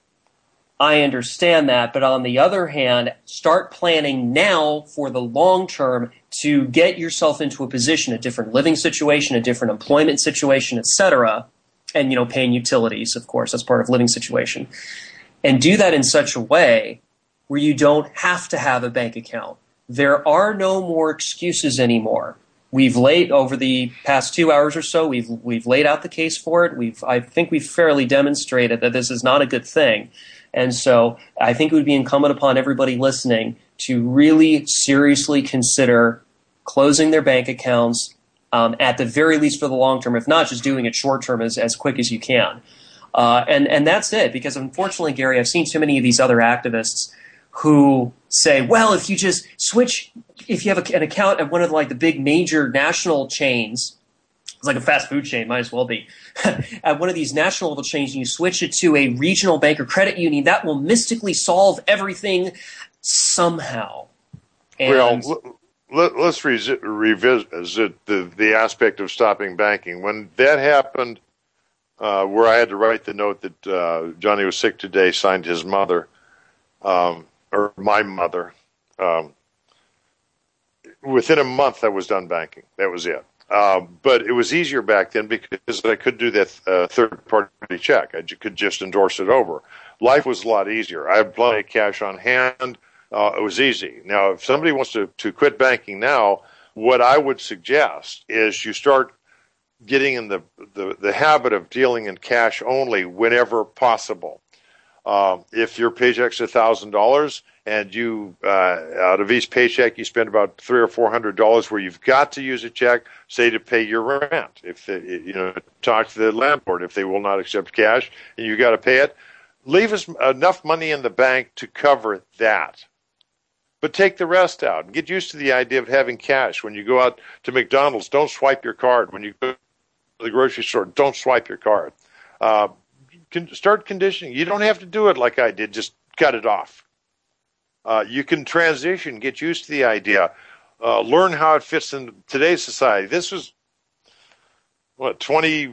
I understand that. But on the other hand, start planning now for the long term to get yourself into a position, a different living situation, a different employment situation, et cetera, and, you know, paying utilities, of course, that's part of living situation. And do that in such a way where you don't have to have a bank account. There are no more excuses anymore. We've laid over the past two hours or so. We've we've laid out the case for it. We've I think we've fairly demonstrated that this is not a good thing, and so I think it would be incumbent upon everybody listening to really seriously consider closing their bank accounts, um, at the very least for the long term. If not, just doing it short term as as quick as you can, uh, and and that's it. Because unfortunately, Gary, I've seen too many of these other activists who say, well, if you just switch, if you have a, an account at one of the, like the big major national chains, it's like a fast food chain, might as well be, at one of these national level chains, and you switch it to a regional bank or credit union, that will mystically solve everything somehow. And well, let, let's re- revisit the, the aspect of stopping banking. When that happened, uh, where I had to write the note that uh, Johnny was sick today, signed his mother, um, or my mother, um, within a month I was done banking. That was it. Uh, but it was easier back then because I could do that uh, third-party check. I could just endorse it over. Life was a lot easier. I had plenty of cash on hand. Uh, it was easy. Now, if somebody wants to, to quit banking now, what I would suggest is you start getting in the, the, the habit of dealing in cash only whenever possible. Uh, if your paycheck's a thousand dollars and you uh, out of each paycheck you spend about three or four hundred dollars where you've got to use a check, say to pay your rent. If they, you know, talk to the landlord if they will not accept cash and you got to pay it. Leave us enough money in the bank to cover that, but take the rest out and get used to the idea of having cash. When you go out to McDonald's, don't swipe your card. When you go to the grocery store, don't swipe your card. Uh, con- start conditioning. You don't have to do it like I did. Just cut it off. Uh, you can transition, get used to the idea, uh, learn how it fits in today's society. This was, what, twenty,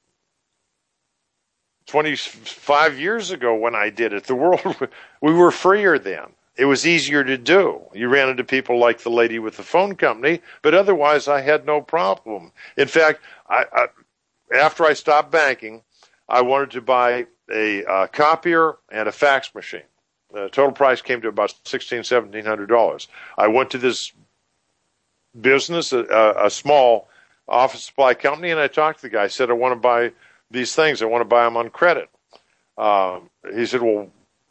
twenty-five years ago when I did it. The world, we were freer then. It was easier to do. You ran into people like the lady with the phone company, but otherwise I had no problem. In fact, I, I, after I stopped banking, I wanted to buy a uh, copier and a fax machine. The total price came to about sixteen hundred dollars, seventeen hundred dollars. I went to this business, a, a small office supply company, and I talked to the guy. I said, I want to buy these things. I want to buy them on credit. Uh, he said, well,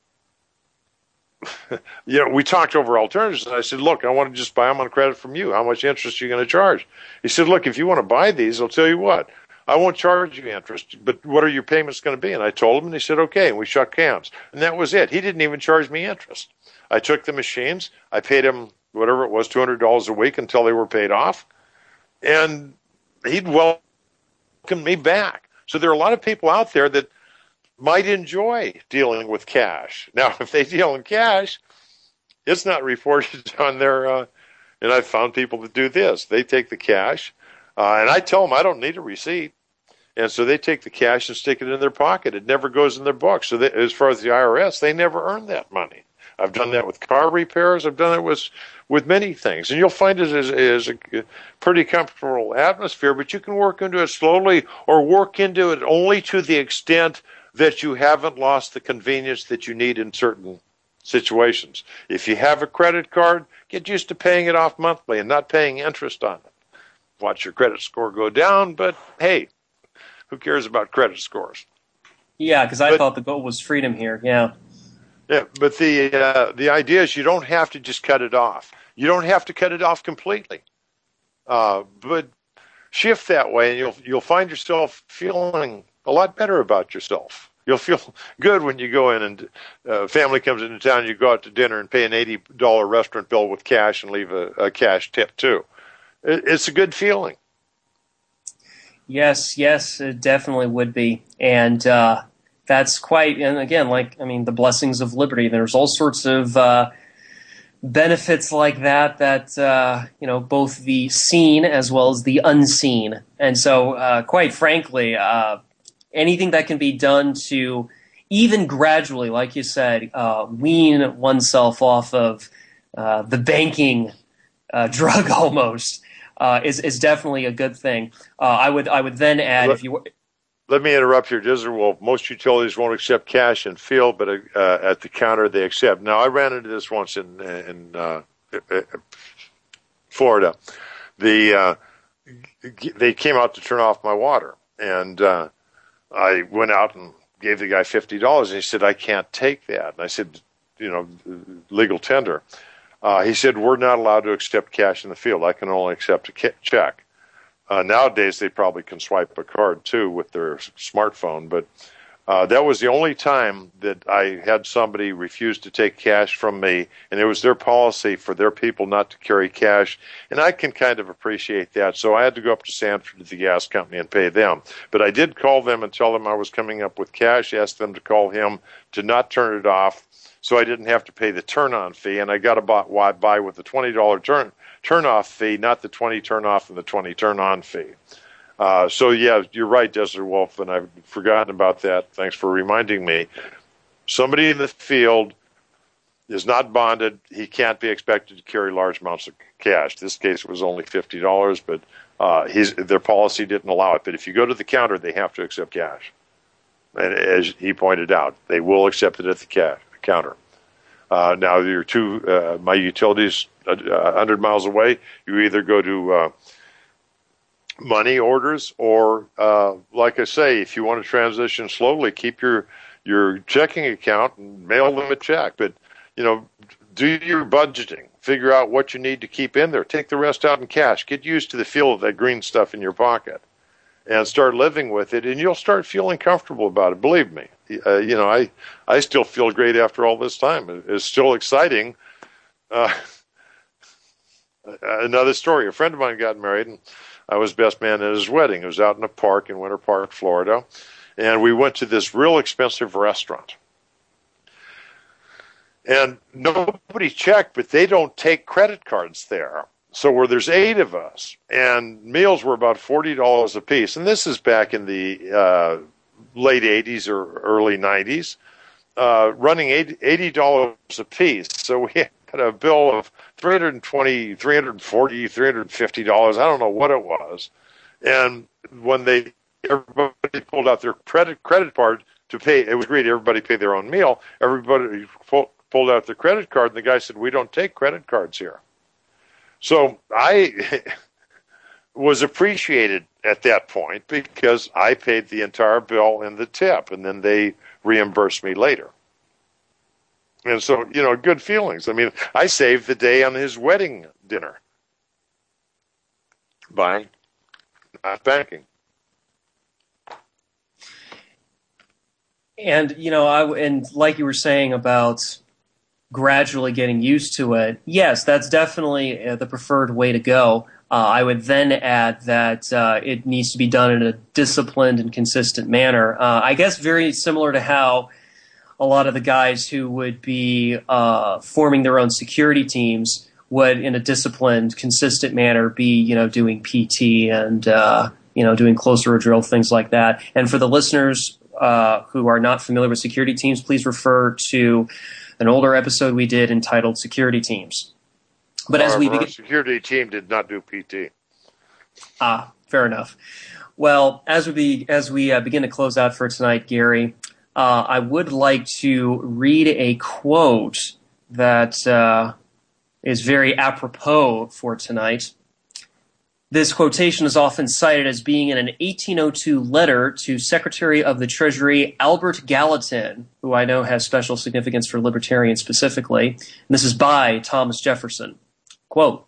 you know, we talked over alternatives. And I said, look, I want to just buy them on credit from you. How much interest are you going to charge? He said, look, if you want to buy these, I'll tell you what. I won't charge you interest, but what are your payments going to be? And I told him, and he said, okay, and we shook hands. And that was it. He didn't even charge me interest. I took the machines. I paid him whatever it was, two hundred dollars a week until they were paid off. And he'd welcome me back. So there are a lot of people out there that might enjoy dealing with cash. Now, if they deal in cash, it's not reported on their, uh, and I've found people that do this. They take the cash, uh, and I tell them I don't need a receipt. And so they take the cash and stick it in their pocket. It never goes in their book. So they, as far as the I R S, they never earn that money. I've done that with car repairs. I've done it with with many things. And you'll find it as, as a pretty comfortable atmosphere, but you can work into it slowly or work into it only to the extent that you haven't lost the convenience that you need in certain situations. If you have a credit card, get used to paying it off monthly and not paying interest on it. Watch your credit score go down, but hey, who cares about credit scores? Yeah, because I but, thought the goal was freedom here. Yeah. Yeah, but the uh, the idea is you don't have to just cut it off. You don't have to cut it off completely. Uh, but shift that way, and you'll you'll find yourself feeling a lot better about yourself. You'll feel good when you go in and uh, family comes into town. You go out to dinner and pay an eighty dollar restaurant bill with cash and leave a, a cash tip too. It, it's a good feeling. Yes, yes, it definitely would be. And uh, that's quite, and again, like, I mean, the blessings of liberty. There's all sorts of uh, benefits like that, that, uh, you know, both the seen as well as the unseen. And so, uh, quite frankly, uh, anything that can be done to even gradually, like you said, uh, wean oneself off of uh, the banking uh, drug almost. Uh, is is definitely a good thing. Uh, I would I would then add let, if you. Let me interrupt here, Dizzler. Well, most utilities won't accept cash in field, but uh, at the counter they accept. Now, I ran into this once in in uh, Florida. The uh, they came out to turn off my water, and uh, I went out and gave the guy fifty dollars, and he said, "I can't take that." And I said, "You know, legal tender." Uh, he said, we're not allowed to accept cash in the field. I can only accept a check. Uh, nowadays, they probably can swipe a card, too, with their smartphone. But uh, that was the only time that I had somebody refuse to take cash from me, and it was their policy for their people not to carry cash. And I can kind of appreciate that. So I had to go up to Sanford to the gas company and pay them. But I did call them and tell them I was coming up with cash, asked them to call him to not turn it off, so I didn't have to pay the turn-on fee, and I got to buy, buy with the twenty dollar turn turn-off fee, not the twenty turn-off and the twenty turn-on fee. Uh, so, yeah, you're right, Desert Wolf, and I've forgotten about that. Thanks for reminding me. Somebody in the field is not bonded. He can't be expected to carry large amounts of cash. This case, it was only fifty dollars, but uh, his, their policy didn't allow it. But if you go to the counter, they have to accept cash. And as he pointed out, they will accept it at the cash. counter. Uh, now, your two, uh, my utilities uh, one hundred miles away, you either go to uh, money orders or, uh, like I say, if you want to transition slowly, keep your your checking account and mail them a check. But, you know, do your budgeting. Figure out what you need to keep in there. Take the rest out in cash. Get used to the feel of that green stuff in your pocket and start living with it, and you'll start feeling comfortable about it. Believe me. Uh, you know, I, I still feel great after all this time. It's still exciting. Uh, another story. A friend of mine got married, and I was best man at his wedding. It was out in a park in Winter Park, Florida. and we went to this real expensive restaurant. And nobody checked, but they don't take credit cards there. So where there's eight of us, and meals were about forty dollars a piece. And this is back in the uh, late eighties or early nineties, uh, running eighty dollars a piece. So we had a bill of three hundred twenty dollars, three hundred forty dollars, three hundred fifty dollars. I don't know what it was. And when they everybody pulled out their credit credit card to pay, it was agreed everybody pay their own meal. Everybody pulled out their credit card, and the guy said, "We don't take credit cards here." So I was appreciated at that point because I paid the entire bill and the tip, and then they reimbursed me later. And so, you know, good feelings. I mean, I saved the day on his wedding dinner by not banking. And, you know, I, and like you were saying about gradually getting used to it, yes, that's definitely uh, the preferred way to go. Uh, I would then add that uh, it needs to be done in a disciplined and consistent manner. Uh, I guess very similar to how a lot of the guys who would be uh, forming their own security teams would, in a disciplined, consistent manner, be, you know, doing P T and, uh, you know, doing closer drill, things like that. And for the listeners uh, who are not familiar with security teams, please refer to an older episode we did entitled Security Teams. But our, as we begin, our security team did not do P T. Ah, fair enough. Well, as we be, as we uh, begin to close out for tonight, Gary, uh, I would like to read a quote that uh, is very apropos for tonight. This quotation is often cited as being in an eighteen oh two letter to Secretary of the Treasury Albert Gallatin, who I know has special significance for libertarians specifically. And this is by Thomas Jefferson. Quote,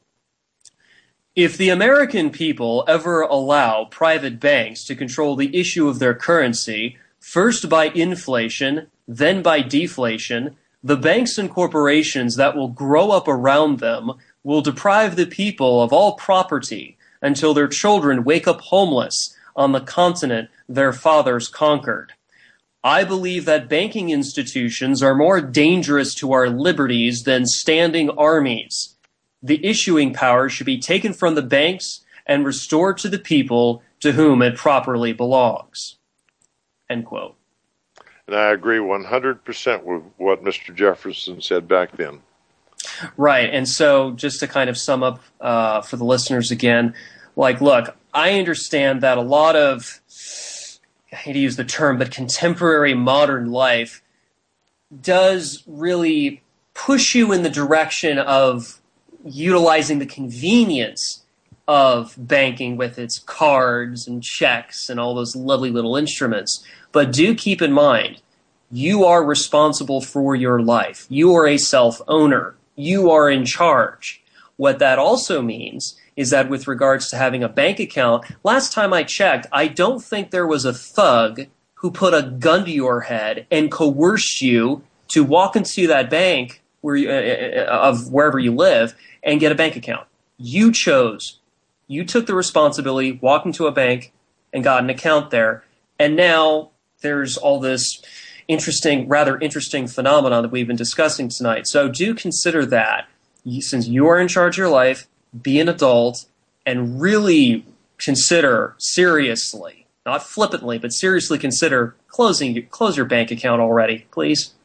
"If the American people ever allow private banks to control the issue of their currency, first by inflation, then by deflation, the banks and corporations that will grow up around them will deprive the people of all property until their children wake up homeless on the continent their fathers conquered. I believe that banking institutions are more dangerous to our liberties than standing armies. The issuing power should be taken from the banks and restored to the people to whom it properly belongs." End quote. And I agree one hundred percent with what Mister Jefferson said back then. Right. And so just to kind of sum up uh, for the listeners again, like, look, I understand that a lot of, I hate to use the term, but contemporary modern life does really push you in the direction of utilizing the convenience of banking with its cards and checks and all those lovely little instruments. But do keep in mind, you are responsible for your life. You are a self-owner. You are in charge. What that also means is that with regards to having a bank account, last time I checked, I don't think there was a thug who put a gun to your head and coerced you to walk into that bank where you, uh, of wherever you live and get a bank account. You chose. You took the responsibility, walked into a bank, and got an account there. And now there's all this interesting, rather interesting phenomenon that we've been discussing tonight. So do consider that. Since you are in charge of your life, be an adult, and really consider seriously, not flippantly, but seriously consider closing close your bank account already, please.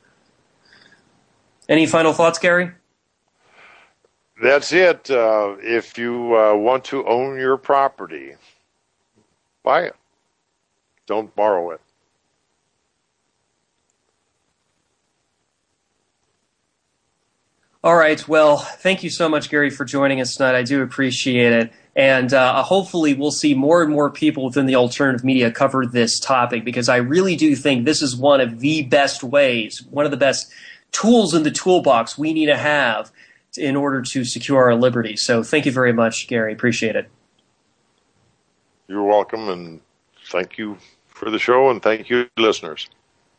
Any final thoughts, Gary? That's it. Uh, if you uh, want to own your property, buy it. Don't borrow it. All right. Well, thank you so much, Gary, for joining us tonight. I do appreciate it. And uh, hopefully we'll see more and more people within the alternative media cover this topic, because I really do think this is one of the best ways, one of the best tools in the toolbox we need to have in order to secure our liberty. So thank you very much, Gary. Appreciate it. You're welcome, and thank you for the show, and thank you, listeners.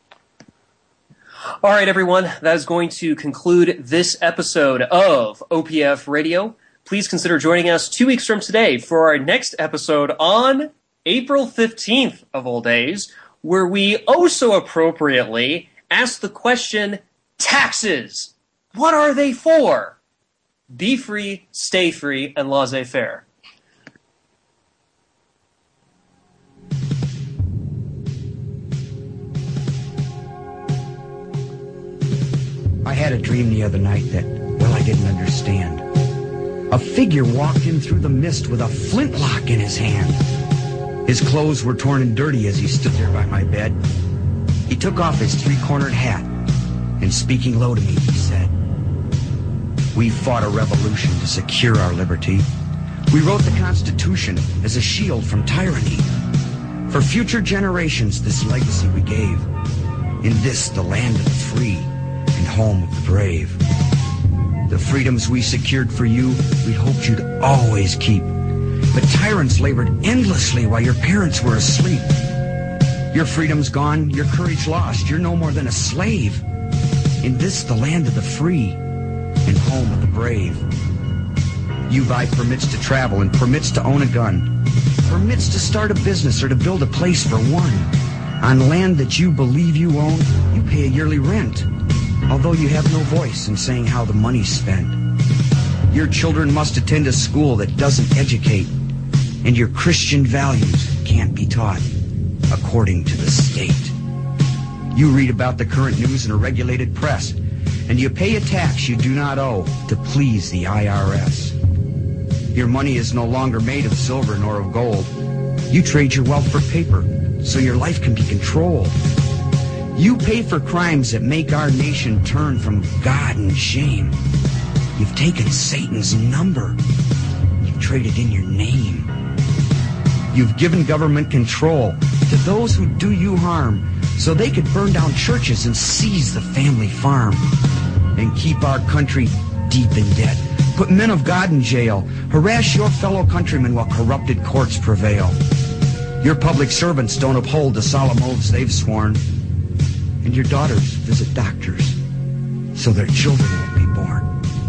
All right, everyone, that is going to conclude this episode of O P F Radio. Please consider joining us two weeks from today for our next episode on April fifteenth of all days, where we oh so appropriately ask the question, taxes, what are they for? Be free, stay free, and laissez-faire. I had a dream the other night that, well, I didn't understand. A figure walked in through the mist with a flintlock in his hand. His clothes were torn and dirty as he stood there by my bed. He took off his three-cornered hat, and speaking low to me, he said, "We fought a revolution to secure our liberty. We wrote the Constitution as a shield from tyranny. For future generations, this legacy we gave. In this, the land of the free and home of the brave. The freedoms we secured for you, we hoped you'd always keep. But tyrants labored endlessly while your parents were asleep. Your freedom's gone, your courage lost, you're no more than a slave. In this, the land of the free and home of the brave. You buy permits to travel and permits to own a gun, permits to start a business or to build a place for one. On land that you believe you own, you pay a yearly rent, although you have no voice in saying how the money's spent. Your children must attend a school that doesn't educate, and your Christian values can't be taught according to the state. You read about the current news in a regulated press, and you pay a tax you do not owe to please the I R S. Your money is no longer made of silver nor of gold. You trade your wealth for paper so your life can be controlled. You pay for crimes that make our nation turn from God and shame. You've taken Satan's number. You've traded in your name. You've given government control to those who do you harm so they could burn down churches and seize the family farm and keep our country deep in debt. Put men of God in jail. Harass your fellow countrymen while corrupted courts prevail. Your public servants don't uphold the solemn oaths they've sworn. And your daughters visit doctors so their children won't be born.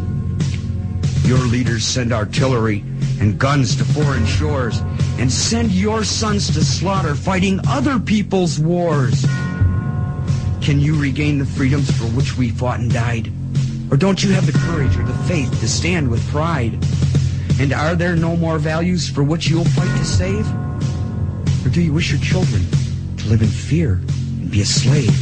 Your leaders send artillery and guns to foreign shores and send your sons to slaughter fighting other people's wars. Can you regain the freedoms for which we fought and died? Or don't you have the courage or the faith to stand with pride? And are there no more values for which you'll fight to save? Or do you wish your children to live in fear and be a slave?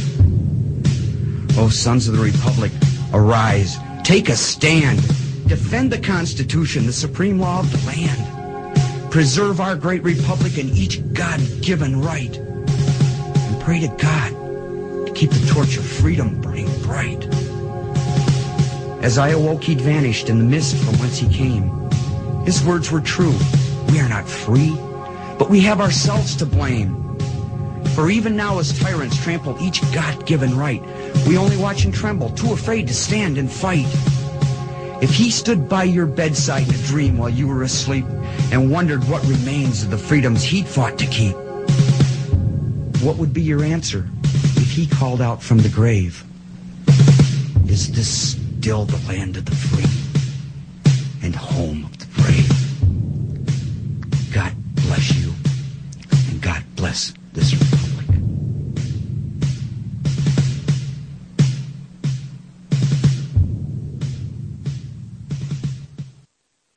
O sons of the Republic, arise, take a stand. Defend the Constitution, the supreme law of the land. Preserve our great republic and each God-given right. And pray to God to keep the torch of freedom burning bright. As I awoke, he'd vanished in the mist from whence he came. His words were true. We are not free, but we have ourselves to blame. For even now as tyrants trample each God-given right, we only watch and tremble, too afraid to stand and fight. If he stood by your bedside in a dream while you were asleep and wondered what remains of the freedoms he'd fought to keep, what would be your answer if he called out from the grave? Is this still the land of the free and home of the brave? God bless you, and God bless this